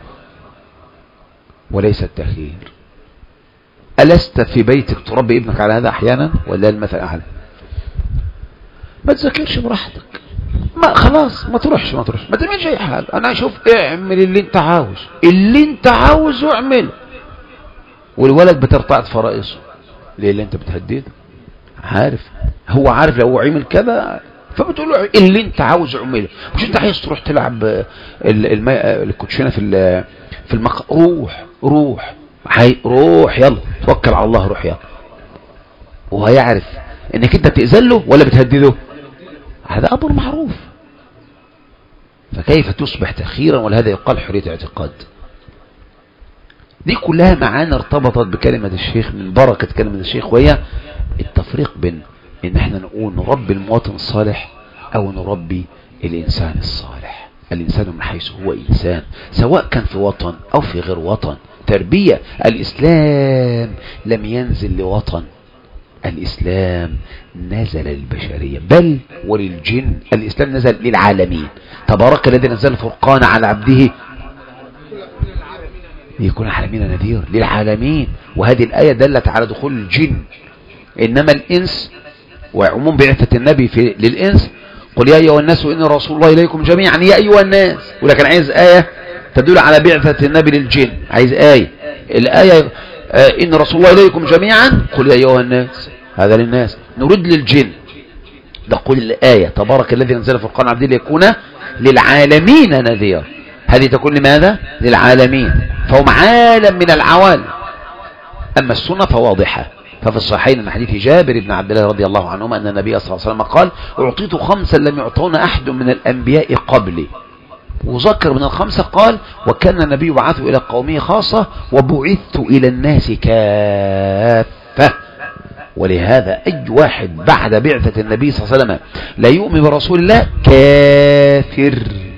وليس التخيير. ألست في بيتك تربي ابنك على هذا أحيانا ولا المثل أعلى؟ ما تذاكرش براحتك، ما خلاص ما تروحش ما تعملش أي حاجة. أنا أشوف اعمل اللي أنت عاوز، اللي أنت عاوزه اعمله. والولد بترتعد فرائصه ليه؟ اللي أنت بتهدده عارف، هو عارف لو عمل كذا، فبتقول له اللي أنت عاوزه اعمله. مش أنت عايز تروح تلعب الكوتشينة في روح يلا توكل على الله، روح يلا. وهيعرف انك انت بتأذله ولا بتهدده؟ هذا امر معروف. فكيف تصبح تخيرا ولهذا يقال حرية اعتقاد؟ دي كلها معانا ارتبطت بكلمة الشيخ، من بركة كلمة الشيخ، وهي التفريق بين ان احنا نقول نربي المواطن الصالح او نربي الانسان الصالح. الانسان من حيث هو انسان، سواء كان في وطن او في غير وطن. تربية. الإسلام لم ينزل لوطن، الإسلام نزل للبشرية بل وللجن. الإسلام نزل للعالمين. تبارك الذي نزل الفرقان على عبده يكون العالمين نذير للعالمين. وهذه الآية دلت على دخول الجن. إنما الإنس وعموم بعثة النبي للإنس، قل يا أيها الناس إن رسول الله إليكم جميعا يا أيها الناس. ولكن عايز آية تدل على بعثة النبي للجن، عايز آية. الآية إن رسول الله إليكم جميعا قل يا أيها الناس، هذا للناس. نرد للجن، نقول الآية تبارك الذي نزل الفرقان عبده ليكون للعالمين نذير. هذه تكون لماذا؟ للعالمين، فهم عالم من العوالم. أما السنة فواضحة. ففي الصحيحين من حديث جابر بن عبد الله رضي الله عنهما أن النبي صلى الله عليه وسلم قال أعطيت 5 لم يعطون أحد من الأنبياء قبلي. وذكر من ال5 قال وكان النبي يبعث إلى قومه خاصة وبعثت إلى الناس كافة. ولهذا أي واحد بعد بعثة النبي صلى الله عليه وسلم لا يؤمن برسول الله كافر.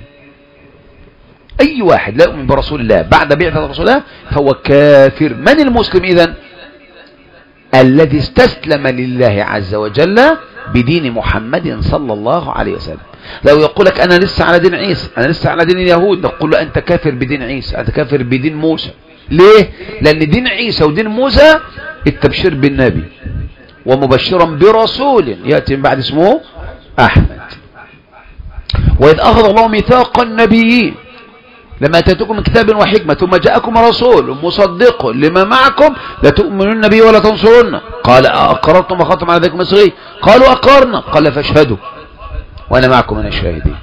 أي واحد لا يؤمن برسول الله بعد بعثة رسول الله فهو كافر. من المسلم إذن؟ الذي استسلم لله عز وجل بدين محمد صلى الله عليه وسلم. لو يقول لك أنا لسه على دين عيسى، أنا لسه على دين اليهود، نقول له أنت كافر بدين عيسى، أنت كافر بدين موسى. ليه؟ لأن دين عيسى ودين موسى التبشير بالنبي ومبشرا برسول يأتي من بعد اسمه أحمد. وإذ أخذ الله ميثاق النبيين لما أتيتكم من كتاب وحكمة ثم جاءكم رسول مصدق لما معكم لتؤمنون به ولا تنصرون. قال أقررتم وأخذتم على ذلك مصري؟ قالوا أقررنا. قال فاشهدوا وأنا معكم من الشاهدين.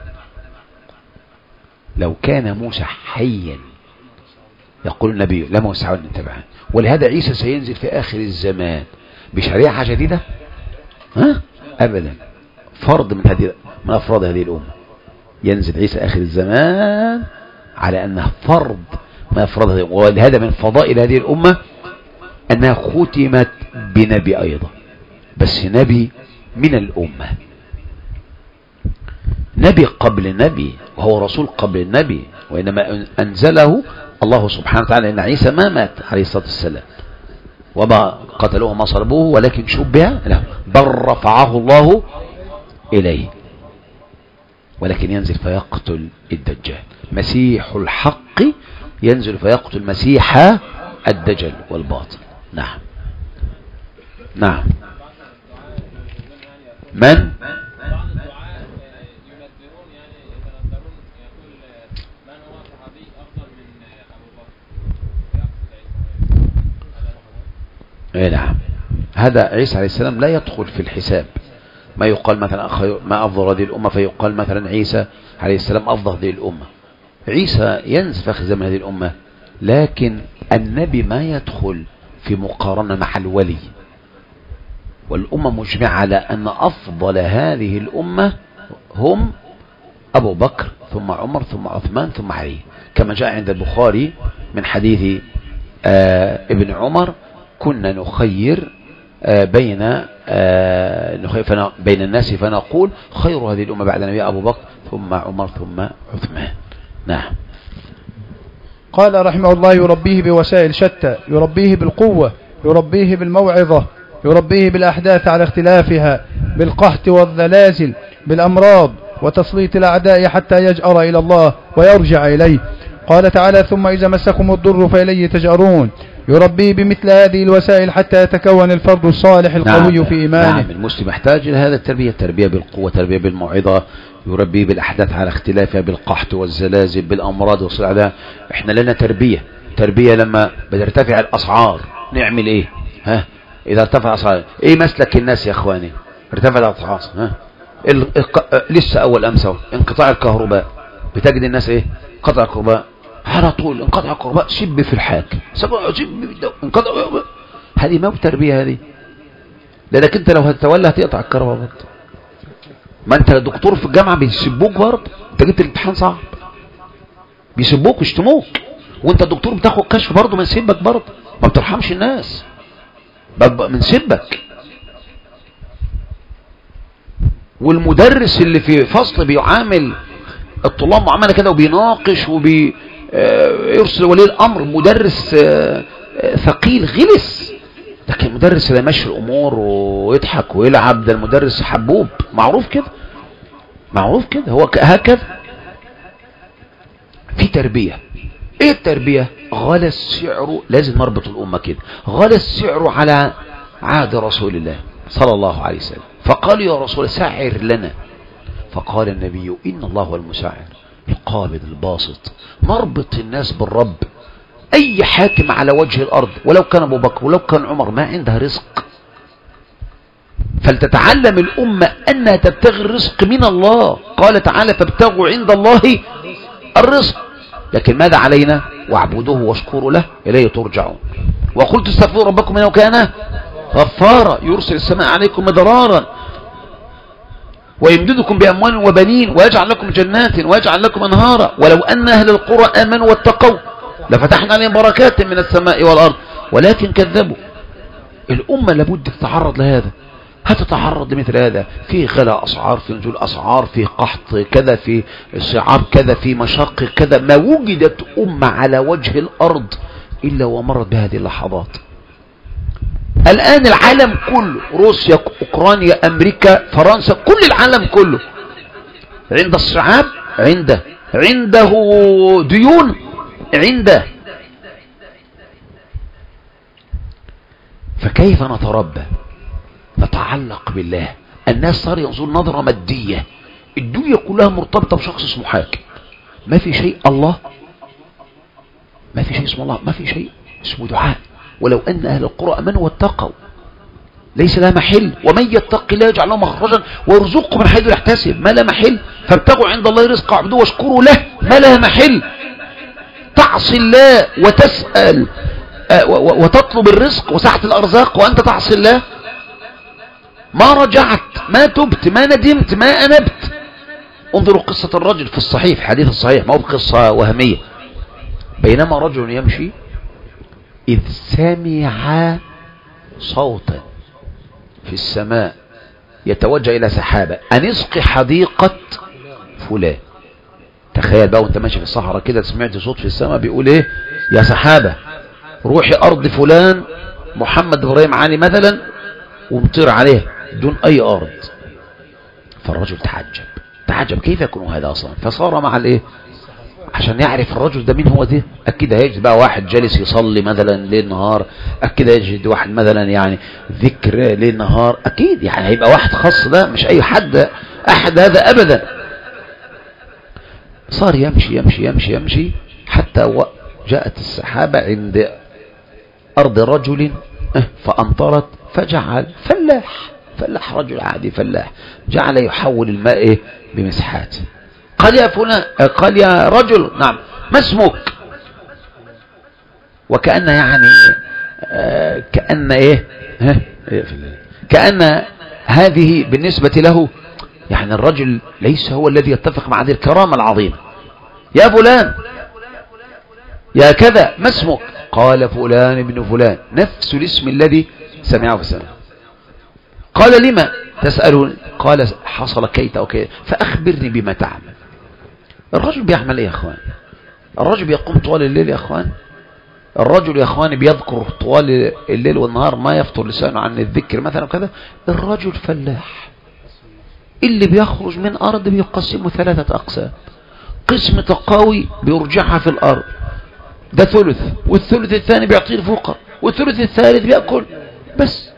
لو كان موسى حيا يقول النبي لما وسعوا أن نتبعه. ولهذا عيسى سينزل في آخر الزمان بشريعة جديدة؟ أبدا. فرض من أفراد هذه الأمة. ينزل عيسى آخر الزمان على أنه فرض ما أفراد هذه الأمة. ولهذا من فضائل هذه الأمة أنها ختمت بنبي أيضا، بس نبي من الأمة، نبي قبل النبي وهو رسول قبل النبي. وإنما أنزله الله سبحانه وتعالى إن عيسى ما مات عليه الصلاة والسلام وما قتلوه ما صلبوه ولكن شبه له، بل رفعه الله إليه. ولكن ينزل فيقتل الدجال. مسيح الحق ينزل فيقتل مسيح الدجل والباطل. نعم نعم. من نعم. هذا عيسى عليه السلام لا يدخل في الحساب. ما يقال مثلا ما أفضل هذه الأمة فيقال مثلا عيسى عليه السلام أفضل هذه الأمة. عيسى ينزل في آخر زمن هذه الأمة، لكن النبي ما يدخل في مقارنة مع الولي. والأمة مجمعة على أن أفضل هذه الأمة هم أبو بكر ثم عمر ثم عثمان ثم علي، كما جاء عند البخاري من حديث ابن عمر: كنا نخير بين الناس فنقول خير هذه الأمة بعد النبي أبو بكر ثم عمر ثم عثمان. نعم. قال رحمه الله: يربيه بوسائل شتى، يربيه بالقوة، يربيه بالموعظة، يربيه بالأحداث على اختلافها، بالقحط والزلازل، بالأمراض وتسليط الأعداء حتى يجأر إلى الله ويرجع إليه. قال تعالى: ثم إذا مسكم الضر فإليه تجأرون. يربيه بمثل هذه الوسائل حتى يتكون الفرد الصالح القوي في إيمانه. نعم. المسلم يحتاج إلى هذا التربية بالقوة، تربية بالموعظة، يربيه بالأحداث على اختلافها، بالقحط والزلازل، بالأمراض والصلع. احنا لنا تربية لما بترتفع الأسعار نعمل ايه؟ إذا ارتفع الأسعار ايه مسلك الناس يا اخواني؟ ارتفع الأسعار لسه أول أمس انقطاع الكهرباء، بتجد الناس ايه؟ انقطع الكهرباء على طول، انقطع الكهرباء شب في الحاك، انقطع. هذه ما بتربية هذه، لأنك انت لو هتتولى هتقطع الكهرباء برضه. ما انت دكتور في الجامعة بيسبوك برضه، انت جبت الامتحان صعب بيسبوك ويشتموك، وانت الدكتور بتاخد كشف برضه من سبك برضه، ما بترحمش الناس من سبك. والمدرس اللي في فصل بيعامل الطلاب معاملة كده وبيناقش وبيرسل ولي الأمر، مدرس ثقيل غلس، لكن المدرس اللي يمشي الأمور ويضحك ويلعب ده المدرس حبوب، معروف كده هو هكذا. في تربية. ايه التربية؟ غلى السعر، لازم نربط الأمة كده، غلى السعر على عهد رسول الله صلى الله عليه وسلم، فقال: يا رسول الله سعر لنا. فقال النبي: إن الله هو المسعر القابض الباسط. نربط الناس بالرب. أي حاكم على وجه الأرض ولو كان أبو بكر ولو كان عمر ما عندها رزق، فلتتعلم الأمة أنها تبتغي الرزق من الله. قال تعالى: فابتغوا عند الله الرزق. لكن ماذا علينا؟ واعبدوه واشكروا له إليه ترجعون. وقلت استغفروا ربكم إنه كان غفارا يرسل السماء عليكم مدرارا ويمددكم بأموال وبنين ويجعل لكم جنات ويجعل لكم أنهارا ولو أن أهل القرى آمنوا واتقوا لفتحنا عليهم بركات من السماء والأرض ولكن كذبوا. الأمة لابد تتعرض لهذا، هتتعرض لمثل هذا، في غلاء أسعار، في نزول أسعار، في قحط كذا، في صعاب كذا، في مشاق كذا. ما وجدت أمة على وجه الأرض إلا ومرت بهذه اللحظات. الآن العالم كله، روسيا، أوكرانيا، أمريكا، فرنسا، كل العالم كله عند الصعاب عنده ديون عنده. فكيف نتربى؟ نتعلق بالله. الناس صار ينظر نظرة مادية، الدنيا كلها مرتبطة بشخص اسمه حاكم. ما في شيء الله، ما في شيء اسمه الله، ما في شيء اسمه دعاء. ولو أن أهل القرى أمنوا واتقوا ليس لها محل. ومن يتق الله يجعل له مخرجا ويرزقه من حيث لا يحتسب. ما لا محل. فابتغوا عند الله رزقا واعبدوه واشكروا له. ما لها محل. تعصي الله وتسأل وتطلب الرزق وسعة الأرزاق وأنت تعصي الله، ما رجعت، ما تبت، ما ندمت، ما أنبت. انظروا قصة الرجل في الصحيح، في حديث الصحيح، ما هو بقصة وهمية. بينما رجل يمشي إذ سمع صوتا في السماء يتوجه إلى سحابة أن اسقي حديقة فلان. تخيل بقى وانت ماشي في الصحراء كده سمعت صوت في السماء بيقول ايه؟ يا سحابة روحي أرض فلان محمد إبراهيم علي مثلا ومطير عليه دون أي أرض. فالرجل تعجب كيف يكون هذا أصلا. فصار مع الايه عشان يعرف الرجل ده مين هو ده. أكيد هيجد بقى واحد جالس يصلي مثلا ليل نهار، أكيد هيجد واحد مثلا يعني ذكر ليل نهار، أكيد يعني هيبقى واحد خاص، ده مش أي حد أحد هذا أبدا. صار يمشي حتى جاءت السحابة عند أرض رجل فأمطرت فجعل فلاح رجل عادي فلاح جعل يحول الماء بمسحات. قال يا فلان، قال يا رجل نعم ما اسمك؟ وكأن يعني كأن كأن هذه بالنسبة له يعني الرجل ليس هو الذي يتفق مع هذه الكرامة العظيمة. يا فلان يا كذا، ما اسمك؟ قال فلان ابن فلان، نفس الاسم الذي سمعه في السماء. قال لما تسألون؟ قال حصل كيت أو كيت، فأخبرني بما تعمل. الرجل بيعمل ايه يا اخوان؟ الرجل بيقوم طوال الليل يا اخوان. الرجل يا اخوان بيذكر طوال الليل والنهار، ما يفطر لسانه عن الذكر مثلا كذا. الرجل فلاح، اللي بيخرج من أرض بيقسمه 3 أقسام. قسم تقاوي بيرجعها في الأرض، ده ثلث، والثلث الثاني بيعطيه الفقراء، والثلث الثالث بيأكل بس.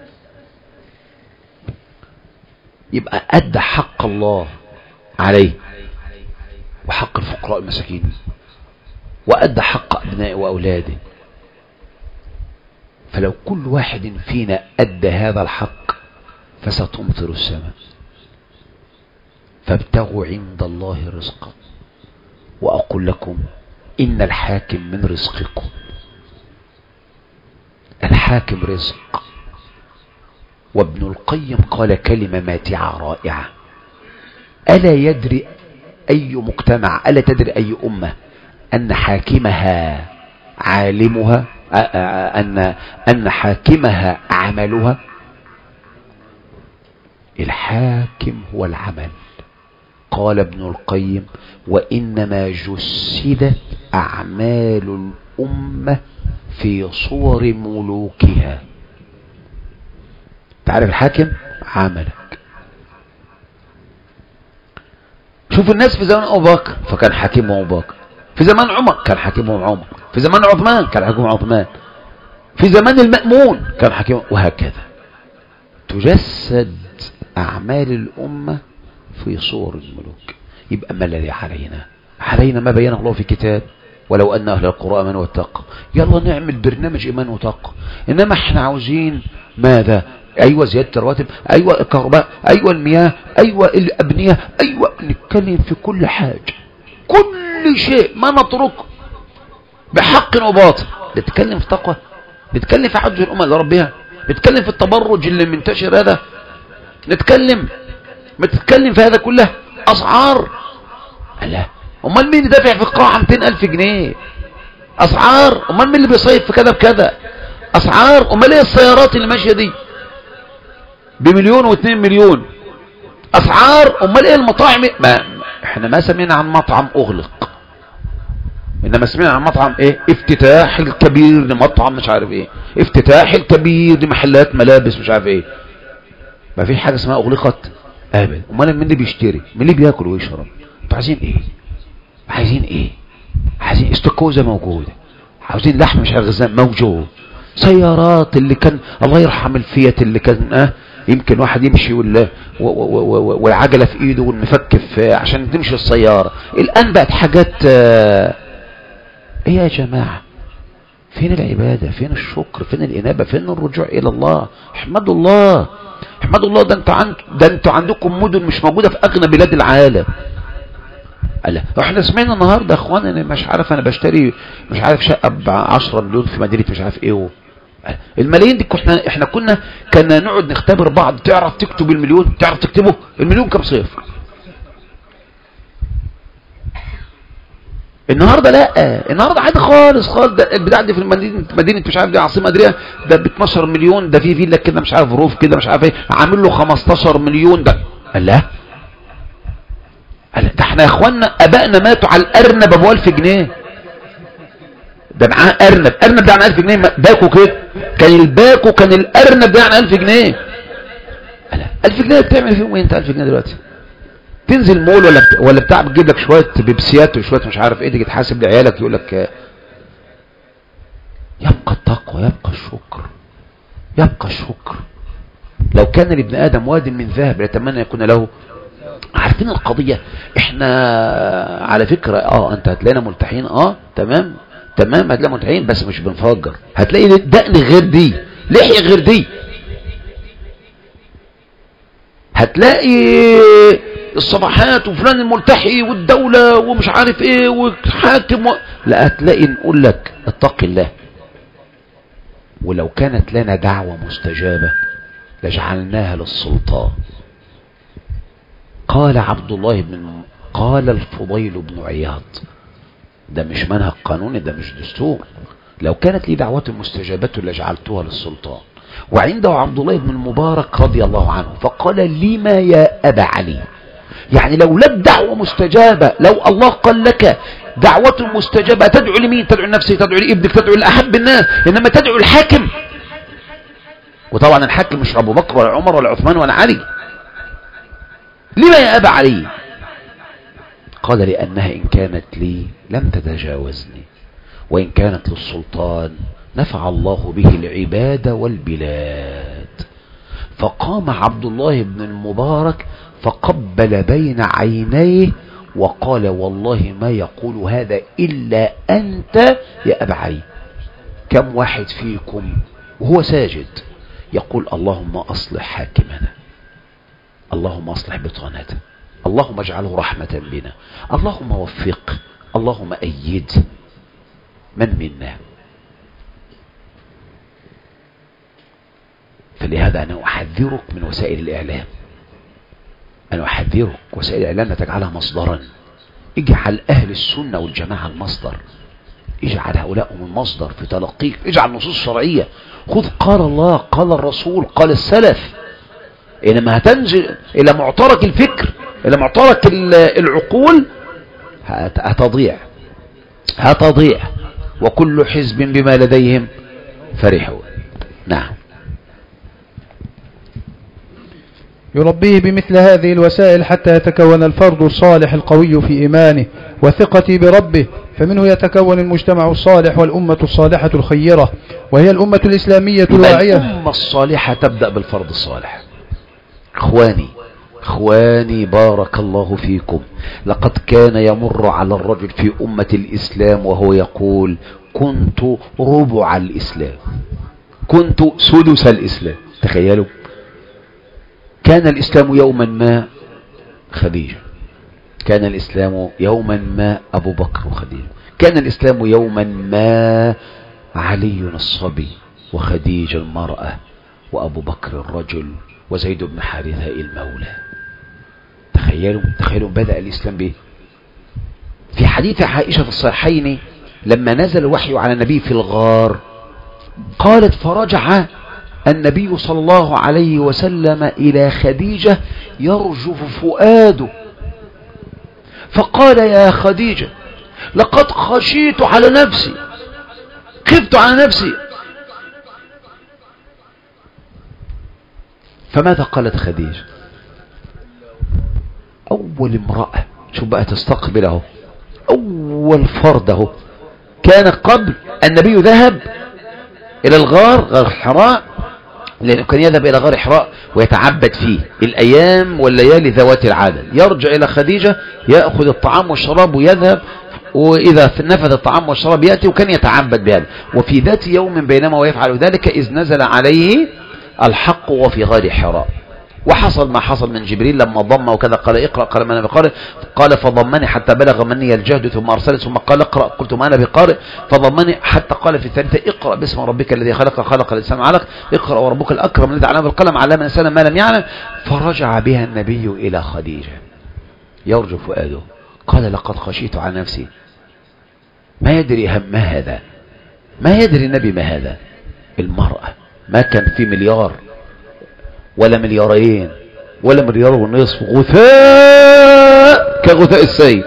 يبقى أدى حق الله عليه وحق الفقراء المساكين، وأدى حق أبنائه وأولاده. فلو كل واحد فينا أدى هذا الحق فستمطر السماء. فابتغوا عند الله رزقا، وأقول لكم إن الحاكم من رزقكم. الحاكم رزق. وابن القيم قال كلمة ماتعة رائعة: ألا يدري أي مجتمع، ألا تدري أي أمة أن حاكمها عالمها، أن حاكمها عملها؟ الحاكم هو العمل. قال ابن القيم: وإنما جسدت أعمال الأمة في صور ملوكها. تعرف الحاكم؟ عملك. شوف الناس في زمان أبو بكر فكان حاكمهم أبو بكر، في زمان عمر كان حاكمهم عمر، في زمان عثمان كان حاكمهم عثمان، في زمان المأمون كان حاكمهم، وهكذا. تجسد أعمال الأمة في صور الملوك. يبقى ما الذي علينا؟ علينا ما بينه الله في كتاب: ولو أن أهل القرى آمنوا واتقوا. يلا نعمل برنامج إيمان وتقوى. إنما احنا عاوزين ماذا؟ أيوة زيادة الرواتب، أيوة الكهرباء، أيوة المياه، أيوة الأبنية، أيوة. نتكلم في كل حاجة، كل شيء ما نتركه بحق وباطل. نتكلم في تقوى، نتكلم في حج الأمة لربها، نتكلم في التبرج اللي منتشر هذا، نتكلم ما تتكلم في هذا كله. أسعار، لا امال مين يدافع في القاعة 200,000 جنيه؟ أسعار، امال مين اللي بيصيف في كذا بكذا؟ أسعار، امال ايه السيارات اللي ماشية دي ب1 و2 مليون؟ أسعار، امال ايه المطاعم؟ احنا ما سمعنا عن مطعم أغلق، انما سمعنا عن مطعم ايه؟ افتتاح الكبير لمطعم مش عارف ايه، افتتاح الكبير لمحلات ملابس مش عارف ايه. ما في حاجة اسمها أغلقت ابدا. امال مين اللي بيشتري؟ مين اللي بياكل ويشرب؟ انتوا عايزين ايه؟ عايزين ايه؟ عايزين استكوزة موجودة، عاوزين لحم مش غزال موجود، سيارات اللي كان الله يرحم الفيات اللي كان يمكن واحد يمشي والعجلة في ايده والمفك عشان تمشي السيارة. الان بقت حاجات ايه يا جماعة؟ فين العبادة؟ فين الشكر؟ فين الإنابة؟ فين الرجوع إلى الله؟ احمدوا الله، احمدوا الله. ده انتوا عندكم مدن مش موجودة في أغنى بلاد العالم. ألا احنا سمعنا النهاردة يا اخوان انا مش عارف انا بشتري مش عارف شقة ب10 مليون في مدينة مش عارف ايه. الملايين دي احنا كنا نقعد نختبر بعض. تعرف تكتب المليون؟ تعرف تكتبه؟ المليون كم صفر؟ النهاردة لا، النهاردة عادي خالص خالص. ده البتاع دي في مدينة مش عارف دي عاصمة ادريها ده ب 12 مليون، ده في فيلا كده مش عارف روف كده مش عارف ايه عامل له 15 مليون. ده لا ده احنا يا اخوانا ابائنا ماتوا على الارنب ابو 1000 جنيه. ده معاه ارنب ده عن 1000 جنيه باكو كده. كان الباكو كان الارنب ده عن 1000 جنيه. 1000 جنيه بتعمل فيهم ايه انت؟ 1000 جنيه دلوقتي تنزل مول ولا بتاع بتجيب لك شويه بيبسيات وشويه مش عارف ايه، تيجي تحاسب لعيالك يقول لك. يبقى التقوى، يبقى الشكر، يبقى الشكر. لو كان لابن ادم واد من ذهب ليتمنى يكون له. عارفين القضيه؟ احنا على فكره انت هتلاقينا ملتحين تمام هتلاقي ملتحين بس مش بنفجر. هتلاقي دقن غير دي، لحيه غير دي، هتلاقي الصباحات وفلان الملتحي والدولة ومش عارف ايه وحاكم لا هتلاقي نقول لك اتق الله. ولو كانت لنا دعوة مستجابة لجعلناها للسلطان. قال قال الفضيل بن عياض، ده مش منهج قانوني، ده مش دستور، لو كانت لي دعوة مستجابة لجعلتها للسلطان. وعنده عبد الله بن المبارك رضي الله عنه فقال لما يا أبا علي، يعني لو لك دعوة مستجابة، لو الله قال لك دعوة مستجابة تدعو لمين؟ تدعو لنفسك، تدعو لابنك، تدعو لأحب الناس، إنما تدعو الحاكم. وطبعا الحاكم مش أبو بكر ولا عمر ولا عثمان ولا علي. لما يا أبا علي؟ قال لأنها إن كانت لي لم تتجاوزني، وإن كانت للسلطان نفع الله به العباد والبلاد. فقام عبد الله بن المبارك فقبل بين عينيه وقال والله ما يقول هذا إلا أنت يا أبا علي. كم واحد فيكم وهو ساجد يقول اللهم أصلح حاكمنا، اللهم أصلح بطانته، اللهم اجعله رحمة بنا، اللهم وفق، اللهم أيد من منا. فلهذا أنا أحذرك من وسائل الإعلام، أنا أحذرك وسائل الإعلام لا تجعلها مصدرا. اجعل أهل السنة والجماعة المصدر، اجعل هؤلاء من المصدر في تلقيك، اجعل نصوص شرعية، خذ قال الله قال الرسول قال السلف. إنما هتنزل إلى معترك الفكر، إلى معترك العقول، هتضيع وكل حزب بما لديهم فرحون. نعم. يربيه بمثل هذه الوسائل حتى يتكون الفرد الصالح القوي في إيمانه وثقته بربه، فمنه يتكون المجتمع الصالح والأمة الصالحة الخيرة، وهي الأمة الإسلامية الواعية. الأمة الصالحة تبدأ بالفرد الصالح. اخواني بارك الله فيكم، لقد كان يمر على الرجل في أمة الإسلام وهو يقول كنت ربع الإسلام، كنت سدس الإسلام. تخيلوا، كان الإسلام يوما ما خديجة، كان الإسلام يوما ما أبو بكر وخديجة، كان الإسلام يوما ما علي الصبي وخديجة المرأة وأبو بكر الرجل وزيد بن حارثة المولى. تخيلوا بدأ الإسلام به. في حديث عائشة في الصحيحين لما نزل الوحي على النبي في الغار قالت فرجع النبي صلى الله عليه وسلم إلى خديجة يرجف فؤاده فقال يا خديجة لقد خشيت على نفسي، خفت على نفسي. فماذا قالت خديجة؟ أول امرأة، شو بقى تستقبله، أول فرده كان قبل النبي ذهب إلى غار حراء، لأنه كان يذهب إلى غار حراء ويتعبد فيه الأيام والليالي ذوات العدد، يرجع إلى خديجة يأخذ الطعام والشراب ويذهب، وإذا نفذ الطعام والشراب يأتي، وكان يتعبد بهذا. وفي ذات يوم بينما ويفعل ذلك إذ نزل عليه الحق وفي غار حراء، وحصل ما حصل من جبريل لما ضم وكذا قال اقرأ، قال ما أنا بقارئ، قال فضمني حتى بلغ مني الجهد ثم أرسل، ثم قال اقرأ، قلت ما أنا بقارئ، فضمني حتى قال في الثالثة اقرأ باسم ربك الذي خلق الإنسان علق، اقرأ وربك الأكرم الذي علم بالقلم علم الإنسان ما لم يعلم. فرجع بها النبي إلى خديجة يرجف فؤاده قال لقد خشيت على نفسي. ما يدري هم هذا، ما يدري النبي ما هذا. المرأة ما كان في مليار ولا مليارين ولا مليار ونصف، غثاء كغثاء السيل.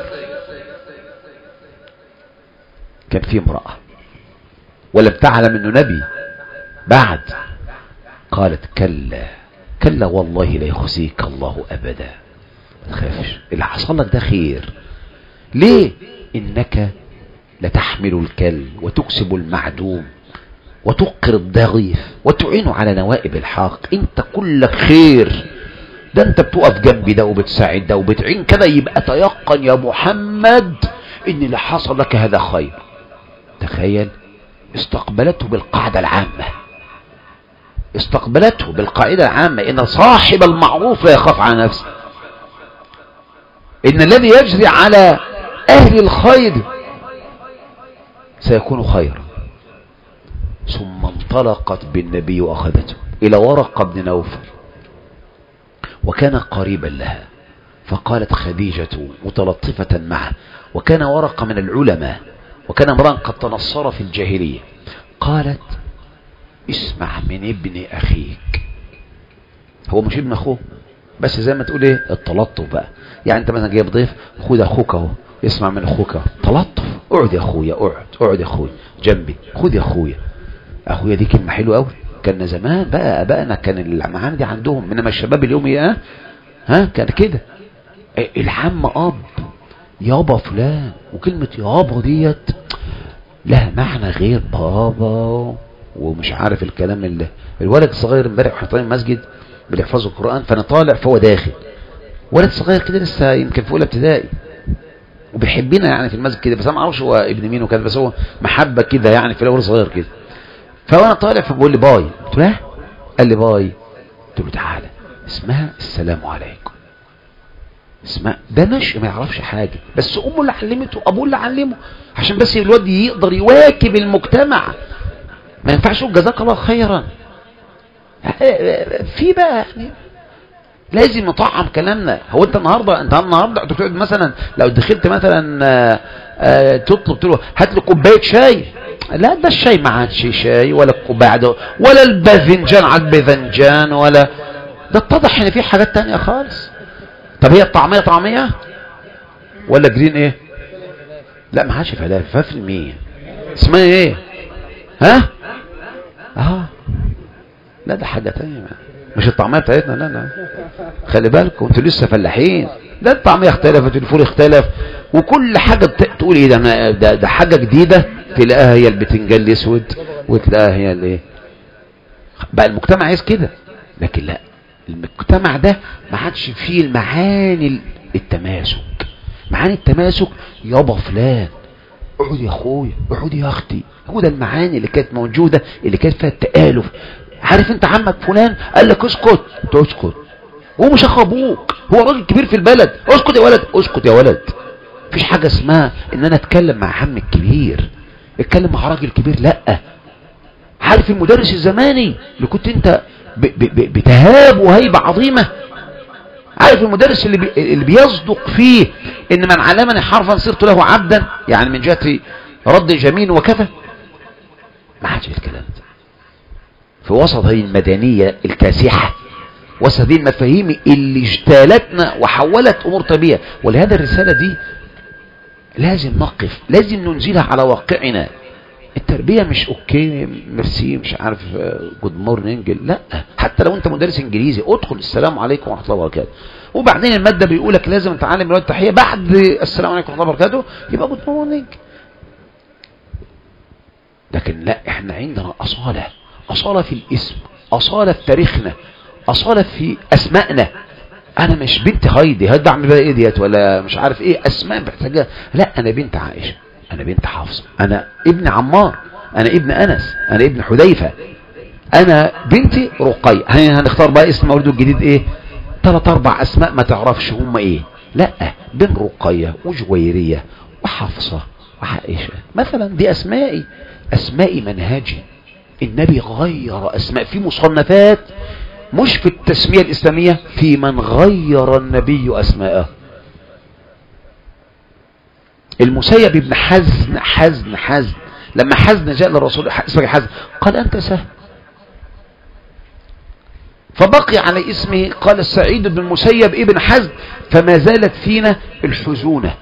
كان في امرأة ولم تعلم انه نبي بعد، قالت كلا والله لا يخزيك الله ابدا، ما تخافش، اللي حصل لك ده خير. ليه؟ انك لتحمل الكل وتكسب المعدوم وتقر الضعيف وتعين على نوائب الحق، انت كلك خير، ده انت بتقف جنبي ده وبتساعد ده وبتعين كذا، يبقى تيقن يا محمد ان اللي حصل لك هذا خير. تخيل، استقبلته بالقاعدة العامة، استقبلته بالقاعدة العامة ان صاحب المعروف لا يخاف على نفسه، ان الذي يجري على اهل الخير سيكون خيرا. ثم انطلقت بالنبي وأخذته إلى ورقة بن نوفل، وكان قريبا لها، فقالت خديجة متلطفة معه، وكان ورقة من العلماء، وكان امرأ قد تنصر في الجاهلية، قالت اسمع من ابن أخيك. هو مش ابن أخوه، بس زي ما تقول ايه التلطف بقى. يعني انت مثلا جايب ضيف، خد أخوك اهو، اسمع من أخوك اهو، تلطف. اقعد يا أخويا، اقعد يا أخويا جنبي، خد يا أخويا. أخويا دي كلمة حلوة أوي. كان زمان بقى أبائنا كان المعاني دي عندهم، انما الشباب اليوم ايه كان كده. العم أب، يابا فلان، وكلمة يابا ديت لها معنى غير بابا ومش عارف الكلام. اللي الولد الصغير امبارح واحنا طالعين المسجد بنحفظ القرآن، فانا طالع فهو داخل، ولد صغير كده لسه يمكن في اولى ابتدائي وبيحبنا يعني في المسجد كده، بس انا ما اعرفش هو ابن مين وكده، بس هو محبه كده يعني في الاول صغير كده. فانا طالع فبقول لي باي، قلت له قال لي باي، قلت له تعالى اسمها السلام عليكم. اسمها ده مش ما يعرفش حاجه، بس امه اللي علمته وابوه اللي علمه، عشان بس الواد يقدر يواكب المجتمع. ما ينفعش يقول جزاك الله خيرا. في بقى يعني لازم نطعم كلامنا. هو انت النهارده تقعد مثلا لو دخلت مثلا تطلب له هات لي كوبايه شاي، لا ده الشاي ما عادش شاي، ولا الكوبايه ده، ولا الباذنجان على الباذنجان، ولا ده اتضح ان في حاجات تانية خالص. طب هي الطعميه طعميه ولا جرين ايه؟ لا ما عادش فلافل، فلافل مين؟ اسمها ايه؟ لا ده حاجه تانية، مش الطعميه بتاعتنا. لا خلي بالكم انتوا لسه فلاحين. ده الطعميه اختلفت، الفول اختلف، وكل حاجه تقول ايه ده حاجه جديده، تلاقيها هي البتنجان الاسود، وتلاقيها هي الايه. بقى المجتمع عايز كده، لكن لا، المجتمع ده ما عادش فيه المعاني التماسك. معاني التماسك يابا فلان، اقعد يا اخويا، اقعد يا اختي. هو ده المعاني اللي كانت موجوده، اللي كانت فيها التآلف. عارف انت عمك فلان قال لك اسكت، تسكت. هو مش اخو ابوك، هو راجل كبير في البلد، اسكت يا ولد، اسكت يا ولد. مفيش حاجه اسمها ان انا اتكلم مع عم الكبير، اتكلم مع راجل كبير، لا. عارف المدرس الزماني اللي كنت انت بتهاب وهيبه عظيمه؟ عارف المدرس اللي بيصدق فيه ان من علمني حرفا صرت له عبدا، يعني من جهه رد جميل وكفى؟ ما عادش الكلام ده. في وسط هذه المدنية الكاسحة، وسط هذه المفاهيم اللي اجتالتنا وحولت أمور طبيعية. ولهذا الرسالة دي لازم نقف، لازم ننزلها على واقعنا. التربية مش اوكي ميرسي مش عارف جود مورنينج، لا. حتى لو انت مدرس انجليزي ادخل السلام عليكم ورحمة الله وبركاته، وبعدين المادة بيقولك لازم تعلم الواد التحية بعد السلام عليكم ورحمة الله وبركاته، يبقى جود مورنينج. لكن لا، احنا عندنا أصالة في الاسم، أصالة في تاريخنا، أصالة في أسمائنا. أنا مش بنت هايدي أعمل بقى إيه ديت ولا مش عارف إيه أسماء محتاجة، لا. أنا بنت عائشة، أنا بنت حفصة، أنا ابن عمار، أنا ابن أنس، أنا ابن حذيفة، أنا بنتي رقية. هنختار بقى اسم مولده الجديد إيه؟ 3-4 أسماء ما تعرفش هم إيه، لا. بن رقية وجويرية وحفصة وعائشة مثلا، دي أسمائي منهجي. النبي غير أسماء في مصنفات، مش في التسمية الإسلامية، في من غير النبي أسماءه. المسيب ابن حزن لما حزن جاء للرسول اسمه حزن، قال أنت سهل، فبقي على اسمه. قال السعيد بن المسيب ابن حزن، فما زالت فينا الحزونة.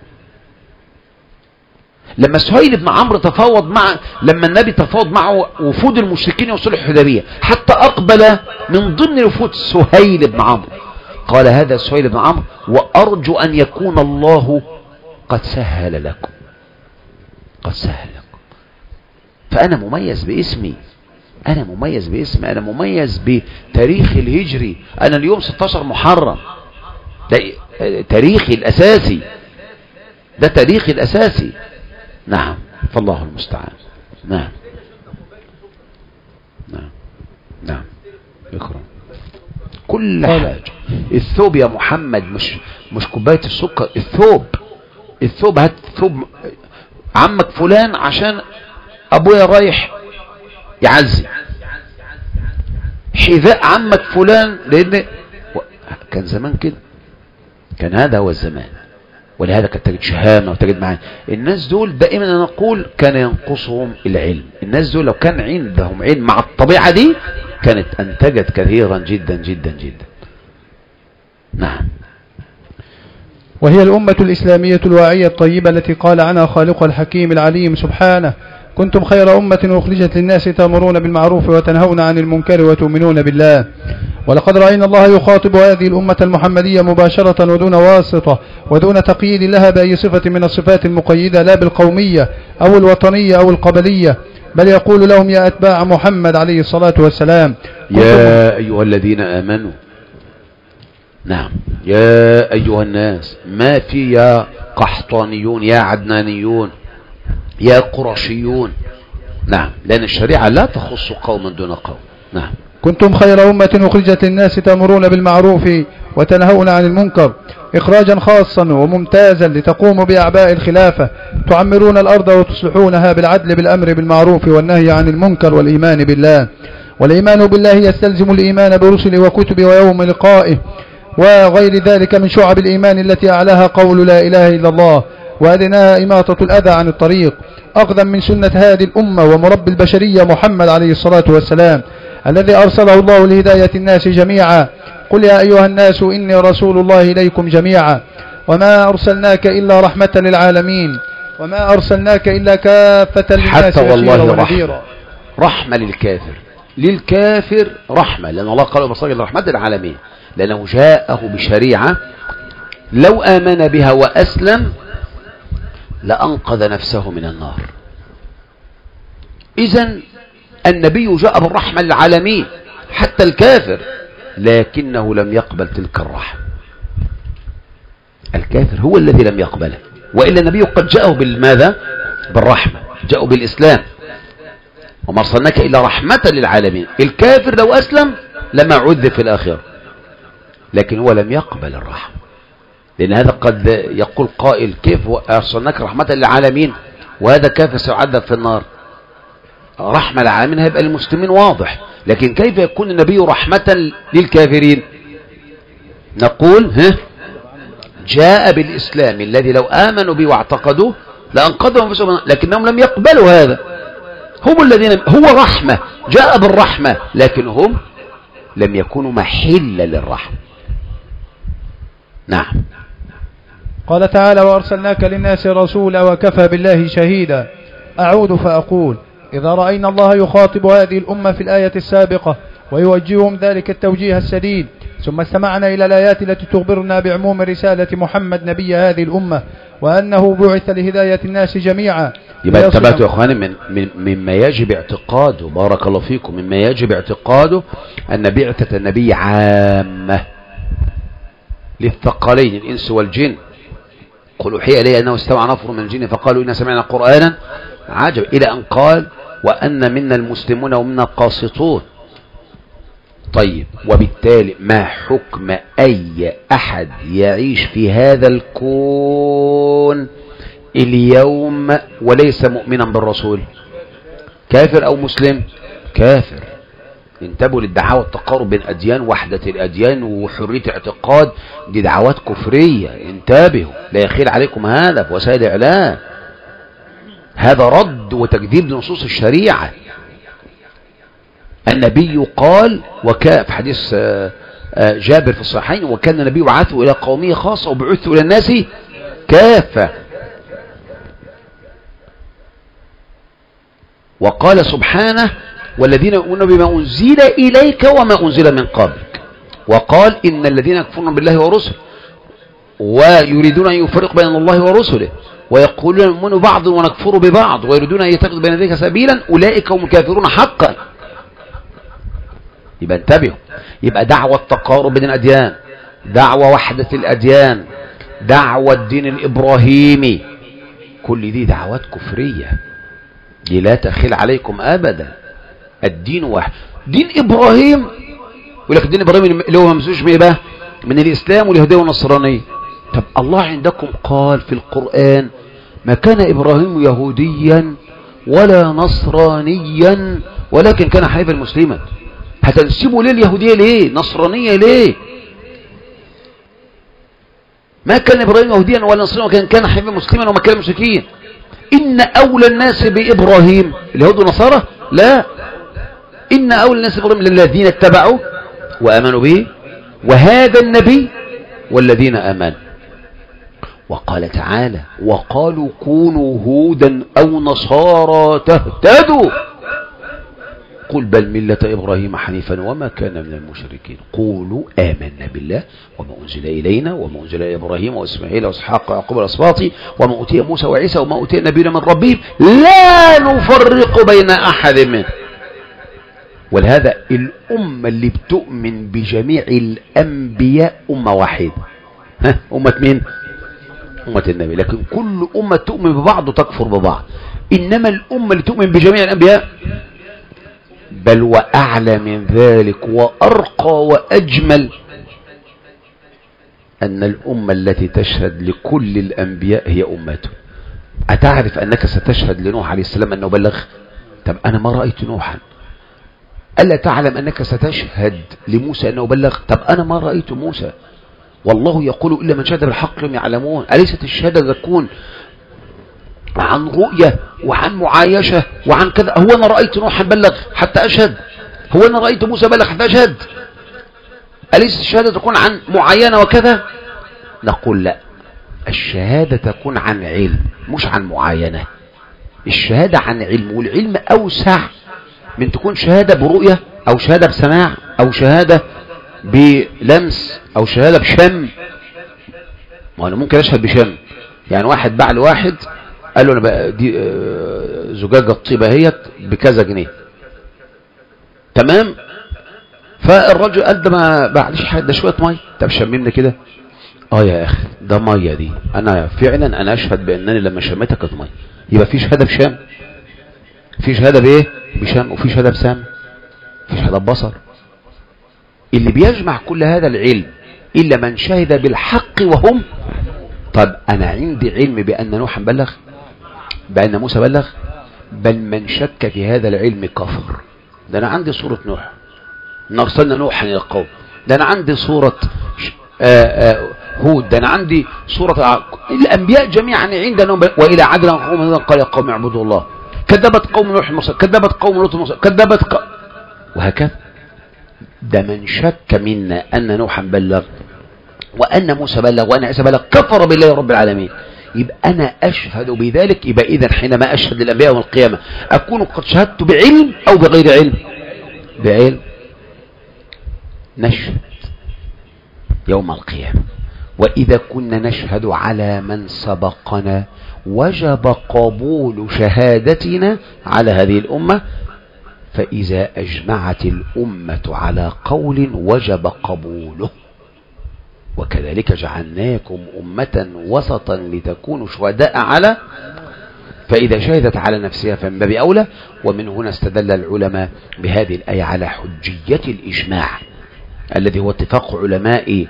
لما سهيل بن عمرو لما النبي تفاوض معه وفود المشركين يوصلوا الحديبية، حتى أقبل من ضمن وفود سهيل بن عمرو، قال هذا سهيل بن عمرو وأرجو أن يكون الله قد سهل لكم. فأنا مميز باسمي، أنا مميز بتاريخ الهجري. أنا اليوم 16 محرم، ده تاريخي الأساسي، نعم. فالله المستعان. نعم يكرم كل حاجة. الثوب يا محمد مش كوباية السكر، الثوب هات ثوب عمك فلان عشان ابويا رايح يعزي، حذاء عمك فلان، لان كان زمان كده، كان هذا هو الزمان. ولهذا كانت تجد شهامة وتجد معاني. الناس دول دائما أنا نقول كان ينقصهم العلم. الناس دول لو كان عندهم علم مع الطبيعة دي كانت أنتجت كثيرا جدا جدا جدا. نعم. وهي الأمة الإسلامية الواعية الطيبة التي قال عنها خالقها الحكيم العليم سبحانه: كنتم خير أمة أخرجت للناس تأمرون بالمعروف وتنهون عن المنكر وتؤمنون بالله. ولقد رأينا الله يخاطب هذه الأمة المحمدية مباشرة ودون واسطة ودون تقييد لها بأي صفة من الصفات المقيدة، لا بالقومية أو الوطنية أو القبلية، بل يقول لهم: يا أتباع محمد عليه الصلاة والسلام، يا أيها الذين آمنوا. نعم، يا أيها الناس، ما في يا قحطانيون يا عدنانيون يا قرشيون. نعم، لأن الشريعة لا تخص قوما دون قوم. نعم. كنتم خير أمة أخرجت للناس تأمرون بالمعروف وتنهون عن المنكر، إخراجا خاصا وممتازا لتقوموا بأعباء الخلافة، تعمرون الأرض وتصلحونها بالعدل بالأمر بالمعروف والنهي عن المنكر والإيمان بالله. والإيمان بالله يستلزم الإيمان برسله وكتبه ويوم لقائه وغير ذلك من شعب الإيمان التي أعلاها قول لا إله إلا الله وأدناها إماطة الأذى عن الطريق، أخذا من سنة هذه الأمة ومربي البشرية محمد عليه الصلاة والسلام الذي أرسله الله لهداية الناس جميعا. قل يا أيها الناس إني رسول الله إليكم جميعا وما أرسلناك إلا رحمة للعالمين وما أرسلناك إلا كافة للناس بشيرا ونذيرا. رحمة للكافر رحمة، لأن الله قال بصير رحمة للعالمين، لأنه جاءه بشريعة لو آمن بها وأسلم لأنقذ نفسه من النار. إذن النبي جاء بالرحمة للعالمين حتى الكافر، لكنه لم يقبل تلك الرحمة. الكافر هو الذي لم يقبله، وإلا النبي قد جاءه بالماذا؟ بالرحمة، جاءه بالإسلام، وما أرسلناك إلا رحمة للعالمين. الكافر لو أسلم لما عذب في الآخرة، لكن هو لم يقبل الرحمة. لأن هذا قد يقول قائل: كيف أرسلناك رحمة للعالمين وهذا كافر سيعذب في النار؟ رحمة للعالمين هيبقى للمسلمين واضح، لكن كيف يكون النبي رحمة للكافرين؟ نقول جاء بالإسلام الذي لو آمنوا به واعتقدوه لأنقذهم أنفسهم، لكنهم لم يقبلوا هذا. هم الذين هو رحمة، جاء بالرحمة، لكن هم لم يكونوا محلا للرحمة. نعم. قال تعالى: وأرسلناك للناس رسولا وكفى بالله شهيدا. أعود فأقول: إذا رأينا الله يخاطب هذه الأمة في الآية السابقة ويوجههم ذلك التوجيه السديد، ثم استمعنا إلى الآيات التي تخبرنا بعموم رسالة محمد نبي هذه الأمة وأنه بعث لهداية الناس جميعا. يبقى انتبهتوا يا أخواني، مما يجب اعتقاده، بارك الله فيكم، مما يجب اعتقاده أن بعثة النبي عامة للثقلين الإنس والجن. قل أوحي إلي أنه استمع نفر من الجن فقالوا إنا سمعنا قرآنا عجب، إلى أن قال: وأن منا المسلمون ومنا القاسطون. طيب، وبالتالي ما حكم أي أحد يعيش في هذا الكون اليوم وليس مؤمنا بالرسول؟ كافر أو مسلم؟ كافر. انتبهوا للدعوة التقارب بين أديان، وحدة الأديان وحرية اعتقاد، دي دعوات كفرية، انتبهوا، لا يخيل عليكم هذا في وسائل الإعلام. هذا رد وتكذيب لنصوص الشريعة. النبي قال في حديث جابر في الصحيحين: وكان النبي بعثه إلى قومه خاصة وبعثه إلى الناس كافة. وقال سبحانه: والذين يؤمنون بما أنزل إليك وما أنزل من قبلك. وقال: إن الذين يكفرون بالله ورسله ويريدون أن يفرقوا بين الله ورسله ويقولون نؤمن بعض ونكفر ببعض ويريدون أن يتخذوا بين ذلك سبيلا أولئك هم الكافرون حقا. يبقى انتبهوا، يبقى دعوة التقارب بين الأديان، دعوة وحدة الأديان، دعوة الدين الإبراهيمي، كل دي دعوات كفرية، دي لا تخيل عليكم أبدا. الدين واحد، دين إبراهيم، يقول لك الدين إبراهيم اللي هو ممسوش من بقى من الإسلام واليهودية والنصرانية. طب الله عندكم قال في القرآن: ما كان إبراهيم يهوديا ولا نصرانيا ولكن كان حنيفا مسلما. هتنسبوا ليه اليهودية ليه؟ نصرانية ليه؟ ما كان إبراهيم يهوديا ولا نصرانيا وكان حنيفا مسلما وما كان مشركين. إن أولى الناس بإبراهيم اليهود والنصارى؟ لا، إن أولى الناس بإبراهيم للذين اتبعوا وآمنوا به وهذا النبي والذين آمنوا. وقال تعالى وقالوا كونوا هودا أو نصارى تهتدوا قل بل ملة إبراهيم حنيفا وما كان من المشركين قولوا آمنا بالله وما أنزل إلينا وما أنزل إلى إبراهيم وإسماعيل وإسحاق ويعقوب والأسباط وما أوتي موسى وعيسى وما أوتي النبيون من ربهم لا نفرق بين أحد منهم. ولهذا الأمة اللي بتؤمن بجميع الأنبياء أمة واحدة. أمة مين؟ أمة النبي. لكن كل أمة تؤمن ببعض وتكفر ببعض. إنما الأمة اللي تؤمن بجميع الأنبياء بل وأعلى من ذلك وأرقى وأجمل أن الأمة التي تشهد لكل الأنبياء هي أمته. أتعرف أنك ستشهد لنوح عليه السلام أنه بلغ؟ طب أنا ما رأيت نوحا. ألا تعلم أنك ستشهد لموسى أنه بلغ؟ طب أنا ما رأيت موسى. والله يقول إلا من شهد بالحق لم يعلمون. أليست الشهادة تكون عن رؤية وعن معايشة وعن كذا؟ هو أنا رأيت نوحا بلغ حتى أشهد؟ هو أنا رأيت موسى بلغ حتى أشهد؟ أليست الشهادة تكون عن معاينة وكذا؟ نقول لا، الشهادة تكون عن علم مش عن معاينة. الشهادة عن علم، والعلم أوسع من تكون شهادة برؤية أو شهادة بسماع أو شهادة بلمس أو شهادة بشم. وأنا ممكن أشهد بشم، يعني واحد باع لواحد قال له أنا بقى دي زجاجة طيبة هيت بكذا جنيه، تمام؟ فالرجل قال ده ما باعليش حاجة، ده شوية مية. طب شممني كده. يا أخي ده مية دي، أنا فعلا أنا أشهد بأنني لما شميتها كانت مية. يبقى في شهادة بشم، في شهادة بإيه؟ بشم، وفي شهادة بسم، في شهادة ببصر. اللي بيجمع كل هذا العلم إلا من شهد بالحق وهم. طب أنا عندي علم بأن نوحا بلغ، بأن موسى بلغ، بل من شك في هذا العلم كفر. ده أنا عندي سورة نوح، أرسلنا نوحا إلى القوم. ده أنا عندي سورة هود. ده أنا عندي سورة الأنبياء جميعا عندنا. وإلى عاد قوم قال يا قوم اعبدوا الله. كذبت قوم نوح المرسلين، كذبت قوم لوط المرسلين، وهكذا. ده من شك منا أن نوحا بلغ وأن موسى بلغ وأن عيسى بلغ كفر بالله رب العالمين. يبقى أنا أشهد بذلك. يبقى إذن حينما أشهد للأنبياء يوم القيامة أكون قد شهدت بعلم أو بغير علم؟ بعلم. نشهد يوم القيامة. وإذا كنا نشهد على من سبقنا وجب قبول شهادتنا على هذه الأمة. فإذا أجمعت الأمة على قول وجب قبوله. وكذلك جعلناكم أمة وسطا لتكونوا شهداء على. فإذا شهدت على نفسها فمن باب أولى. ومن هنا استدل العلماء بهذه الآية على حجية الإجماع الذي هو اتفاق علماء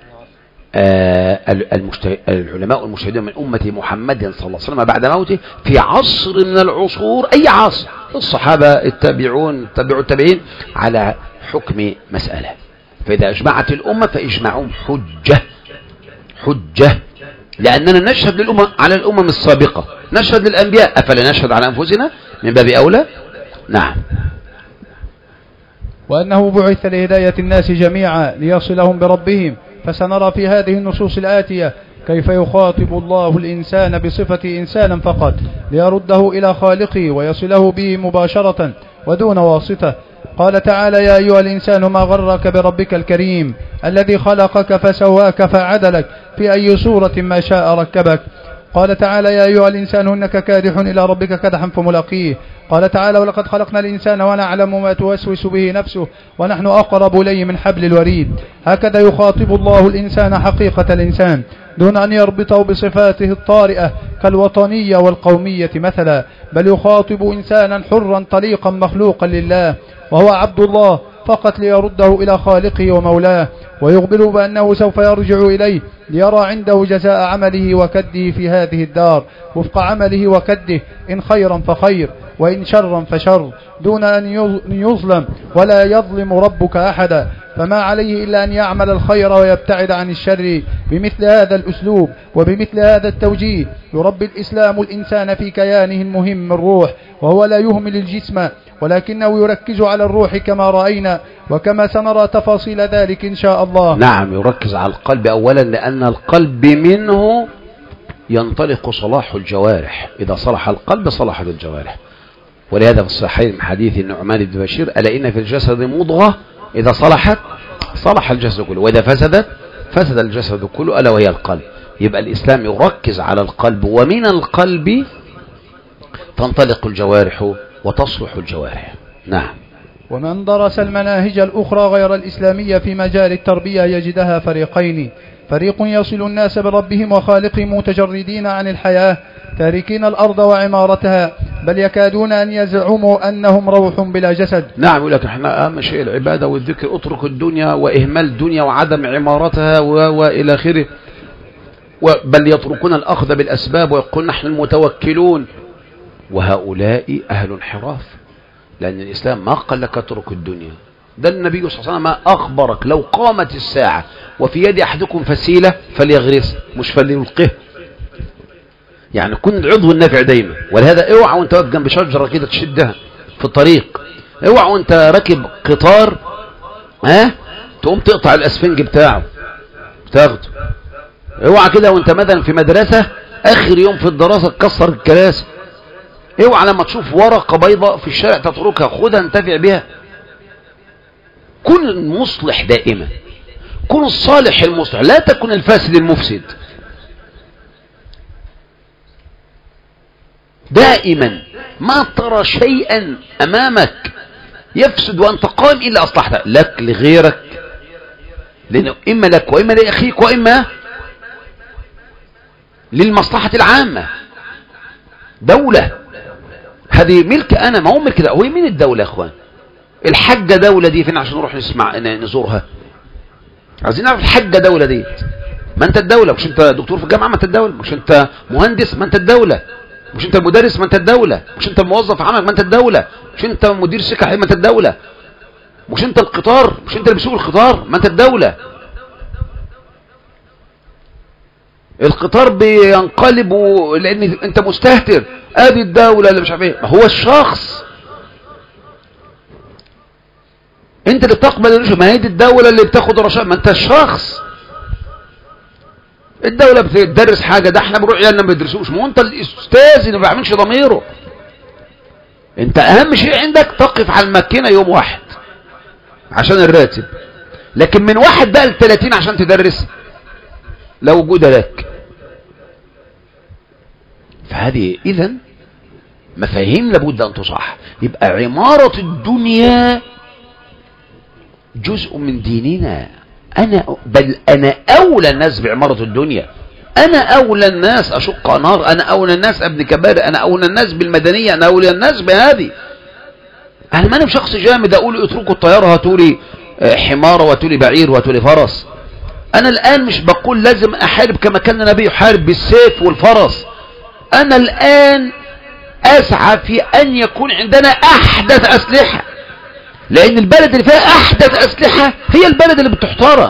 العلماء المجتهدين من أمة محمد صلى الله عليه وسلم بعد موته في عصر من العصور، أي عصر، الصحابة، التابعون، تابعوا التابعين، على حكم مسألة. فإذا أجمعت الأمة فإجماعهم حجة لأننا نشهد للأمة على الأمم السابقة، نشهد للأنبياء، أفلا نشهد على أنفسنا من باب أولى؟ نعم. وأنه بعث لهداية الناس جميعا ليصلهم بربهم. فسنرى في هذه النصوص الآتية كيف يخاطب الله الإنسان بصفة إنسانا فقط ليرده إلى خالقه ويصله به مباشرة ودون واسطة. قال تعالى يا أيها الإنسان ما غرك بربك الكريم الذي خلقك فسواك فعدلك في أي صورة ما شاء ركبك. قال تعالى يا أيها الإنسان إنك كادح إلى ربك كدحا فملاقيه. قال تعالى ولقد خلقنا الإنسان ونعلم ما توسوس به نفسه ونحن أقرب إليه من حبل الوريد. هكذا يخاطب الله الإنسان حقيقة الإنسان دون أن يربطه بصفاته الطارئة كالوطنية والقومية مثلا، بل يخاطب إنسانا حرا طليقا مخلوقا لله وهو عبد الله فقط ليرده إلى خالقه ومولاه. ويخبر بأنه سوف يرجع إليه ليرى عنده جزاء عمله وكده في هذه الدار وفق عمله وكده، إن خيرا فخير وإن شرا فشر، دون أن يظلم، ولا يظلم ربك أحدا. فما عليه إلا أن يعمل الخير ويبتعد عن الشر. بمثل هذا الأسلوب وبمثل هذا التوجيه يربي الإسلام الإنسان في كيانه المهم الروح، وهو لا يهمل الجسم ولكنه يركز على الروح كما رأينا وكما سنرى تفاصيل ذلك إن شاء الله. نعم، يركز على القلب أولا، لأن القلب منه ينطلق صلاح الجوارح. إذا صلح القلب صلحت الجوارح. ولهذا في الصحيح من حديث النعمان بن بشير: ألا إن في الجسد مضغة إذا صلحت صلح الجسد كله، وإذا فسدت فسد الجسد كله، ألا وهي القلب. يبقى الإسلام يركز على القلب، ومن القلب تنطلق الجوارح وتصلح الجوارح. نعم. ومن درس المناهج الأخرى غير الإسلامية في مجال التربية يجدها فريقين: فريق يصل الناس بربهم وخالقهم متجردين عن الحياة تاركين الأرض وعمارتها، بل يكادون أن يزعموا أنهم روح بلا جسد. نعم، يقول لك احنا أهم شيء العبادة والذكر، اترك الدنيا وإهمال الدنيا وعدم عمارتها وإلى آخره، بل يتركون الأخذ بالأسباب ويقول نحن المتوكلون. وهؤلاء أهل انحراف، لأن الإسلام ما قال لك اترك الدنيا. ده النبي صلى الله عليه وسلم ما أخبرك: لو قامت الساعة وفي يد أحدكم فسيلة فليغرس، مش فليلقه. يعني كن العضو النافع دايما. ولهذا اوعى وانت واقف جنب شجرة كده تشدها في الطريق، اوعى وانت راكب قطار تقوم تقطع الاسفنج بتاعه تاخده، اوعى كده وانت مثلا في مدرسة اخر يوم في الدراسة تكسر الكراسي، اوعى لما تشوف ورقة بيضاء في الشارع تتركها، خدها انتفع بها. كن المصلح دائما، كن الصالح المصلح، لا تكن الفاسد المفسد. دائما ما ترى شيئا امامك يفسد وانت قائم الا اصلحته، لك لغيرك، لانه اما لك واما لاخيك واما للمصلحة العامة. دولة هذه ملك انا، ما هو ملك ده. هو مين الدولة يا اخوان؟ الحجة دولة دي فين عشان نروح نزورها؟ عايزين نعرف الحجة دولة دي. ما انت الدولة، مش انت دكتور في الجامعة؟ ما انت الدولة. مش انت مهندس؟ ما انت الدولة. مش انت المدرس؟ ما انت الدولة. مش انت موظف عملك؟ ما انت الدولة. مش انت مدير سكة؟ ما انت الدولة. مش انت القطار؟ مش انت اللي بيسوق القطار؟ ما انت الدولة. القطار بينقلب لان انت مستهتر، ادي الدولة اللي مش عارف ايه. هو الشخص انت اللي بتقبل الرشوة، ما هي دي الدولة اللي بتاخد الرشاوى، ما انت الشخص. الدولة بتدرس حاجة، ده احنا بنروح عيالنا ما بيدرسوش، ما هو انت الاستاذ اللي ما بيعملش ضميره. انت اهم شيء عندك تقف على الماكينة يوم واحد عشان الراتب، لكن من واحد بقى ل30 عشان تدرس لا وجود لك. فهذه اذا مفاهيم لابد ان تصح. يبقى عمارة الدنيا جزء من ديننا. بل انا اولى الناس بعمارة الدنيا، انا اولى الناس اشق نار، انا اولى الناس ابن كبار، انا اولى الناس بالمدنية، انا اولى الناس بهذه. انا ما انا شخص جامد اقول اتركوا الطيارة هاتولي حمار وهاتولي بعير وهاتولي فرس. انا الان مش بقول لازم احارب كما كان النبي يحارب بالسيف والفرس. انا الان اسعى في ان يكون عندنا احدث اسلحة، لان البلد اللي فيها احدث اسلحة هي البلد اللي بتحترم.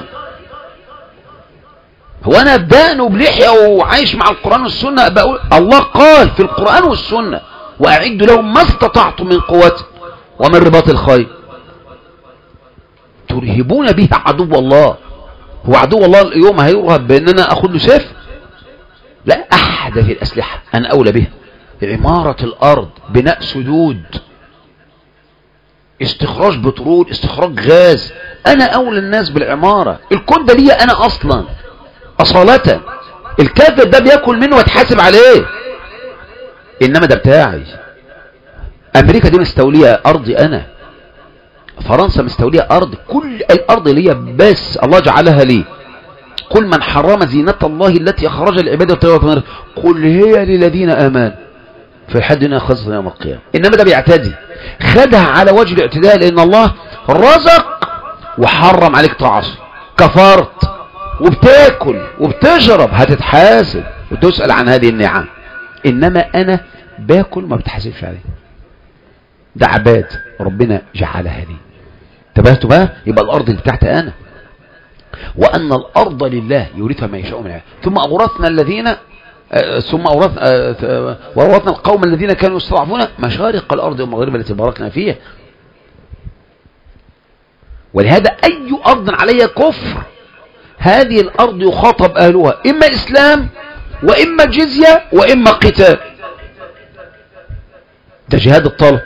هو انا ابدأ وبلحية وعايش مع القرآن والسنة بقول الله قال في القرآن والسنة واعدوا لهم ما استطعتم من قوة ومن رباط الخيل ترهبون به عدو الله. هو عدو الله اليوم هيرهب بان انا اخد له سيف؟ لا، احدث الاسلحة انا اولى بها. عمارة الارض، بناء سدود، استخراج بترول، استخراج غاز، انا اولى الناس بالعمارة. الكون ده ليا انا اصلا اصالة. الكافر ده بياكل منه واتحاسب عليه، انما ده بتاعي. امريكا دي مستولية ارضي انا، فرنسا مستولية ارض، كل الارض ليا بس الله جعلها لي. قل من حرم زينة الله التي اخرج العباد والطيبات، قل هي للذين امنوا في حدنا خزنا يوم القيامة. انما ده بيعتدي، خدها على وجه الاعتداء، لان الله رزق وحرم عليك تعصي. كفرت وبتاكل وبتشرب هتتحاسب وتسأل عن هذه النعم. انما انا باكل ما بتحاسبش عليه. ده عباد ربنا جعلها لي. انتبهتوا بقى؟ يبقى الارض اللي بتاعتي انا، وان الارض لله يورثها من يشاء من عباده. ثم اورثنا الذين وورثنا القوم الذين كانوا يستضعفون مشارق الارض والمغارب التي باركنا فيها. ولهذا اي ارض عليها كفر هذه الارض يخاطب اهلها اما اسلام واما جزية واما قتال. ده جهاد الطلب.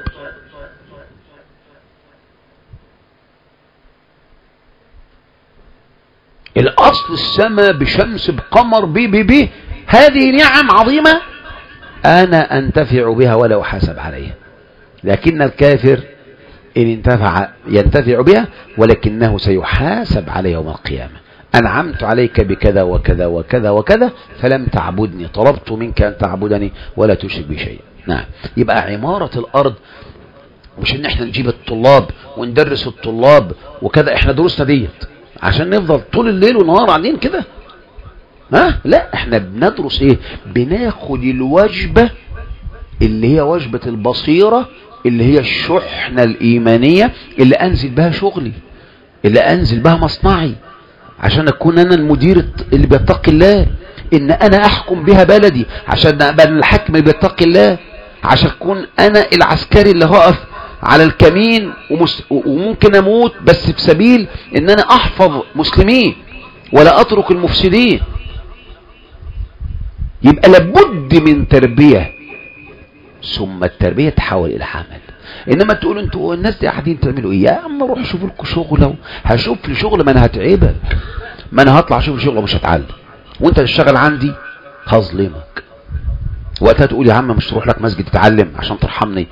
الاصل السماء بشمس بقمر بي هذه نعم عظيمة انا انتفع بها ولا احاسب عليها. لكن الكافر ان ينتفع بها ولكنه سيحاسب عليها يوم القيامة. أنعمت عليك بكذا وكذا وكذا وكذا فلم تعبدني، طلبت منك أن تعبدني ولا تشرك بي شيئا. نعم. يبقى عمارة الأرض مش ان احنا نجيب الطلاب وندرس الطلاب وكذا، احنا دروسنا ديت عشان نفضل طول الليل والنهار قاعدين كده، لا، احنا بندرس ايه؟ بناخد الوجبة اللي هي وجبة البصيرة، اللي هي الشحنة الإيمانية اللي أنزل بها شغلي، اللي أنزل بها مصنعي، عشان أكون أنا المدير اللي بيتقي الله، إن أنا أحكم بها بلدي عشان أبقى الحكم اللي بيتقي الله، عشان أكون أنا العسكري اللي هقف على الكمين وممكن أموت بس في سبيل إن أنا أحفظ مسلمين ولا أترك المفسدين. يبقى لابد من تربية، ثم التربية تحول إلى عمل. إنما تقولوا أنتوا الناس دي قاعدين تعملوا إيه؟ يا عم روح شوفوا لكم شغل. هشوف لي شغل، ما أنا هتعبك، ما أنا هطلع أشوف شغل ومش هتعلم، وأنت تشتغل عندي هظلمك. وقتها تقول يا عم مش تروح لك مسجد تتعلم عشان ترحمني؟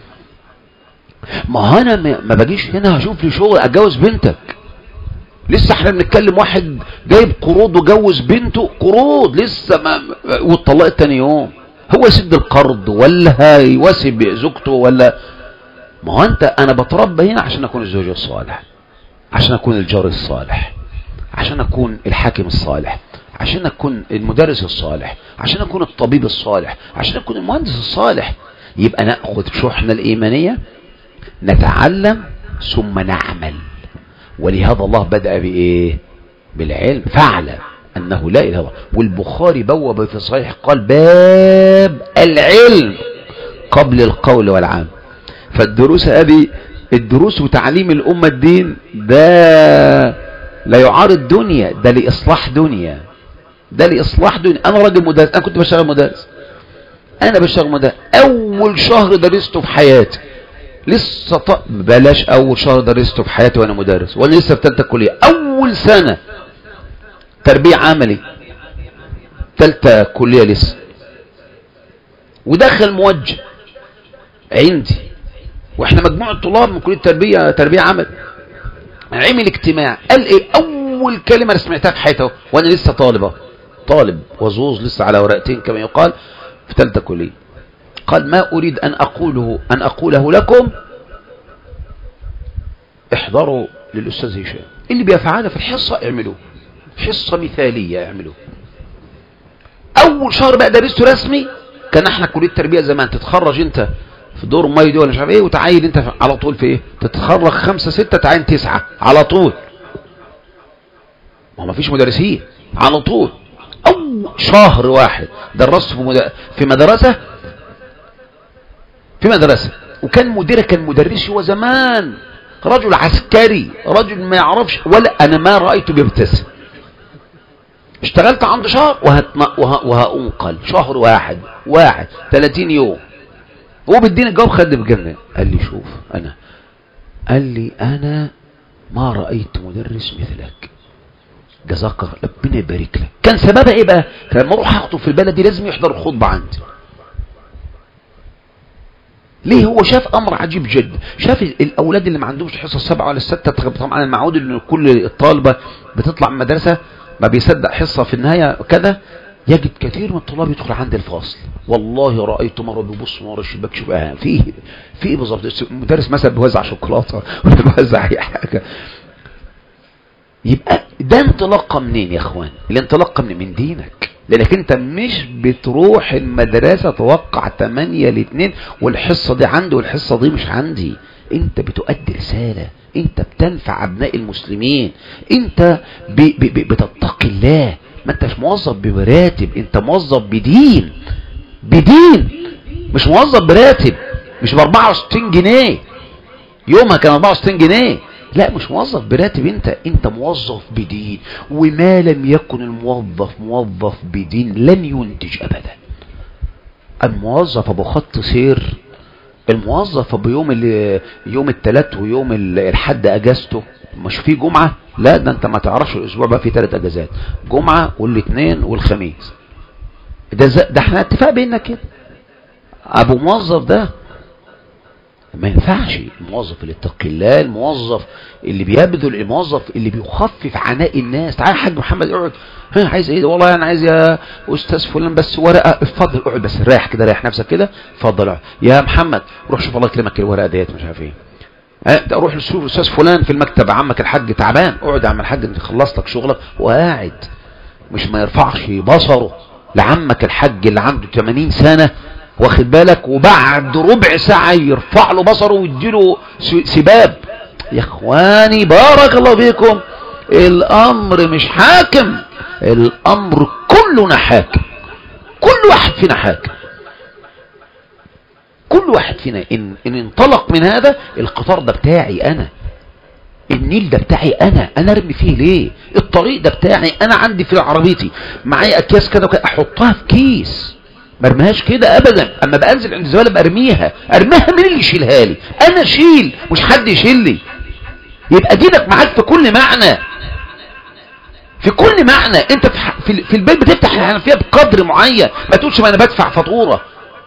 ما أنا ما باجيش هنا هشوف لي شغل أتجوز بنتك. لسه احنا بنتكلم واحد جايب قروض وجوز بنته قروض لسه واتطلقت تاني يوم. هو يسد القرض ولا هيواسب زوجته ولا؟ ما هو انا بتربى هنا عشان اكون الزوج الصالح، عشان اكون الجار الصالح، عشان اكون الحاكم الصالح، عشان اكون المدرس الصالح، عشان اكون الطبيب الصالح، عشان اكون المهندس الصالح. يبقى ناخذ شحنة الإيمانية، نتعلم ثم نعمل. ولهذا الله بدأ بإيه؟ بالعلم. فاعلم أنه لا إله إلا الله. والبخاري بوب في صحيح قال باب العلم قبل القول والعمل. فالدروس هذه، الدروس وتعليم الأمة الدين، ده لا يعارض دنيا، ده لإصلاح دنيا، ده لإصلاح دنيا. أنا راجل مدرس، أنا كنت بشتغل مدرس، أنا بشتغل مدرس. أول شهر درسته في حياتي لسه بلاش أول شهر درسته في حياتي وأنا مدرس، وأنا لسه في ثالثة كلية. أول سنة تربية عملي، ثالثة كلية لسه، ودخل موجه عندي، واحنا مجموعة طلاب من كلية تربية عمل، عمل اجتماع، قال ايه؟ اول كلمة انا سمعتها في حياتي وانا لسه طالب وزوز لسه على ورقتين كما يقال في ثالثة كلية. قال ما اريد ان اقوله لكم، احضروا للاستاذ هشام، اللي بيفعله في الحصة اعملوه، حصة مثالية اعملوه. اول شهر بقى درسته رسمي. كان احنا كلية تربية زمان تتخرج انت في دور ماي دي ولا مش عارف ايه، وتعين انت على طول في ايه، تتخرج 5 6 تعين 9 على طول. ما فيش مدرسين على طول. اول شهر واحد درسته في مدرسة، وكان مديره كان مدرسي هو زمان، رجل عسكري، رجل ما يعرفش ولا انا ما رأيته بيبتسم. اشتغلت عنده شهر وهأنقل شهر واحد 30 يوم. هو بيديني الجواب خد بجنة. قال لي شوف انا ما رأيت مدرس مثلك، جزاك الله ربنا يبارك لك. كان سببها ايه بقى؟ لما اروح اخطب في البلد دي لازم يحضر الخطبة عندي. ليه؟ هو شاف امر عجيب جدا، شاف الاولاد اللي ما عندهمش حصة 7 ولا 6. طبعا المعود ان كل الطالبة بتطلع من المدرسة ما بيصدق حصة في النهاية كذا، يجد كثير من الطلاب يدخل عند الفصل. والله رأيت مرة بيبص من ورا الشباك شوف في بالظبط المدرس مثلا بيوزع شوكولاتة ولا بيوزع اي حاجة. يبقى ده انطلاقه منين يا اخوان؟ الانطلاقه من دينك، لانك انت مش بتروح المدرسة توقع 8-2 والحصة دي عندي والحصة دي مش عندي. انت بتؤدي رسالة، انت بتنفع ابناء المسلمين، انت بتتقي الله. ما انتش موظف براتب، انت موظف بدين، مش موظف براتب، مش ب 64 جنيه. يومها كان 64 جنيه، لا مش موظف براتب، انت موظف بدين. وما لم يكن الموظف موظف بدين لن ينتج ابدا. الموظف ابو خط سير، الموظف ابو يوم الثلاث ويوم الحد اجازته، مش في جمعة، لا ده انت ما تعرفش الاسبوع بقى فيه 3 اجازات، جمعة والاثنين والخميس. ده احنا اتفاق بيننا كده. ابو موظف ده ما ينفعش. الموظف اللي اتقي الله، الموظف اللي بيبذل، الموظف اللي بيخفف عناء الناس. تعال يا حاج محمد اقعد، عايز ايه؟ والله انا عايز يا استاذ فلان بس ورقه. اتفضل اقعد بس، ريح كده، ريح نفسك كده، اتفضل اقعد. يا محمد روح شوف الله يكرمك الورقه ديت مش عارف ايه. روح لشوف الاستاذ فلان في المكتب، عمك الحاج تعبان، اقعد يا عم الحاج انت خلصت لك شغلك وقاعد. مش ما يرفعش بصره لعمك الحاج اللي عنده 80 سنه، واخد بالك، وبعد ربع ساعة يرفع له بصره ويديله سباب. يا اخواني بارك الله فيكم، الامر مش حاكم، الامر كلنا حاكم، كل واحد فينا حاكم، كل واحد فينا ان انطلق من هذا القطار ده بتاعي انا، النيل ده بتاعي انا ارمي فيه ليه؟ الطريق ده بتاعي انا، عندي في عربيتي معايا اكياس كده وكده احطها في كيس، ما ارميهاش كده ابدا. اما بنزل عند الزباله برميها مين اللي يشيلها لي؟ انا اشيل، مش حد يشيل لي. يبقى دينك معاك في كل معنى، في كل معنى. انت في البيت بتفتح الحنفيه بقدر معين، ما تقولش ما انا بدفع فاتوره.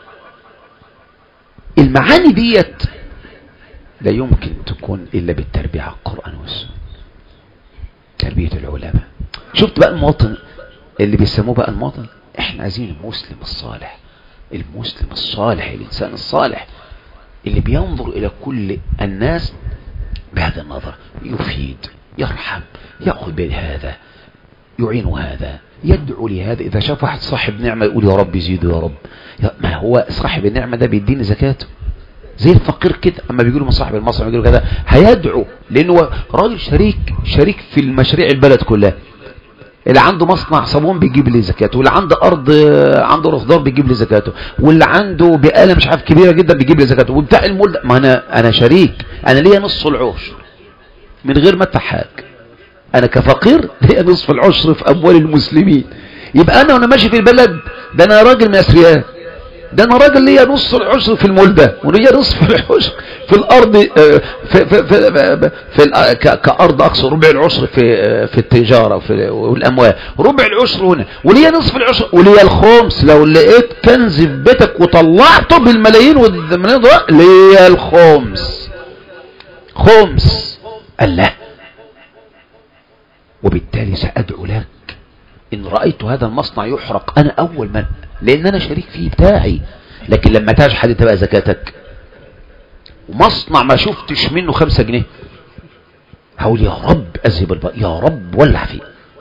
المعاني ديت لا يمكن تكون الا بالتربيه على القران والسنه، تربيه العلماء. شفت بقى المواطن اللي بيسموه بقى المواطن؟ احنا عايزين المسلم الصالح، المسلم الصالح، الانسان الصالح اللي بينظر الى كل الناس بهذا النظر، يفيد، يرحم، يأخذ بهذا، يعين هذا، يدعو لهذا. اذا شاف واحد صاحب نعمة يقول يا رب يزيده يا رب. ما هو صاحب النعمة ده بيديني زكاته زي الفقير كده. اما بيقولوا من صاحب المصنع بيقولوا كذا هيدعو، لانه راجل شريك في المشاريع البلد كلها. اللي عنده مصنع صابون بيجيب لي زكاته، واللي عنده ارض عنده خضار بيجيب لي زكاته، واللي عنده بقاله مش عارف كبيره جدا بيجيب لي زكاته، وبتاع المول ما انا شريك، انا ليا نص العشر من غير ما ادفع حاجه. انا كفقير ليا نصف العشر في اموال المسلمين. يبقى انا وانا ماشي في البلد ده انا راجل من اثرياء، ده انا راجل ليا نص العشر في المول ده، وليا نصف العشر في الارض في كارض اقصى، ربع العشر في التجاره والاموال، ربع العشر هنا، وليا نصف العشر، وليا الخمس. لو لقيت كنز في بيتك وطلعته بالملايين والملايين دول ليا الخمس، خمس. الله. وبالتالي سأدعو لك إن رأيت هذا المصنع يحرق أنا أول من، لأن أنا شريك فيه بتاعي. لكن لما تجحد تبقى زكاتك ومصنع ما شفتش منه 5 جنيه، هقول يا رب أذهب البقى، يا رب ولع فيه.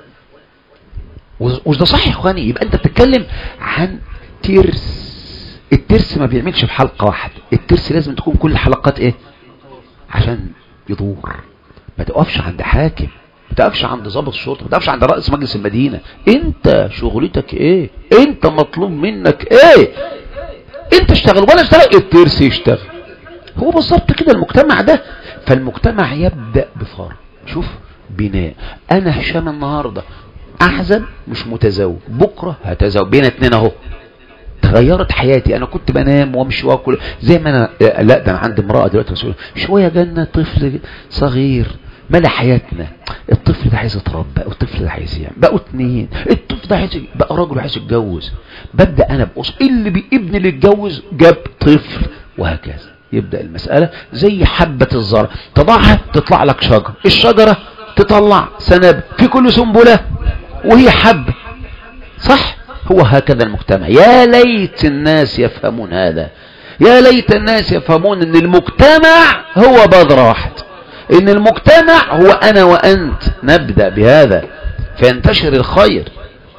وده صح يا إخواني. يبقى أنت بتتكلم عن ترس. الترس ما بيعملش في حلقة واحدة، الترس لازم تكون كل الحلقات إيه عشان يدور. ما تقفش عند حاكم، ما تقفش عند ضابط الشرطه، ما تقفش عند رئيس مجلس المدينه. انت شغلتك ايه؟ انت مطلوب منك ايه؟ انت اشتغل ولا اشتغل، الترس يشتغل. هو بالظبط كده المجتمع ده. فالمجتمع يبدأ بفرق. شوف بناء. انا هشام النهارده احزن مش متزوج، بكره هتزوج، بين 2 اهو. تغيرت حياتي. انا كنت بنام وامشي واكل زي ما انا، لا ده انا عندي امراه دلوقتي شويه جنه، طفل صغير ملا حياتنا. الطفل ده عايز يتربى، الطفل ده عايز يعمل، بقوا 2، الطفل ده عايز بقى راجل عايز يتجوز. ببدا انا بقص ابن اللي اتجوز جاب طفل، وهكذا. يبدا المساله زي حبه الزرع، تضعها تطلع لك شجره، الشجره تطلع سنابل، في كل سنبله وهي حبه. صح؟ هو هكذا المجتمع. يا ليت الناس يفهمون هذا، يا ليت الناس يفهمون ان المجتمع هو بذرة واحد. ان المجتمع هو انا وانت، نبدأ بهذا فينتشر الخير.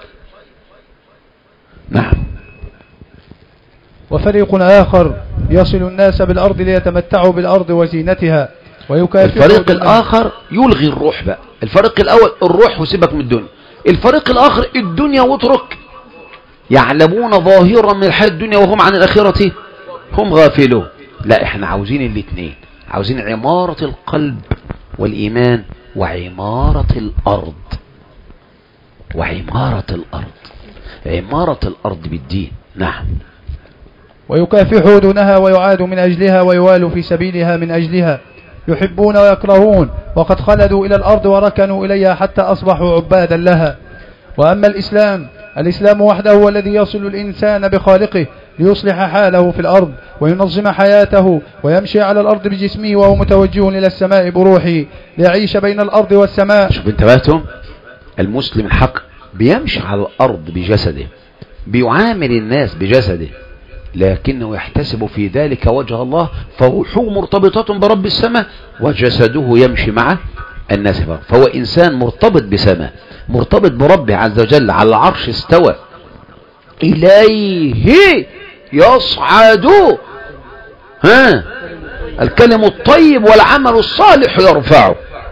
نعم. وفريق آخر يصل الناس بالأرض ليتمتعوا بالأرض وزينتها ويكافئوا. الفريق الآخر يلغي الروح بقى. الفريق الأول الروح وسيبك من الدنيا، الفريق الآخر الدنيا واترك. يعلمون ظاهرا من الحياة الدنيا وهم عن الآخرة هم غافلون. لا، احنا عاوزين الاثنين، عاوزين عمارة القلب والإيمان وعمارة الأرض. وعمارة الأرض، عمارة الأرض بالدين. نعم. ويكافحوا دونها ويعاد من أجلها ويوالوا في سبيلها من أجلها، يحبون ويكرهون، وقد خلدوا إلى الأرض وركنوا إليها حتى أصبحوا عبادا لها. وأما الإسلام وحده هو الذي يصل الإنسان بخالقه ليصلح حاله في الأرض وينظم حياته ويمشي على الأرض بجسمه وهو متوجه إلى السماء بروحه ليعيش بين الأرض والسماء. شوف انتبهتم، المسلم الحق بيمشي على الأرض بجسده، بيعامل الناس بجسده، لكنه يحتسب في ذلك وجه الله، فروحه مرتبطة برب السماء وجسده يمشي مع الناس. فهو إنسان مرتبط بسماء، مرتبط بربه عز وجل، على العرش استوى، إليه يصعد الكلم الطيب والعمل الصالح يرفعه.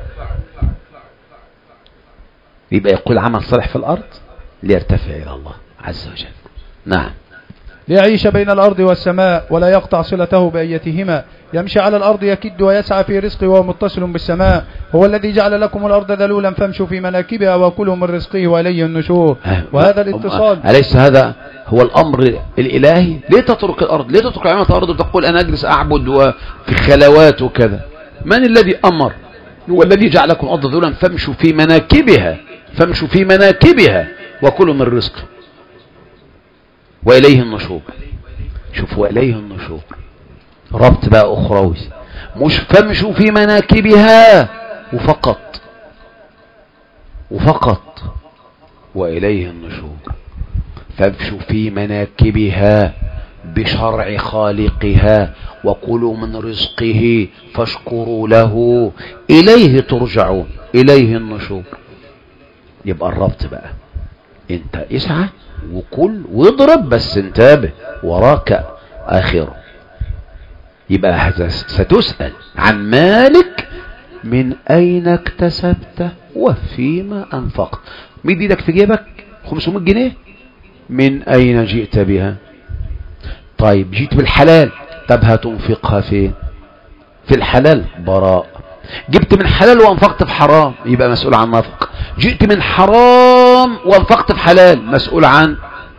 يبقى يقول عمل صالح في الأرض ليرتفع إلى الله عز وجل. نعم. ليعيش بين الأرض والسماء ولا يقطع صلته بأيتهما، يمشي على الأرض يكد ويسعى في رزقه وهو متصل بالسماء. هو الذي جعل لكم الأرض ذلولا فامشوا في مناكبها وكلوا من رزقه وإليه النشور. وهذا الاتصال، أليس هذا هو الأمر الإلهي؟ ليه تترك الأرض؟ ليه تترك عمارة الأرض وتقول أنا أجلس أعبد وفي خلوات وكذا؟ من الذي أمر؟ هو الذي جعلكم الأرض ذلولا فامشوا في مناكبها، فامشوا في مناكبها وكلوا من رزقه وإليه النشور. شوفوا إليه النشور، ربط بقى أخروي، مش فامشوا في مناكبها وفقط وإليه النشور. فامشوا في مناكبها بشرع خالقها وكلوا من رزقه فاشكروا له إليه ترجعون، إليه النشور. يبقى الربط بقى، انت اسعى وكل واضرب، بس انتبه وراك آخره. يبقى ستسأل عن مالك من أين اكتسبته وفيما أنفقت. مد ايدك في جيبك 500 جنيه، من أين جئت بها؟ طيب جئت بالحلال، طب هتنفقها فين؟ في الحلال براء. جبت من حلال وانفقت في حرام، يبقى مسؤول عن نفق. جئت من حرام وانفقت في حلال، مسؤول عن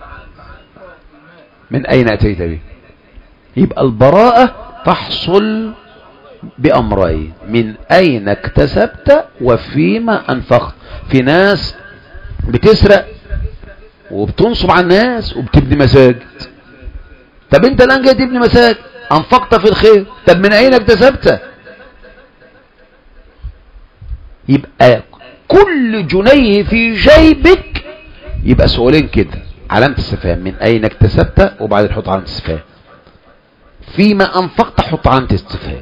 من أين أتيت به. يبقى البراءة تحصل بأمرين، من أين اكتسبت وفيما أنفقت. في ناس بتسرق وبتنصب على الناس وبتبني مساجد. طب انت الآن جاي تبني مساجد، أنفقت في الخير، طب من أين اكتسبت؟ يبقى كل جنيه في جيبك يبقى سؤالين كده، علامة استفهام، من أين اكتسبت وبعدين حط علامة استفهام، فيما أنفقت حط علامة استفهام.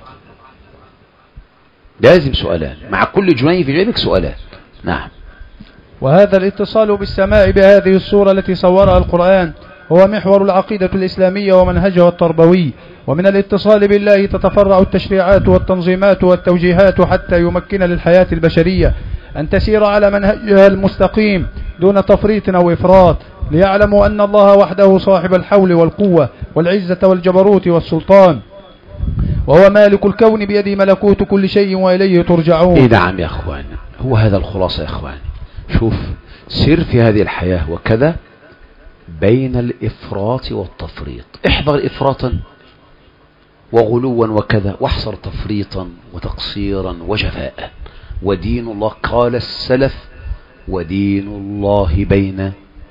لازم سؤالان مع كل جنيه في جيبك، سؤالان. نعم. وهذا الاتصال بالسماء بهذه الصورة التي صورها القرآن هو محور العقيدة الإسلامية ومنهجها التربوي. ومن الاتصال بالله تتفرع التشريعات والتنظيمات والتوجيهات حتى يمكن للحياة البشرية أن تسير على منهجها المستقيم دون تفريط أو إفراط، ليعلموا أن الله وحده صاحب الحول والقوة والعزة والجبروت والسلطان، وهو مالك الكون بيده ملكوت كل شيء وإليه ترجعون. إيه نعم يا أخوان، هو هذا الخلاصة يا أخوان. شوف، سير في هذه الحياة وكذا بين الإفراط والتفريط. احذر إفراطا وغلوا وكذا، واحذر تفريطا وتقصيرا وجفاء. ودين الله، قال السلف، ودين الله بين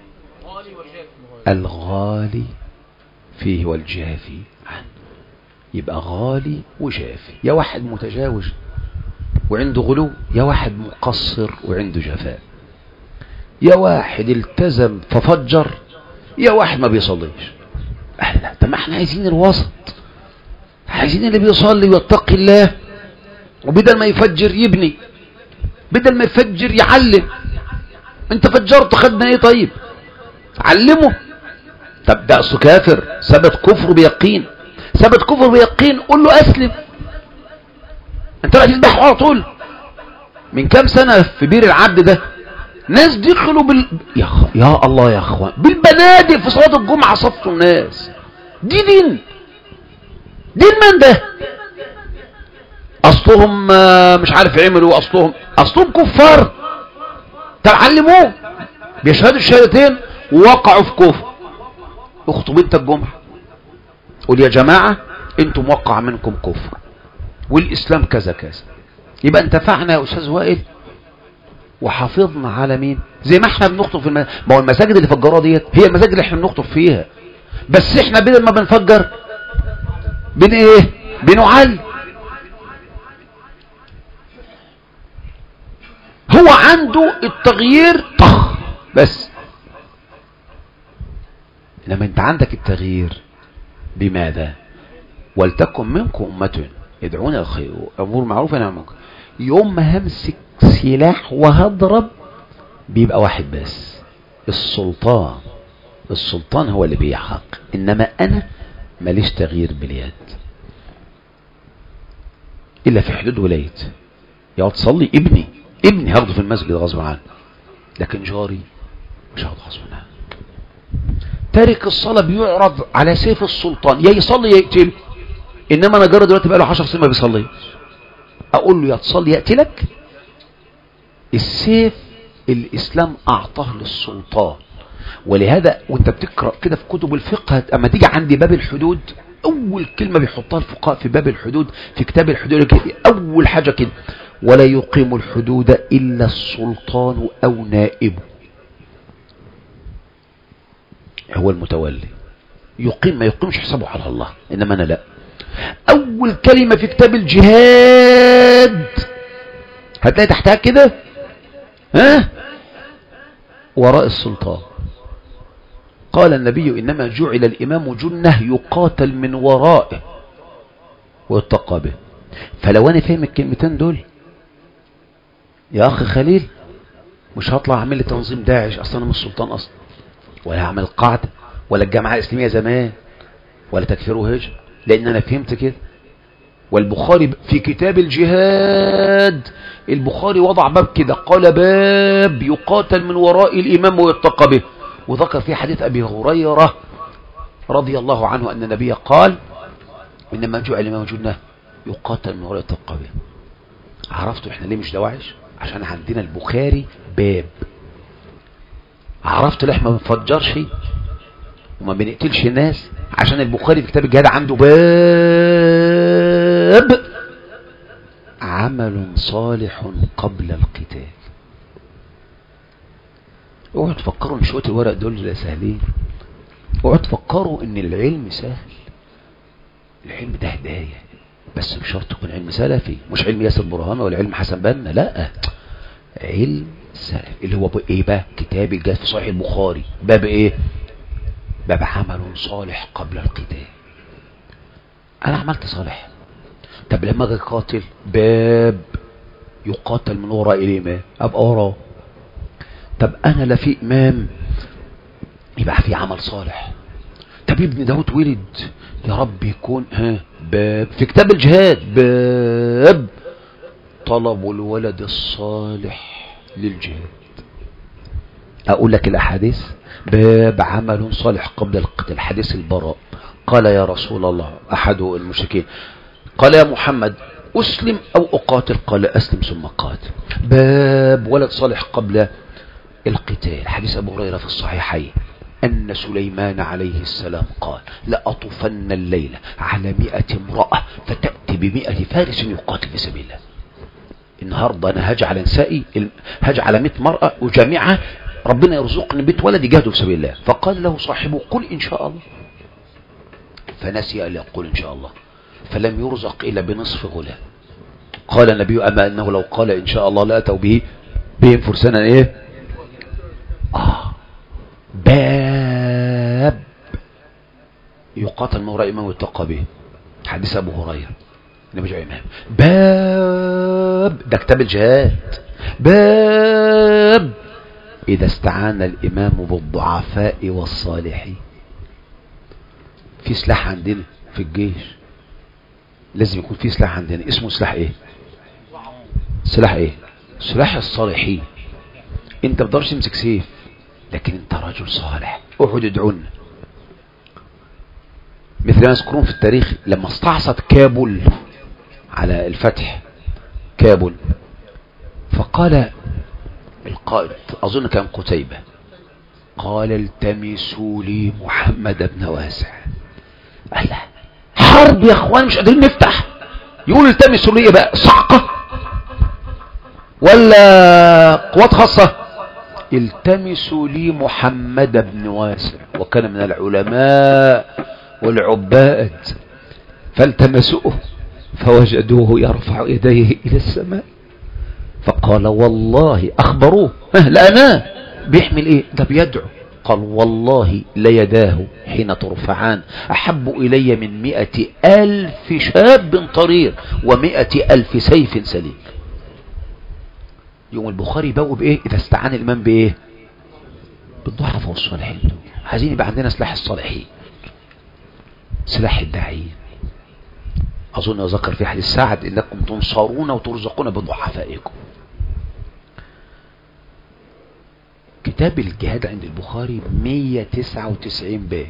الغالي فيه والجافي عنه. يبقى غالي وجافي، يا واحد متجاوز وعنده غلو، يا واحد مقصر وعنده جفاء، يا واحد التزم ففجر، يا واحد ما بيصليش. لا، طب ما احنا عايزين الوسط، عايزين اللي بيصلي ويتقي الله وبدل ما يفجر يبني، بدل ما يفجر يعلم. انت فجرت خدنا ايه؟ طيب علمه. طب ده اصله كافر، ثبت كفره بيقين، ثبت كفره بيقين، قول له اسلم. انت راح تذبحه على طول. من كام سنة في بير العبد ده ناس دخلوا يا الله يا اخوان بالبنادق في صلاة الجمعة، صفوا الناس. دي دين من ده؟ اصلهم مش عارف يعملوا، اصلهم كفار. طب علموه، بيشهدوا الشهادتين ووقعوا في كفر. اخطب انت الجمعة قول يا جماعة انتم موقع منكم كفر والاسلام كذا كذا. يبقى انتفعنا يا استاذ وائل وحافظنا على مين؟ زي ما احنا بنخطب في ما هو المساجد اللي فجرها ديت هي المساجد اللي احنا بنخطب فيها، بس احنا بدل ما بنفجر ايه؟ بنعلم. هو عنده التغيير طخ بس، انما انت عندك التغيير بماذا؟ ولتكن منكم أمة يدعون الخير أمور معروفة نعم منكم. يوم ما همسك سلاح وهضرب بيبقى واحد بس، السلطان هو اللي بيحق، انما انا ماليش تغيير باليد الا في حدود ولايتي. يقعد تصلي ابني هاخده في المسجد غصب عنه، لكن جاري مش هاخده غصب عنه. تارك الصلاة بيعرض على سيف السلطان، يا يصلي يا يقتله. انما انا جاري دلوقتي بقى له 10 سنين ما بيصليش، اقول له يا تصلي يقتلك. السيف الاسلام اعطاه للسلطان، ولهذا وانت بتقرأ كده في كتب الفقه اما تيجي عند باب الحدود اول كلمة بيحطها الفقهاء في باب الحدود في كتاب الحدود اول حاجة كده: ولا يقيم الحدود الا السلطان او نائبه. هو المتولي يقيم، ما يقيمش حسابه على الله، انما انا لا. اول كلمة في كتاب الجهاد هتلاقي تحتها كده وراء السلطان. قال النبي انما جعل الامام جنة يقاتل من ورائه ويتقى به. فلو انا فاهم الكلمتين دول يا اخي خليل مش هطلع اعمل لي تنظيم داعش، اصلا انا مش سلطان اصلا، ولا هعمل قاعدة ولا الجماعة الاسلامية زمان ولا تكفير وهجر، لان انا فهمت كده. والبخاري في كتاب الجهاد البخاري وضع باب كده، قال باب يقاتل من وراء الامام ويتقى به، وذكر في حديث ابي هريرة رضي الله عنه ان النبي قال انما جعل الامام جنة يقاتل من وراء يتقى به. عرفتوا احنا ليه مش دواعش؟ عشان عندنا البخاري باب. عرفت ليه احنا ما بنفجرش وما بنقتلش الناس؟ عشان البخاري في كتاب الجهاد عنده باب عمل صالح قبل القتال. اوعوا تفكروا ان شوية الورق دول سهلين، اوعوا تفكروا ان العلم سهل. العلم ده هداية، بس بشرط يكون علم سلفي، مش علم ياسر برهامة ولا علم حسن بنا، لا، علم سلفي اللي هو ايه بقى؟ كتاب الجهاد في صحيح البخاري باب ايه؟ باب عمل صالح قبل القتال. انا عملت صالح، طب لما اجي قاتل باب يقاتل من وراء الامام ابقى وراه. طب انا لا في امام يبقى في عمل صالح. طب ابن داود ولد يا رب يكون باب في كتاب الجهاد باب طلب الولد الصالح للجهاد. اقول لك الاحاديث باب عمل صالح قبل القتال. حديث البراء قال يا رسول الله احد المشركين قال يا محمد اسلم او اقاتل؟ قال اسلم ثم قاتل. باب ولد صالح قبل القتال. حديث ابو هريرة في الصحيحين ان سليمان عليه السلام قال لأطوفن الليلة على 100 امرأة فتأتي ب100 فارس يقاتل في سبيل الله. النهاردة انا هجعل نسائي هجعل 100 مرأة وجامعة ربنا يرزقني بيت ولد يجاهدوا في سبيل الله. فقال له صاحبه قل ان شاء الله، فنسي ان يقول ان شاء الله فلم يرزق الا بنصف غلام. قال النبي اما انه لو قال ان شاء الله لاتوا بهم فرسانا ايه؟ باب يقاتل من وراء امام ويتقى به. حديث ابو هريره النبي جاء امام باب باب، ده كتاب الجهاد، باب إذا استعان الإمام بالضعفاء والصالحين. في سلاح عندنا في الجيش، لازم يكون في سلاح عندنا، اسمه سلاح ايه؟ سلاح ايه؟ سلاح الصالحين. انت ما بتقدرش تمسك سيف، لكن انت رجل صالح. اقعد ادعونا، مثل ما يذكرون في التاريخ لما استعصت كابول على الفتح، كابول، فقال القائد اظن كان قتيبة، قال التمسوا لي محمد بن واسع. قال لا، حرب يا اخوان مش قادرين نفتح. يقول التمسوا لي بقى صعقة ولا قوات خاصة؟ التمسوا لي محمد بن واسع، وكان من العلماء والعباد، فالتمسوه فوجدوه يرفع يديه إلى السماء، فقال والله أخبروه لأنا بيحمل إيه؟ ده بيدعو. قال والله ليداه حين ترفعان أحب إلي من 100,000 شاب طرير و100,000 سيف سليم. يوم البخاري بقوا بإيه؟ إذا استعان الإمام بإيه؟ بالضعفاء والصالحين. عايزين يبقى عندنا سلاح الصالحين، سلاح الداعين. أظن أذكر في حديث سعد إنكم تنصرون وترزقون بضعفائكم. كتاب الجهاد عند البخاري 199 باب،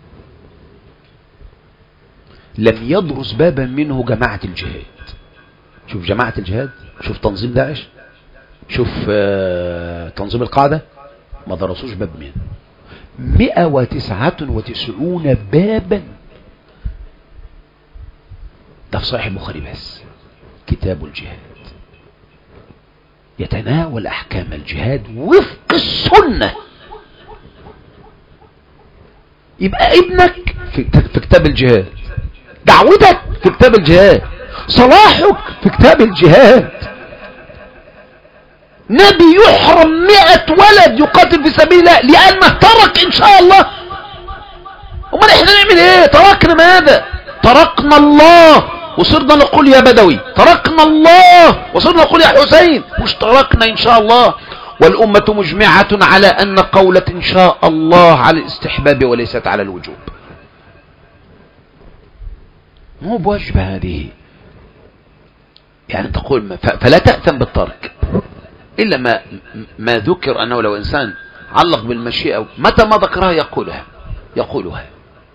لم يدرس بابا منه جماعة الجهاد. شوف جماعة الجهاد، شوف تنظيم داعش، شوف تنظيم القاعدة، ما درسوش باب منه. 199 بابا، ده في صحيح البخاري بس. كتاب الجهاد يتناول أحكام الجهاد وفق السنة. يبقى ابنك في كتاب الجهاد، دعوتك في كتاب الجهاد، صلاحك في كتاب الجهاد. نبي يحرم 100 ولد يقاتل في سبيل الله لأنه ترك إن شاء الله. امال احنا نعمل ايه؟ تركنا ماذا؟ تركنا الله وصرنا نقول يا بدوي، تركنا الله وصرنا نقول يا حسين، مش تركنا إن شاء الله. والأمة مجمعة على أن قولة إن شاء الله على الاستحباب وليست على الوجوب، مو بواجبة هذه. يعني تقول فلا تأثم بالترك إلا ما ذكر أنه لو إنسان علق بالمشيئة متى ما ذكرها يقولها.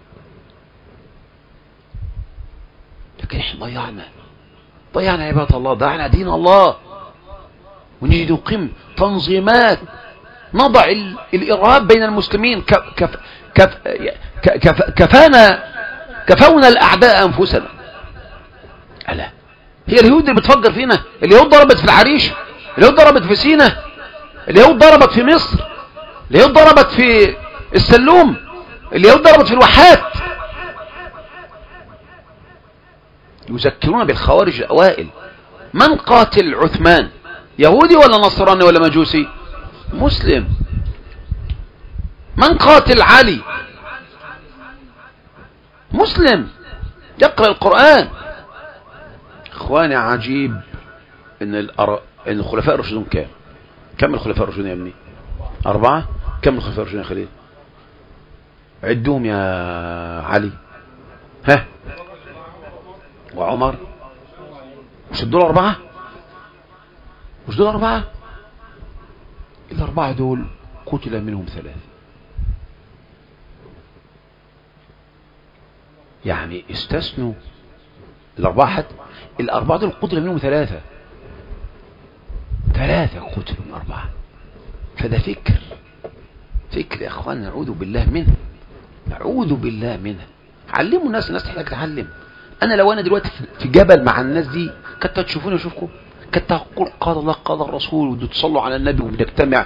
لكن احنا ضيعنا عبادة الله، ضيعنا دين الله، ونجي نقيم تنظيمات نضع الإرهاب بين المسلمين. كفونا الأعداء أنفسنا. ألا هي اليهود اللي بتفجر فينا؟ اليهود ضربت في العريش، اليهود ضربت في سيناء، اليهود ضربت في مصر، اليهود ضربت في السلوم، اليهود ضربت في الواحات. يذكرون بالخوارج الأوائل. من قاتل عثمان؟ يهودي ولا نصراني ولا مجوسي؟ مسلم. من قاتل علي؟ مسلم يقرأ القرآن. اخواني عجيب ان الخلفاء الراشدون كم الخلفاء الراشدون يا ابني؟ 4. كم الخلفاء الراشدون يا خليل؟ عدهم يا علي. ها، وعمر. مش دول 4؟ مش دول 4؟ ال4 دول قتل منهم 3. يعني استثنوا ال4 حتى. ال4 دول قتل منهم 3 قتلوا من 4. فده فكر يا اخوان، نعوذ بالله منه. علموا الناس تحتاج تتعلم. انا لو انا دلوقتي في جبل مع الناس دي كنت تشوفوني اشوفكم، كنت اقول قال الله قال الرسول وتصلوا على النبي وبنجتمع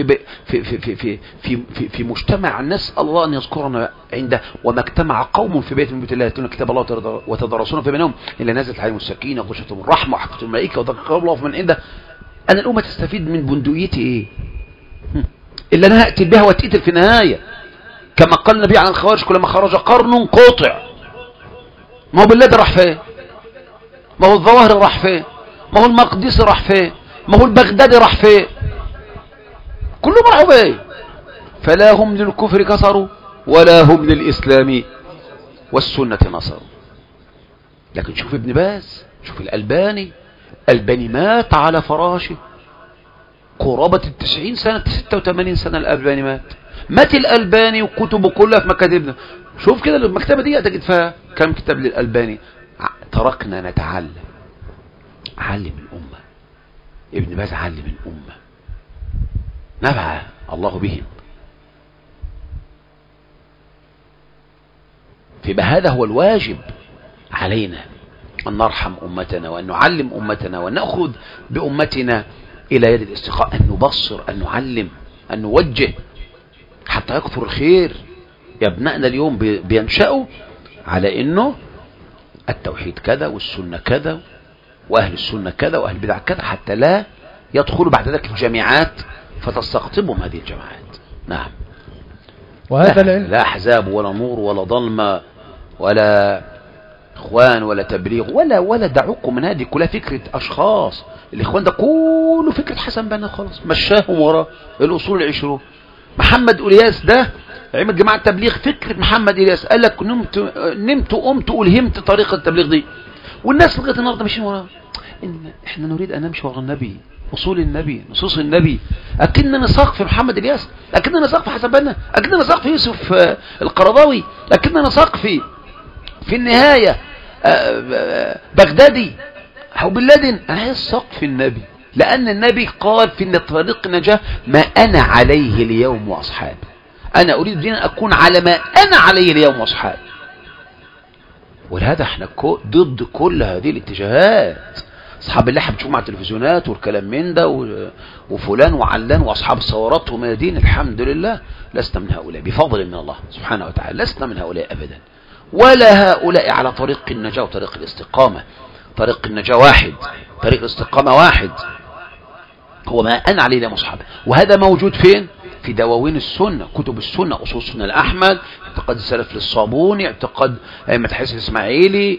في مجتمع الناس الله ان يذكرنا عنده. وما اجتمع قوم في بيت من بيوت الله يتلون كتاب الله وتدارسون في بينهم الا نزلت عليهم السكينه وغشيتهم الرحمه وحفتهم الملائكه وذكرهم الله من عنده. انا الامه تستفيد من بندقيتي ايه؟ الا انا هاتي بها واتقتل في النهايه، كما قال النبي عن الخوارج كلما خرج قرن قطع. ما هو بالله راح فين؟ ما هو الظواهر راح فين؟ ما هو المقدسي راح فين؟ ما هو البغدادي راح فين؟ كلهم راحوا فين؟ فلا هم للكفر كسروا ولا هم للإسلام والسنة نصروا. لكن شوف ابن باز، شوف الألباني مات على فراشه قرابة 90 سنة، 86 سنة الألباني مات الألباني وكتبه كلها في مكاتبنا. شوف كده المكتبة دي تجد فيها كم كتاب للألباني. تركنا نتعلم. علم الأمة، ابن باز علم الأمة، نفع الله بهم. فيبقى هذا هو الواجب علينا، أن نرحم أمتنا وأن نعلم أمتنا وأن نأخذ بأمتنا إلى يد الاستقاء، أن نبصر، أن نعلم، أن نوجه حتى يكثر الخير. يا ابنائنا اليوم بينشأوا على أنه التوحيد كذا والسنة كذا وأهل السنة كذا وأهل البدع كذا، حتى لا يدخلوا بعد ذلك الجامعات فتستقطبهم هذه الجامعات. نعم. وهذا لا أحزاب ولا نور ولا ظلمة ولا إخوان ولا تبليغ ولا دعوكم من هذه كلها فكرة أشخاص. الإخوان ده كله فكرة حسن بنا خلاص، مشاهم وراء الأصول العشرون. محمد إلياس ده عمل جماعة تبليغ، فكرة محمد إلياس قال لك نمت قمت ألهمت طريقة التبليغ دي، والناس لغاية النهارده ماشيين وراء. احنا نريد أن نمشي وراء النبي، أصول النبي، نصوص النبي. أكننا نساق في محمد إلياس، أكننا نساق في حسن بنا، أكننا نساق في يوسف القرضاوي، أكننا نساق في النهاية بغدادي أو بن لادن. أنا الساق في النبي، لأن النبي قال في طريق النجاة ما أنا عليه اليوم وأصحابي. أنا أريد دينا أكون على ما أنا عليه اليوم وأصحابي. ولهذا احنا ضد كل هذه الاتجاهات. أصحاب اللحى بتشوف مع التلفزيونات والكلام من ده وفلان وعلان وأصحاب الثورات وميادين، الحمد لله لسنا من هؤلاء بفضل من الله سبحانه وتعالى، لسنا من هؤلاء أبدا، ولا هؤلاء على طريق النجاة وطريق الاستقامة. طريق النجاة واحد، طريق الاستقامة واحد، هو ما أنا عليه مصحب. وهذا موجود فين؟ في دواوين السنة، كتب السنة، أصول السنة الأحمد، اعتقاد السلف للصابوني، اعتقاد أئمة الحديث الإسماعيلي،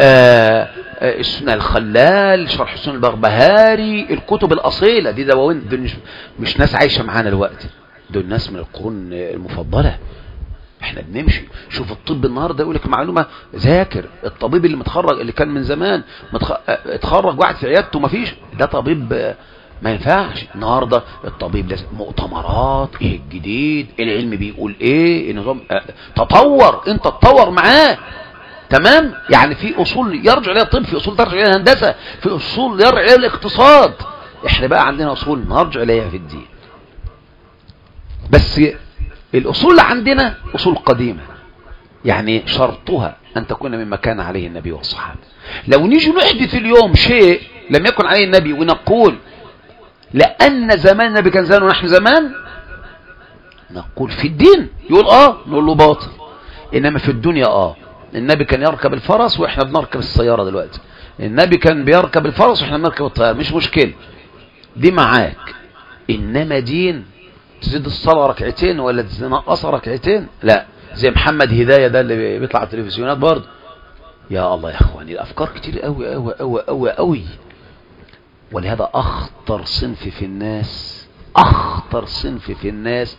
السنة الخلال، شرح السنة البربهاري، الكتب الأصيلة دي دواوين. دول مش ناس عايشة معانا الوقت، دول ناس من القرون المفضلة. احنا بنمشي. شوف الطب النهارده يقول لك معلومه، ذاكر الطبيب اللي متخرج، اللي كان من زمان اتخرج واحد في عيادته ما فيش، ده طبيب ما ينفعش. النهارده الطبيب لازم مؤتمرات، ايه الجديد، العلم بيقول ايه، النظام تطور، انت تطور معاه. تمام. يعني في اصول يرجع اليها الطب، في اصول ترجع اليها الهندسه، في اصول يرجع اليها الاقتصاد. احنا بقى عندنا اصول نرجع اليها في الدين. بس الأصول اللي عندنا أصول قديمة، يعني شرطها أن تكون مما كان عليه النبي والصحابة. لو نيجي نحدث اليوم شيء لم يكن عليه النبي ونقول لأن زمان النبي كان زمان ونحن زمان، نقول في الدين يقول نقول له باطل. إنما في الدنيا النبي كان يركب الفرس وإحنا بنركب السيارة دلوقتي، النبي كان بيركب الفرس وإحنا بنركب الطيارة، مش مشكلة دي معاك. إنما دين تزيد الصلاة ركعتين ولا تنقصها ركعتين، لا. زي محمد هداية ده اللي بيطلع على التلفزيونات برضه. يا الله يا اخواني، الافكار كتير قوي قوي قوي قوي قوي. ولهذا اخطر صنف في الناس، اخطر صنف في الناس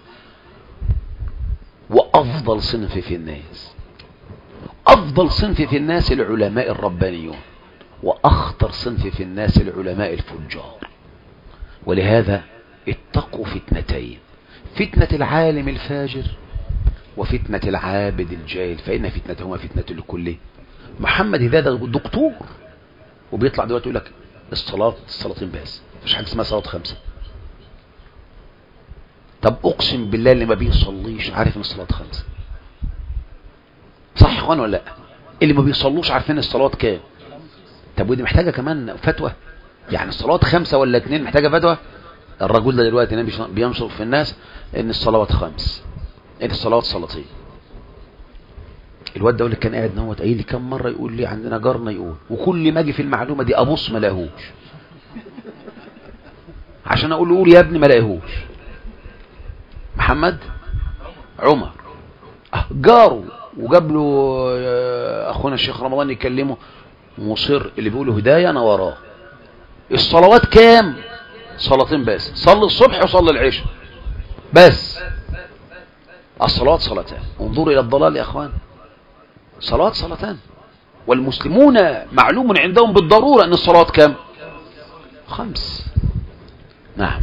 وافضل صنف في الناس. افضل صنف في الناس العلماء الربانيون، واخطر صنف في الناس العلماء الفجار. ولهذا اتقوا فتنتين، فتنة العالم الفاجر وفتنة العابد الجاهل، فإن فتنتهما فتنة لكل. محمد هذا دكتور وبيطلع دلوقتي يقول لك الصلاتين بس، مفيش حاجة اسمها صلاة 5. طب أقسم بالله اللي ما بيصليش عارف ان الصلاة 5، صح يا اخوان ولا لا؟ اللي ما بيصلوش عارفين الصلاة كام. طب ودي محتاجة كمان فتوى؟ يعني الصلاة 5 ولا 2 محتاجة فتوى؟ الرجل ده دلوقتي بينشر في الناس ان الصلوات 5، ان الصلوات صلاتين. الواد ده اللي كان قاعد نوت قايل لي كم مره يقول لي عندنا جارنا يقول، وكل ما اجي في المعلومه دي ابص ما لاقيهوش، عشان اقول له قول يا ابني ما لاقيهوش. محمد عمر جاره، وجاب له اخونا الشيخ رمضان يكلمه، مصر اللي بيقوله هدايه انا وراه. الصلوات كام؟ صلاتين بس، صلي الصبح وصلي العشاء بس. الصلوات صلاتان. انظروا إلى الضلال يا أخوان، صلوات صلاتان. والمسلمون معلوم عندهم بالضرورة أن الصلوات كام؟ 5. نعم.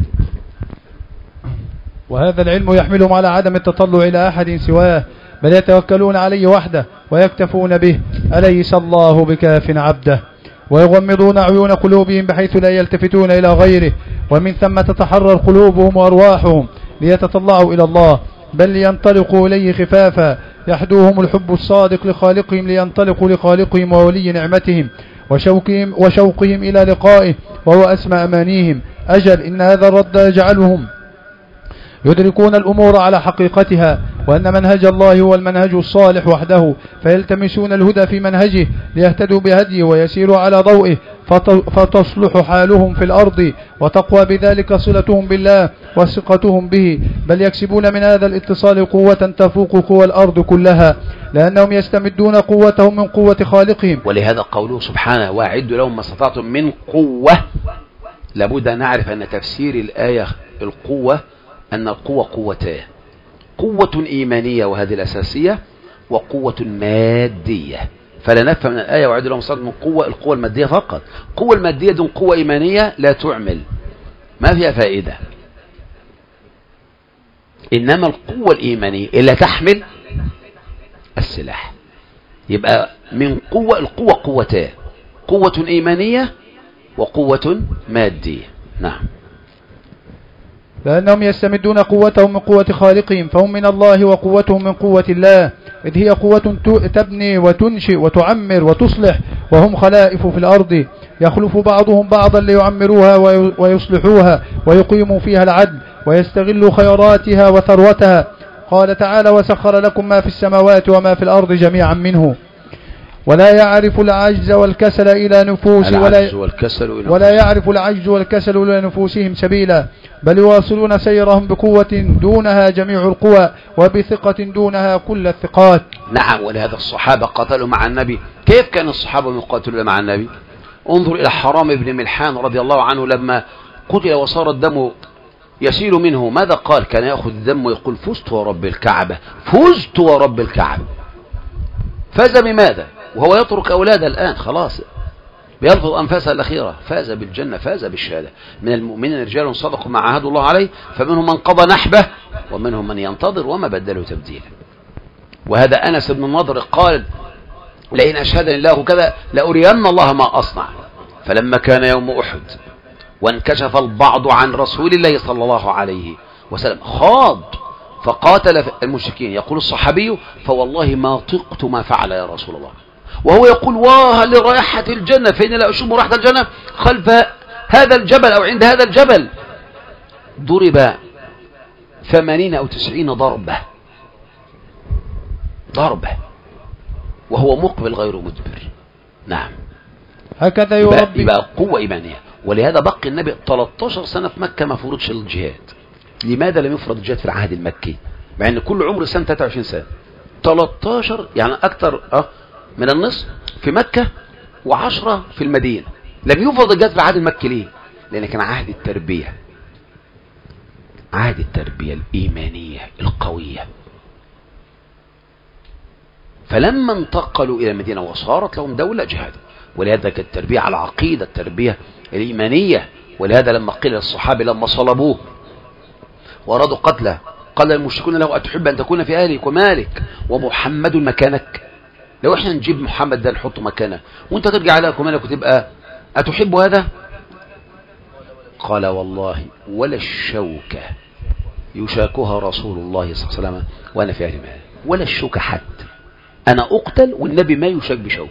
وهذا العلم يحملهم على عدم التطلع إلى أحد سواه، بل يتوكلون عليه وحده ويكتفون به، أليس الله بكاف عبده؟ ويغمضون عيون قلوبهم بحيث لا يلتفتون إلى غيره، ومن ثم تتحرر قلوبهم وأرواحهم ليتطلعوا إلى الله، بل لينطلقوا إليه خفافا، يحدوهم الحب الصادق لخالقهم لينطلقوا لخالقهم وولي نعمتهم، وشوقهم إلى لقائه وهو أسمى أمانيهم. أجل إن هذا الرد يجعلهم يدركون الأمور على حقيقتها، وأن منهج الله هو المنهج الصالح وحده، فيلتمسون الهدى في منهجه ليهتدوا بهديه ويسيروا على ضوئه، فتصلح حالهم في الأرض، وتقوى بذلك صلتهم بالله وثقتهم به، بل يكسبون من هذا الاتصال قوة تفوق قوى الأرض كلها، لأنهم يستمدون قوتهم من قوة خالقهم. ولهذا قوله سبحانه وأعدوا لهم ما استطعتم من قوة. لابد أن نعرف أن تفسير الآية القوة أن القوة قوتان: قوة إيمانية وهذه الأساسية، وقوة مادية. فلا نفهم من الآية وأعدوا لهم ما استطعتم من قوة القوة المادية فقط. القوة المادية دون قوة إيمانية لا تعمل، ما فيها فائدة. إنما القوة الإيمانية اللي تحمل السلاح. يبقى من قوة، القوة قوتان: قوة إيمانية وقوة مادية. نعم. لأنهم يستمدون قوتهم من قوة خالقهم، فهم من الله وقوتهم من قوة الله، إذ هي قوة تبني وتنشئ وتعمر وتصلح، وهم خلائف في الأرض، يخلف بعضهم بعضا ليعمروها ويصلحوها ويقيموا فيها العدل ويستغلوا خيراتها وثروتها. قال تعالى: وسخر لكم ما في السماوات وما في الأرض جميعا منه. ولا يعرف العجز والكسل إلى نفوس ولا يعرف العجز والكسل إلى نفوسهم سبيلا، بل يواصلون سيرهم بقوة دونها جميع القوى، وبثقة دونها كل الثقات. نعم. ولهذا الصحابة قاتلوا مع النبي. كيف كان الصحابة يقاتلون مع النبي؟ انظر إلى حرام بن ملحان رضي الله عنه لما قتل وصار الدم يسيل منه، ماذا قال؟ كان يأخذ الدم ويقول: فزت ورب الكعبة، فزت ورب الكعبة. فاز بماذا؟ وهو يترك أولاده الآن خلاص بيلفظ أنفاسها الأخيرة. فاز بالجنة، فاز بالشهادة. من المؤمنين رجال صدقوا ما عاهدوا الله عليه، فمنهم من قضى نحبه ومنهم من ينتظر وما بدلوا تبديلا. وهذا أنس بن النضر قال: لئن أشهدني الله كذا لأرين الله ما أصنع. فلما كان يوم أحد وانكشف البعض عن رسول الله صلى الله عليه وسلم خاض فقاتل المشركين. يقول الصحابي: فوالله ما طقت ما فعل يا رسول الله. وهو يقول: واه لرائحة الجنة، فإني لا أشم رائحة الجنة خلف هذا الجبل أو عند هذا الجبل. ضرب 80 أو 90 ضربة وهو مقبل غير مدبر. نعم. هكذا يبقى قوة إيمانية. ولهذا بقي النبي 13 سنة في مكة ما فرضش الجهاد. لماذا لم يفرض الجهاد في العهد المكي مع أن كل عمر سنة 23 سنة؟ 13 يعني أكثر من النصف في مكة و10 في المدينة. لم يفرض الجهاد في العهد المكي ليه؟ لأن كان عهد التربية، عهد التربية الإيمانية القوية. فلما انتقلوا إلى المدينة وصارت لهم دولة جهاد. ولهذا كانت التربية على عقيدة التربية الإيمانية. ولهذا لما قيل للصحابة لما صلبوه وأرادوا قتله قال المشركون له: أتحب أن تكون في أهلك ومالك ومحمد مكانك؟ لو احنا نجيب محمد ده نحطه مكانه وانت ترجع على كمالك وتبقى، أتحب هذا؟ قال: والله ولا الشوكة يشاكها رسول الله صلى الله عليه وسلم وأنا في أهل مال، ولا الشوكة حتى أنا أقتل والنبي ما يشاك بشوك.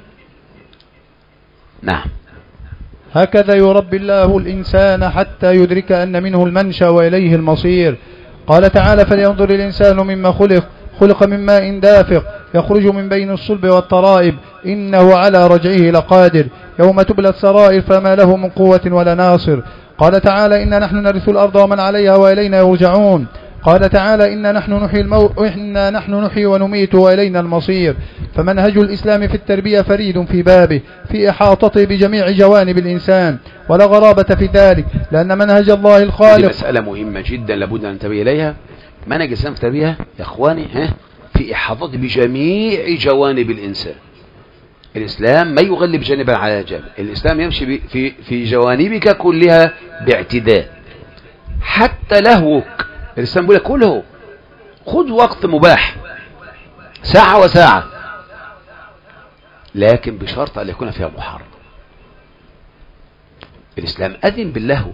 نعم. هكذا يربي الله الإنسان حتى يدرك أن منه المنشأ وإليه المصير. قال تعالى: فلينظر الإنسان مما خلق من ماء دافق يخرج من بين الصلب والترائب إنه على رجعه لقادر يوم تبلى السرائر فما له من قوة ولا ناصر. قال تعالى: إنا نحن نرث الأرض ومن عليها وإلينا يرجعون. قال تعالى: إنا نحن نحيي ونميت وإلينا المصير. فمنهج الإسلام في التربية فريد في بابه في إحاطته بجميع جوانب الإنسان، ولا غرابة في ذلك، لأن منهج الله الخالق. مسألة مهمة جدا لابد أن ننتبه إليها. منهج الإسلام في التربية يا إخواني في إحاطته بجميع جوانب الإنسان. الإسلام ما يغلب جانبا على جانب، الإسلام يمشي في جوانبك كلها باعتدال. حتى لهوك الإسلام بيقول لك كله خذ وقت مباح ساعة وساعة، لكن بشرط أن يكون فيها محرم. الإسلام أذن باللهو،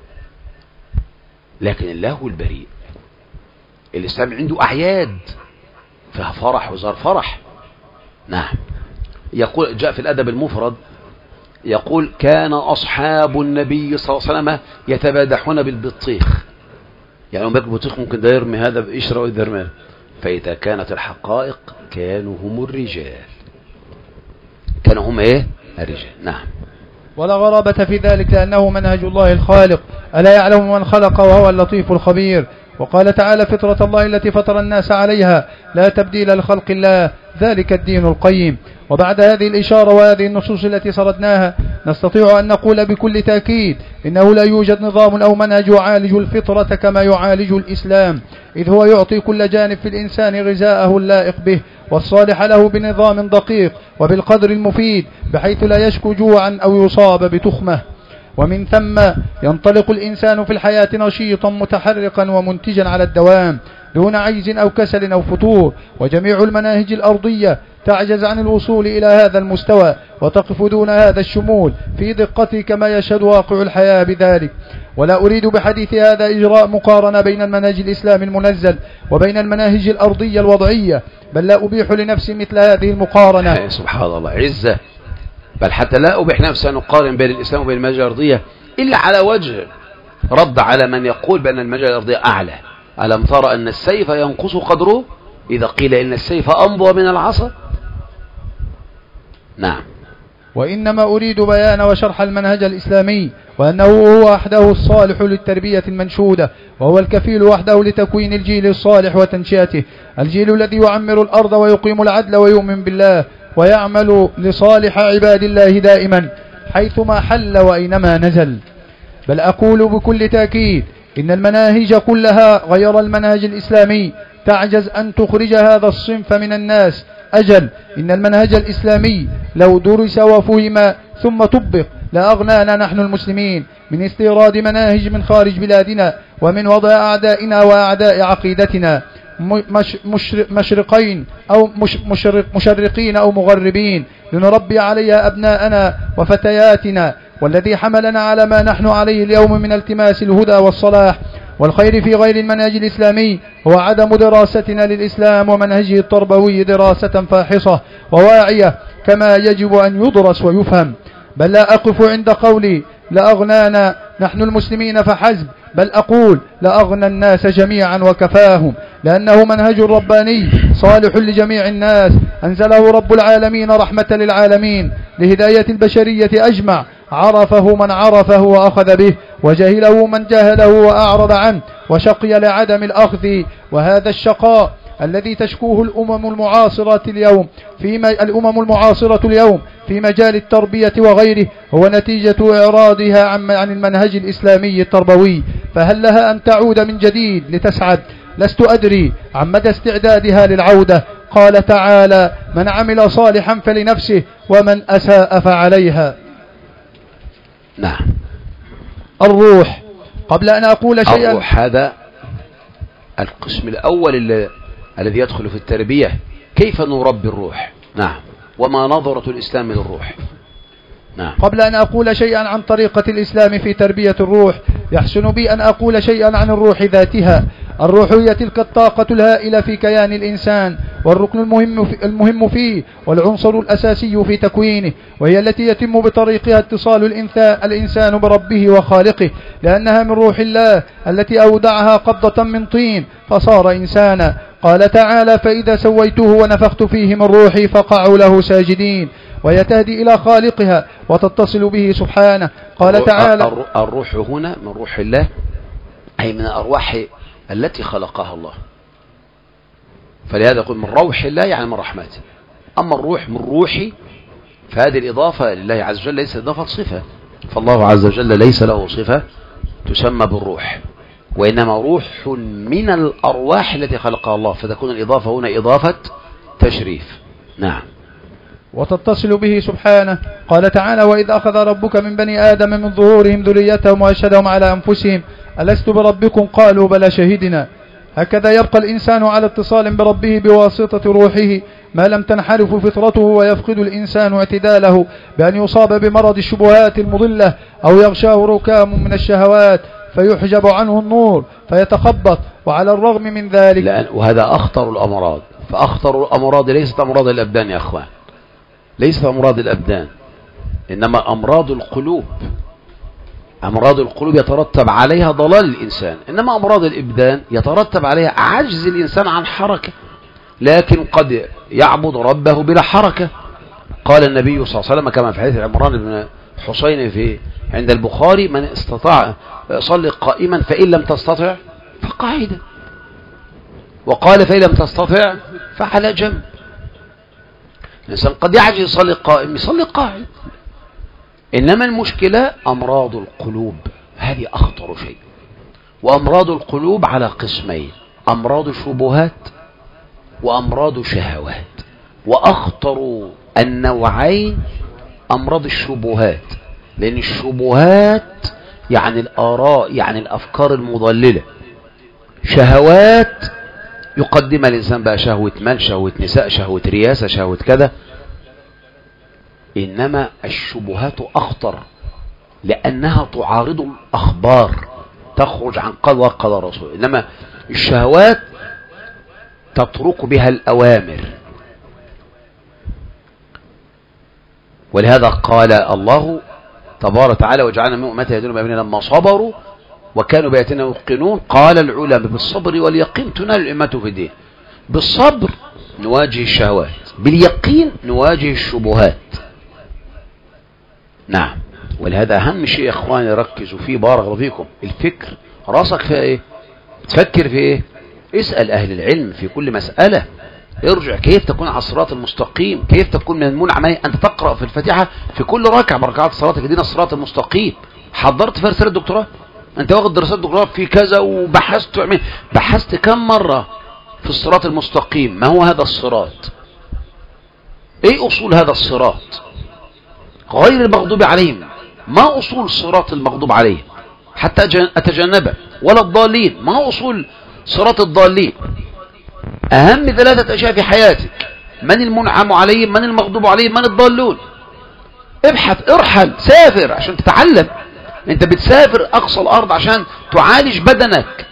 لكن اللهو البريء. الإسلام عنده أعياد فيها فرح وزار فرح. نعم، يقول جاء في الأدب المفرد يقول كان أصحاب النبي صلى الله عليه وسلم يتبادحون بالبطيخ، يعني لما يكون بطيخ ممكن ده يرمي هذا بقشرة ويرمي، فإذا كانت الحقائق كانوا هم الرجال، كانوا هم الرجال. نعم. ولا غرابة في ذلك، لأنه منهج الله الخالق، ألا يعلم من خلق وهو اللطيف الخبير. وقال تعالى فطرة الله التي فطر الناس عليها لا تبديل لخلق الله ذلك الدين القيم. وبعد هذه الإشارة وهذه النصوص التي سردناها نستطيع أن نقول بكل تأكيد إنه لا يوجد نظام أو منهج يعالج الفطرة كما يعالج الإسلام، إذ هو يعطي كل جانب في الإنسان غذاءه اللائق به والصالح له بنظام دقيق وبالقدر المفيد، بحيث لا يشكو جوعا أو يصاب بتخمة. ومن ثم ينطلق الإنسان في الحياة نشيطا متحرقا ومنتجا على الدوام دون عجز أو كسل أو فتور. وجميع المناهج الأرضية تعجز عن الوصول إلى هذا المستوى وتقف دون هذا الشمول في دقته كما يشهد واقع الحياة بذلك. ولا أريد بحديث هذا إجراء مقارنة بين المنهج الإسلامي المنزل وبين المناهج الأرضية الوضعية، بل لا أبيح لنفسي مثل هذه المقارنة. سبحان الله عزة، بل حتى لا أبيح نفسي أن أقارن بين الإسلام وبين المنهج الأرضية إلا على وجه رد على من يقول بأن المنهج الأرضية أعلى. ألم ترى أن السيف ينقص قدره إذا قيل إن السيف أمضى من العصا؟ نعم. وإنما أريد بيان وشرح المنهج الإسلامي، وأنه هو وحده الصالح للتربية المنشودة، وهو الكفيل وحده لتكوين الجيل الصالح وتنشئته، الجيل الذي يعمر الأرض ويقيم العدل ويؤمن بالله ويعمل لصالح عباد الله دائما حيثما حل وأينما نزل. بل أقول بكل تأكيد إن المناهج كلها غير المنهج الإسلامي تعجز أن تخرج هذا الصنف من الناس. أجل إن المنهج الإسلامي لو درس وفهم ثم طبق لأغنانا نحن المسلمين من استيراد مناهج من خارج بلادنا ومن وضع أعدائنا وأعداء عقيدتنا مشرقين أو مشرقين أو مغربين لنربي عليها أبناءنا وفتياتنا. والذي حملنا على ما نحن عليه اليوم من التماس الهدى والصلاح والخير في غير المنهج الإسلامي هو عدم دراستنا للإسلام ومنهجه التربوي دراسة فاحصة وواعية كما يجب أن يدرس ويفهم. بل لا أقف عند قولي لأغنانا نحن المسلمين فحسب، بل أقول لأغنى الناس جميعا وكفاهم، لأنه منهج رباني صالح لجميع الناس أنزله رب العالمين رحمة للعالمين لهداية البشرية أجمع، عرفه من عرفه وأخذ به، وجهله من جهله وأعرض عنه، وشقي لعدم الأخذ. وهذا الشقاء الذي تشكوه الأمم المعاصرة اليوم في مجال التربية وغيره هو نتيجة إعراضها عن المنهج الإسلامي التربوي، فهل لها أن تعود من جديد لتسعد؟ لست أدري عن مدى استعدادها للعودة. قال تعالى من عمل صالحا فلنفسه ومن أساء فعليها. نعم. الروح، قبل أن أقول شيئا، الروح هذا القسم الأول الذي يدخل في التربية، كيف نربي الروح. نعم. وما نظرة الإسلام للروح. نعم. قبل أن أقول شيئا عن طريقة الإسلام في تربية الروح يحسن بي أن أقول شيئا عن الروح ذاتها. الروح هي تلك الطاقة الهائلة في كيان الإنسان والركن المهم فيه والعنصر الأساسي في تكوينه، وهي التي يتم بطريقها اتصال الإنسان بربه وخالقه، لأنها من روح الله التي أودعها قبضة من طين فصار إنسانا. قال تعالى فإذا سويته ونفخت فيه من روحي فقعوا له ساجدين، وهي تهدي إلى خالقها وتتصل به سبحانه. قال تعالى الروح هنا من روح الله أي من الأرواح التي خلقها الله، فلهذا يقول من روح الله يعني من رحمته. أما الروح من روحي فهذه الإضافة لله عز وجل ليس إضافة صفة، فالله عز وجل ليس له صفة تسمى بالروح، وإنما روح من الأرواح التي خلقها الله، فتكون الإضافة هنا إضافة تشريف. نعم. وتتصل به سبحانه. قال تعالى: وإذ أخذ ربك من بني آدم من ظهورهم ذريتهم وأشهدهم على أنفسهم ألست بربكم قالوا بلى شهدنا. هكذا يبقى الإنسان على اتصال بربه بواسطة روحه ما لم تنحرف فطرته ويفقد الإنسان اعتداله بأن يصاب بمرض الشبهات المضلة أو يغشاه ركام من الشهوات فيحجب عنه النور فيتخبط. وعلى الرغم من ذلك، وهذا أخطر الأمراض، فأخطر الأمراض ليست أمراض الأبدان يا أخوان، ليست أمراض الأبدان، إنما أمراض القلوب. أمراض القلوب يترتب عليها ضلال الإنسان، إنما أمراض الإبدان يترتب عليها عجز الإنسان عن حركة، لكن قد يعبد ربه بلا حركة. قال النبي صلى الله عليه وسلم كما في حديث عمران بن حسين عند البخاري: من استطاع صلي قائما فإن لم تستطع فقاعدا، وقال: فإن لم تستطع فعلى جنب. الإنسان قد يعجز يصلي قائم، يصلي قاعد. إنما المشكلة أمراض القلوب، هذه أخطر شيء. وأمراض القلوب على قسمين: أمراض شبهات وأمراض شهوات. وأخطر النوعين أمراض الشبهات، لأن الشبهات يعني الآراء، يعني الأفكار المضللة. شهوات يقدم الإنسان بقى شهوة مال، شهوة نساء، شهوة رياسة، شهوة كذا. إنما الشبهات أخطر لأنها تعارض الأخبار، تخرج عن قال وقال رسول. إنما الشهوات تترك بها الأوامر. ولهذا قال الله تبارك وتعالى: وجعلنا من أمته يهدون بأمرنا لما صبروا وكانوا بآياتنا يوقنون. قال العلماء: بالصبر واليقين تنال الأمة في الدين. بالصبر نواجه الشهوات، باليقين نواجه الشبهات. نعم. ولهذا أهم شيء يا إخواني ركزوا فيه بارك الله فيكم، الفكر. راسك في إيه؟ تفكر في إيه؟ اسأل أهل العلم في كل مسألة. ارجع كيف تكون على الصراط المستقيم، كيف تكون من المنعم. أنت تقرأ في الفاتحة في كل ركعة من ركعات صلاتك اهدنا الصراط المستقيم. حضرت في رسالة الدكتوراه؟ أنت واخد دراسات دكتوراه في كذا بحثت كم مرة في الصراط المستقيم؟ ما هو هذا الصراط؟ ايه اصول هذا الصراط؟ غير المغضوب عليهم. ما اصول صراط المغضوب عليهم حتى اتجنبه؟ ولا الضالين. ما هو اصول صراط الضالين؟ اهم 3 اشياء في حياتك: من المنعم عليهم، من المغضوب عليهم، من الضالون. ابحث، ارحل، سافر عشان تتعلم. انت بتسافر اقصى الارض عشان تعالج بدنك.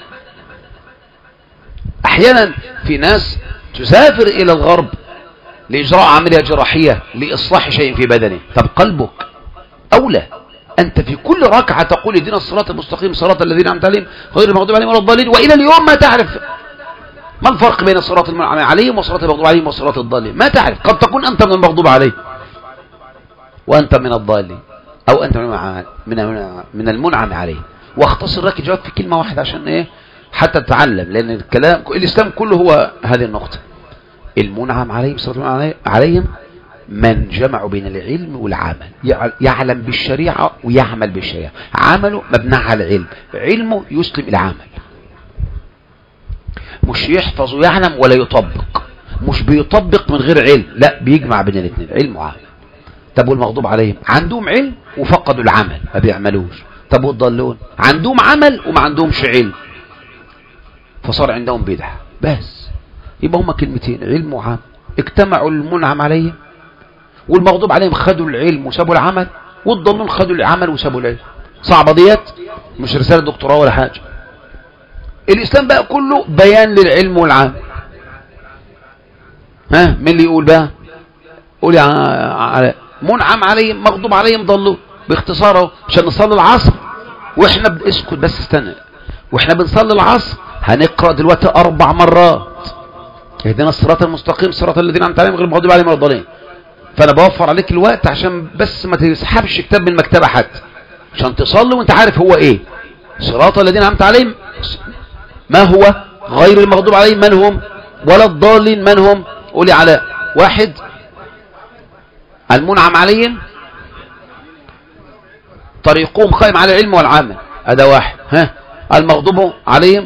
احيانا في ناس تسافر الى الغرب لإجراء عملية جراحية لإصلاح شيء في بدنه. طب قلبك أولى. أنت في كل ركعة تقول اهدنا الصراط المستقيم صراط الذين أنعمت عليهم غير المغضوب عليهم ولا الضالين، وإلى اليوم ما تعرف ما الفرق بين الصراط المنعم عليهم وصراط المغضوب عليهم وصراط الضالين. ما تعرف. قد تكون أنت من المغضوب عليه وأنت من الضالين، أو أنت من المنعم عليه. واختصر لك الجواب في كلمة واحدة عشان إيه؟ حتى تتعلم، لأن الإسلام كله هو هذه النقطة. المنعم عليهم صلى الله عليهم من جمع بين العلم والعمل، يعلم بالشريعة ويعمل بالشريعة. عمله مبنى على العلم، علمه يسلم العمل. مش يحفظ ويعلم ولا يطبق، مش بيطبق من غير علم، لا بيجمع بين الاثنين علم وعمل. طب والمغضوب عليهم عندهم علم وفقدوا العمل ما بيعملوش. طب والضالون عندهم عمل وما عندهمش علم فصار عندهم بدعة. بس يبقى هما كلمتين: علم وعمل. اجتمعوا المنعم عليهم والمغضوب عليهم، خدوا العلم وسابوا العمل، والضالون خدوا العمل وسابوا العلم. صعبة ديت؟ مش رسالة دكتوراه ولا حاجة. الإسلام بقى كله بيان للعلم والعمل. ها مين اللي يقول بقى؟ قولي على منعم عليهم مغضوب عليهم ضلوا. باختصاره عشان نصلي العصر واحنا اسكت بس استنى، واحنا بنصلي العصر هنقرأ دلوقتي 4 مرات اهدنا الصراط المستقيم صراط الذين أنعمت عليهم غير المغضوب عليهم ولا الضالين. فانا بوفر عليك الوقت عشان بس ما تسحبش كتاب من المكتبه حتى، عشان تصلي وانت عارف هو ايه. صراط الذين أنعمت عليهم ما هو؟ غير المغضوب عليهم من هم؟ ولا الضالين من هم؟ قولي على 1 المنعم عليهم طريقهم قائم على العلم والعمل، هذا واحد. المغضوب عليهم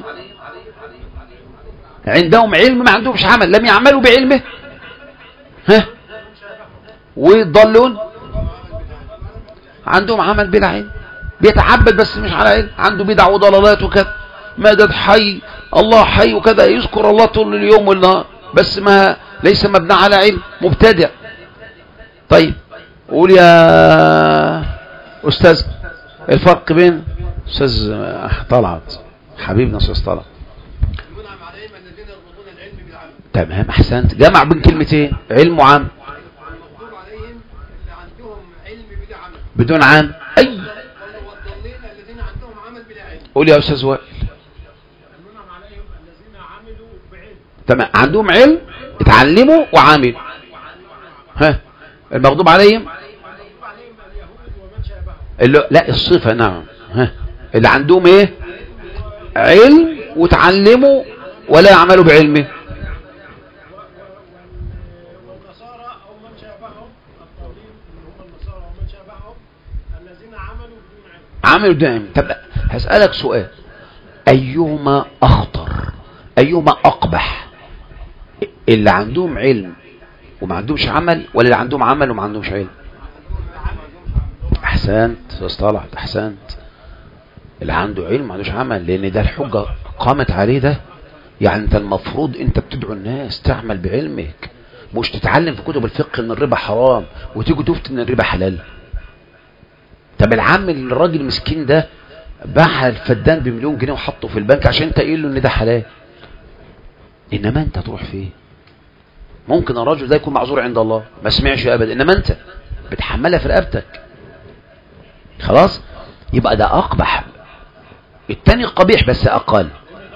عندهم علم ما عندهمش عمل، لم يعملوا بعلمه. ويضلون عندهم عمل بلا علم، بيتعبد بس مش على علم، عنده بدع وضلالات وكذا، مدد حي الله حي وكذا، يذكر الله طول اليوم والنهار بس ما ليس مبنى على علم، مبتدع. طيب قول يا أستاذ الفرق بين أستاذ طلعت حبيبنا أستاذ طلعت. تمام أحسنت، جمع بين كلمتين علم وعمل. بدون عمل أي. قول يا أستاذ وائل. تمام عندهم علم اتعلموا وعاملوا. المغضوب عليهم اللي لا الصفة نعم. اللي عندهم ايه؟ علم وتعلموا ولا يعملوا بعلمه. والنصارى او من شابههم الطاغين اللي هم النصارى ومن شابههم الذين عملوا بدون علم. عملوا بدون علم. طب هسألك سؤال، ايهما اخطر، ايهما اقبح؟ اللي عندهم علم وما عندهمش عمل، ولا اللي عندهم عمل وما عندهمش علم؟ احسنت اصطلحت، احسنت. اللي عنده علم ما عندوش عمل، لان ده الحجة قامت عليه ده. يعني انت المفروض انت بتدعو الناس تعمل بعلمك، مش تتعلم في كتب الفقه ان الربا حرام وتيجي تفتي ان الربا حلال. طب العم الراجل المسكين ده باع الفدان ب1,000,000 جنيه وحطه في البنك عشان انت قايل له ان ده حلال، انما انت تروح فيه. ممكن الرجل ده يكون معذور عند الله ما سمعش ابدا، انما انت بتحملها في رقبتك. خلاص يبقى ده اقبح. التاني قبيح بس اقل.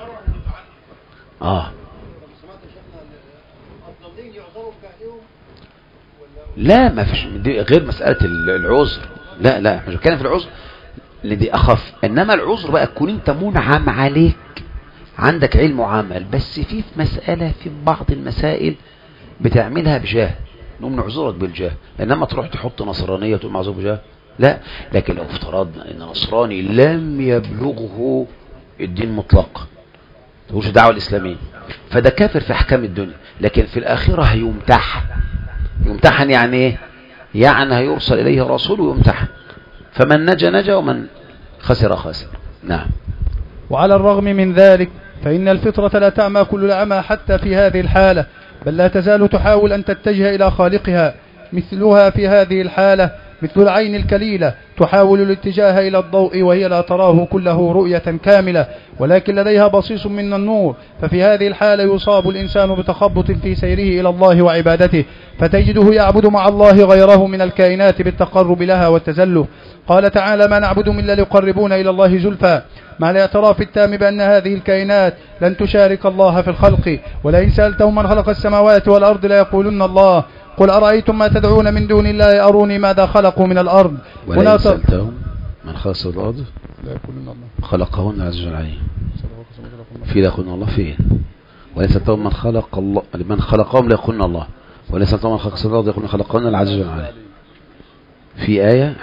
لا ما فيش دي غير مسألة العذر. لا احنا مش بنتكلم في العذر اللي دي اخف، انما العذر بقى تكون انت منعم عليك عندك علم وعمل، بس في مسألة في بعض المسائل بتعملها بجاه نقوم نعذرك بالجاه، انما تروح تحط نصرانية وتقول معذور بجاه لا. لكن لو افترضنا ان نصراني لم يبلغه الدين مطلق، تقولش الدعوة الاسلامية، فده كافر في احكام الدنيا، لكن في الاخرة هيمتحن. يمتحن يعني ايه؟ يعني هيرسل اليه رسول ويمتحن، فمن نجا نجا ومن خسر خسر. نعم. وعلى الرغم من ذلك فإن الفطرة لا تعمى كل العمى حتى في هذه الحالة، بل لا تزال تحاول أن تتجه إلى خالقها. مثلها في هذه الحالة مثل العين الكليلة تحاول الاتجاه إلى الضوء وهي لا تراه كله رؤية كاملة، ولكن لديها بصيص من النور. ففي هذه الحالة يصاب الإنسان بتخبط في سيره إلى الله وعبادته، فتجده يعبد مع الله غيره من الكائنات بالتقرب لها والتزله. قال تعالى: ما نعبدهم إلا ليقربونا إلى الله زلفى، مع الاعتراف التام بأن هذه الكائنات لن تشارك الله في الخلق. ولئن سألتهم من خلق السماوات والأرض ليقولن الله، قل أرأيتم ما تدعون من دون الله أروني ماذا خلقوا من الأرض. ولئن سألتهم من خلق الأرض خلقهن عز وجل في لا يقولن الله فيه. ولئن سألتهم من خلق الله من خلقهم لا يقولن الله، ولئن سألتهم من خلق الأرض يقولن خلقهن العز وجل عليه. في آية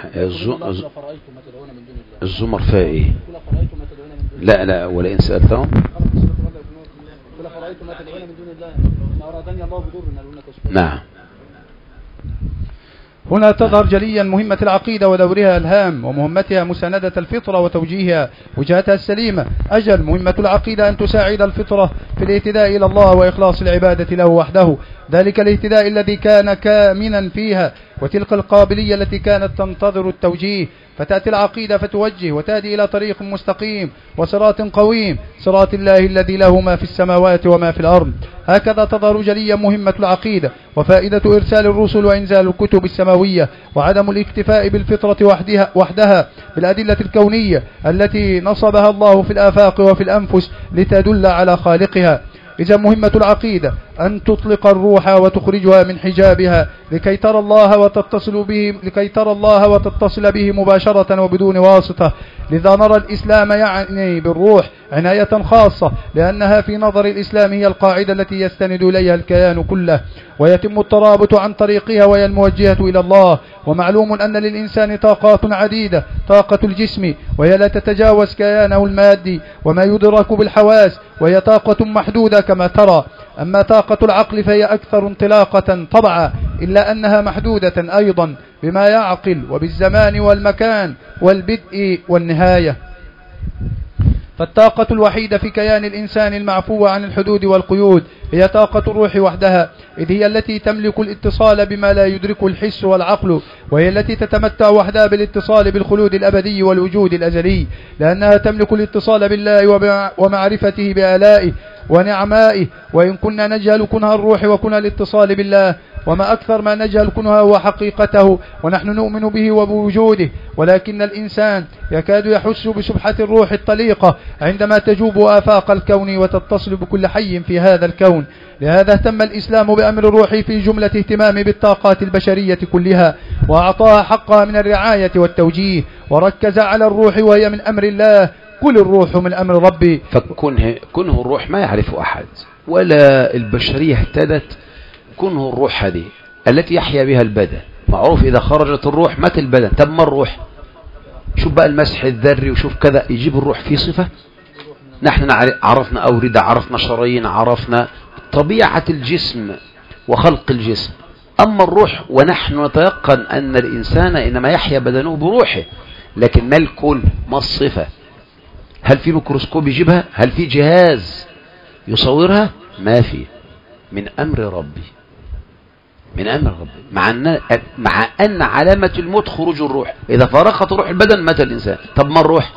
الزمر فيها إيه؟ لا ولئن سألتهم نعم. هنا تظهر جليا مهمة العقيدة ودورها الهام، ومهمتها مساندة الفطرة وتوجيهها وجهتها السليمة. أجل مهمة العقيدة أن تساعد الفطرة في الاهتداء إلى الله وإخلاص العبادة له وحده، ذلك الاهتداء الذي كان كامنا فيها، وتلك القابلية التي كانت تنتظر التوجيه. فتأتي العقيدة فتوجه وتهدي إلى طريق مستقيم وصراط قويم، صراط الله الذي له ما في السماوات وما في الأرض. هكذا تظهر جليا مهمة العقيدة وفائدة إرسال الرسل وإنزال الكتب السماوية، وعدم الاكتفاء بالفطرة وحدها بالأدلة الكونية التي نصبها الله في الآفاق وفي الأنفس لتدل على خالقها. إذا مهمة العقيدة أن تطلق الروح وتخرجها من حجابها لكي ترى الله وتتصل به مباشرة وبدون واسطة، لذا نرى الإسلام يعني بالروح عناية خاصة، لأنها في نظر الإسلام هي القاعدة التي يستند إليها الكيان كله ويتم الترابط عن طريقها، وهي الموجهة إلى الله. ومعلوم أن للإنسان طاقات عديدة، طاقة الجسم وهي لا تتجاوز كيانه المادي وما يدرك بالحواس، وهي طاقة محدودة كما ترى. أما طاقة العقل فهي أكثر انطلاقة طبعا، إلا أنها محدودة أيضا بما يعقل وبالزمان والمكان والبدء والنهاية. فالطاقة الوحيدة في كيان الإنسان المعفو عن الحدود والقيود هي طاقة الروح وحدها، إذ هي التي تملك الاتصال بما لا يدركه الحس والعقل، وهي التي تتمتع وحدها بالاتصال بالخلود الأبدي والوجود الأزلي، لأنها تملك الاتصال بالله ومعرفته بآلائه ونعمائه. وإن كنا نجهل كنها الروح وكنها الاتصال بالله، وما أكثر ما نجهل كنها هو حقيقته، ونحن نؤمن به وبوجوده، ولكن الإنسان يكاد يحس بسبحة الروح الطليقة عندما تجوب آفاق الكون وتتصل بكل حي في هذا الكون. لهذا اهتم الإسلام بأمر الروح في جملة اهتمام بالطاقات البشرية كلها، وأعطاها حقها من الرعاية والتوجيه، وركز على الروح وهي من أمر الله. كل الروح من أمر ربي. فكنه الروح ما يعرفه أحد، ولا البشرية اهتدت. كنه الروح هذه التي يحيا بها البدن، معروف إذا خرجت الروح مات البدن. طب ما الروح؟ شوف بقى المسح الذري وشوف كذا، يجيب الروح في صفة. نحن عرفنا أوردة، عرفنا شرايين، عرفنا طبيعة الجسم وخلق الجسم. أما الروح ونحن نتيقن أن الإنسان إنما يحيا بدنه بروحه، لكن ما الكل؟ ما الصفة؟ هل في ميكروسكوب يجيبها؟ هل في جهاز يصورها؟ ما في. من أمر ربي، من أمر ربي. مع أن علامة الموت خروج الروح، إذا فرقت روح البدن مات الإنسان. طب ما الروح؟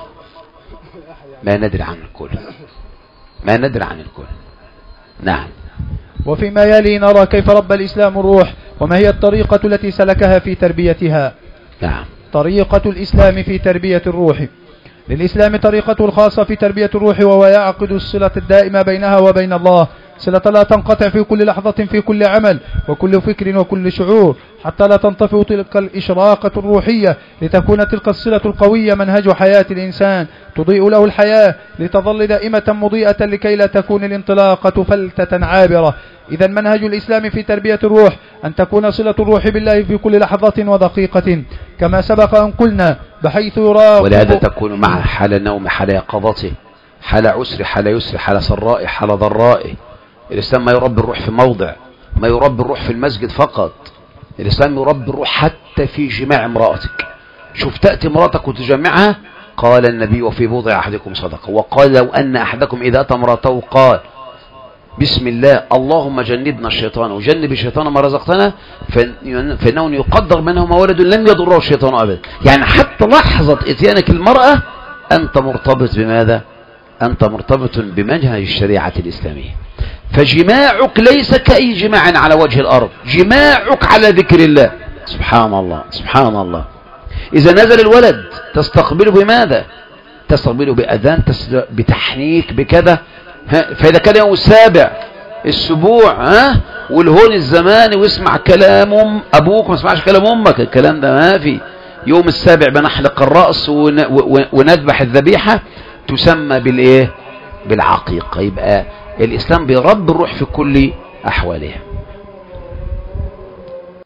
ما ندري عن الكل، ما ندري عن الكل. نعم. وفيما يلي نرى كيف رب الإسلام الروح، وما هي الطريقة التي سلكها في تربيتها. نعم. طريقة الإسلام في تربية الروح. للإسلام طريقته الخاصة في تربية الروح، وهو يعقد الصلة الدائمة بينها وبين الله، صلة لا تنقطع في كل لحظة، في كل عمل وكل فكر وكل شعور، حتى لا تنطفئ تلك الإشراقة الروحية، لتكون تلك الصلة القوية منهج حياة الإنسان، تضيء له الحياة لتظل دائمة مضيئة، لكي لا تكون الانطلاقة فلتة عابرة. إذا منهج الإسلام في تربية الروح أن تكون صلة الروح بالله في كل لحظة ودقيقة، كما سبق أن قلنا، بحيث يراقب. ولهذا تكون معه حال نوم، حال يقظته، حال عسر، حال يسر، حال سراء، حال ضراء. الإسلام ما يربي الروح في موضع، ما يربي الروح في المسجد فقط. الإسلام يربي الروح حتى في جماع امرأتك. شوف تأتي امرأتك وتجمعها، قال النبي: وفي بضع أحدكم صدقة. وقال: لو أن أحدكم إذا أتى امرأته قال: بسم الله اللهم جنبنا الشيطان وجنب الشيطان ما رزقتنا، فإنه يقدر منهما ولد لم يضره الشيطان أبدا. يعني حتى لحظة إتيانك المرأة أنت مرتبط بماذا؟ أنت مرتبط بمنهج الشريعة الإسلامية. فجماعك ليس كأي جماع على وجه الأرض، جماعك على ذكر الله. سبحان الله، سبحان الله. إذا نزل الولد تستقبله بماذا؟ تستقبله بأذان، بتحنيك، بكذا. فإذا كان يوم السابع السبوع والهون الزماني واسمع كلام أبوك ما اسمعش كلام أمك، الكلام ده ما في. يوم السابع بنحلق الرأس ونذبح الذبيحة، تسمى بالإيه؟ بالعقيقة. يبقى الإسلام بيربي الروح في كل أحوالها.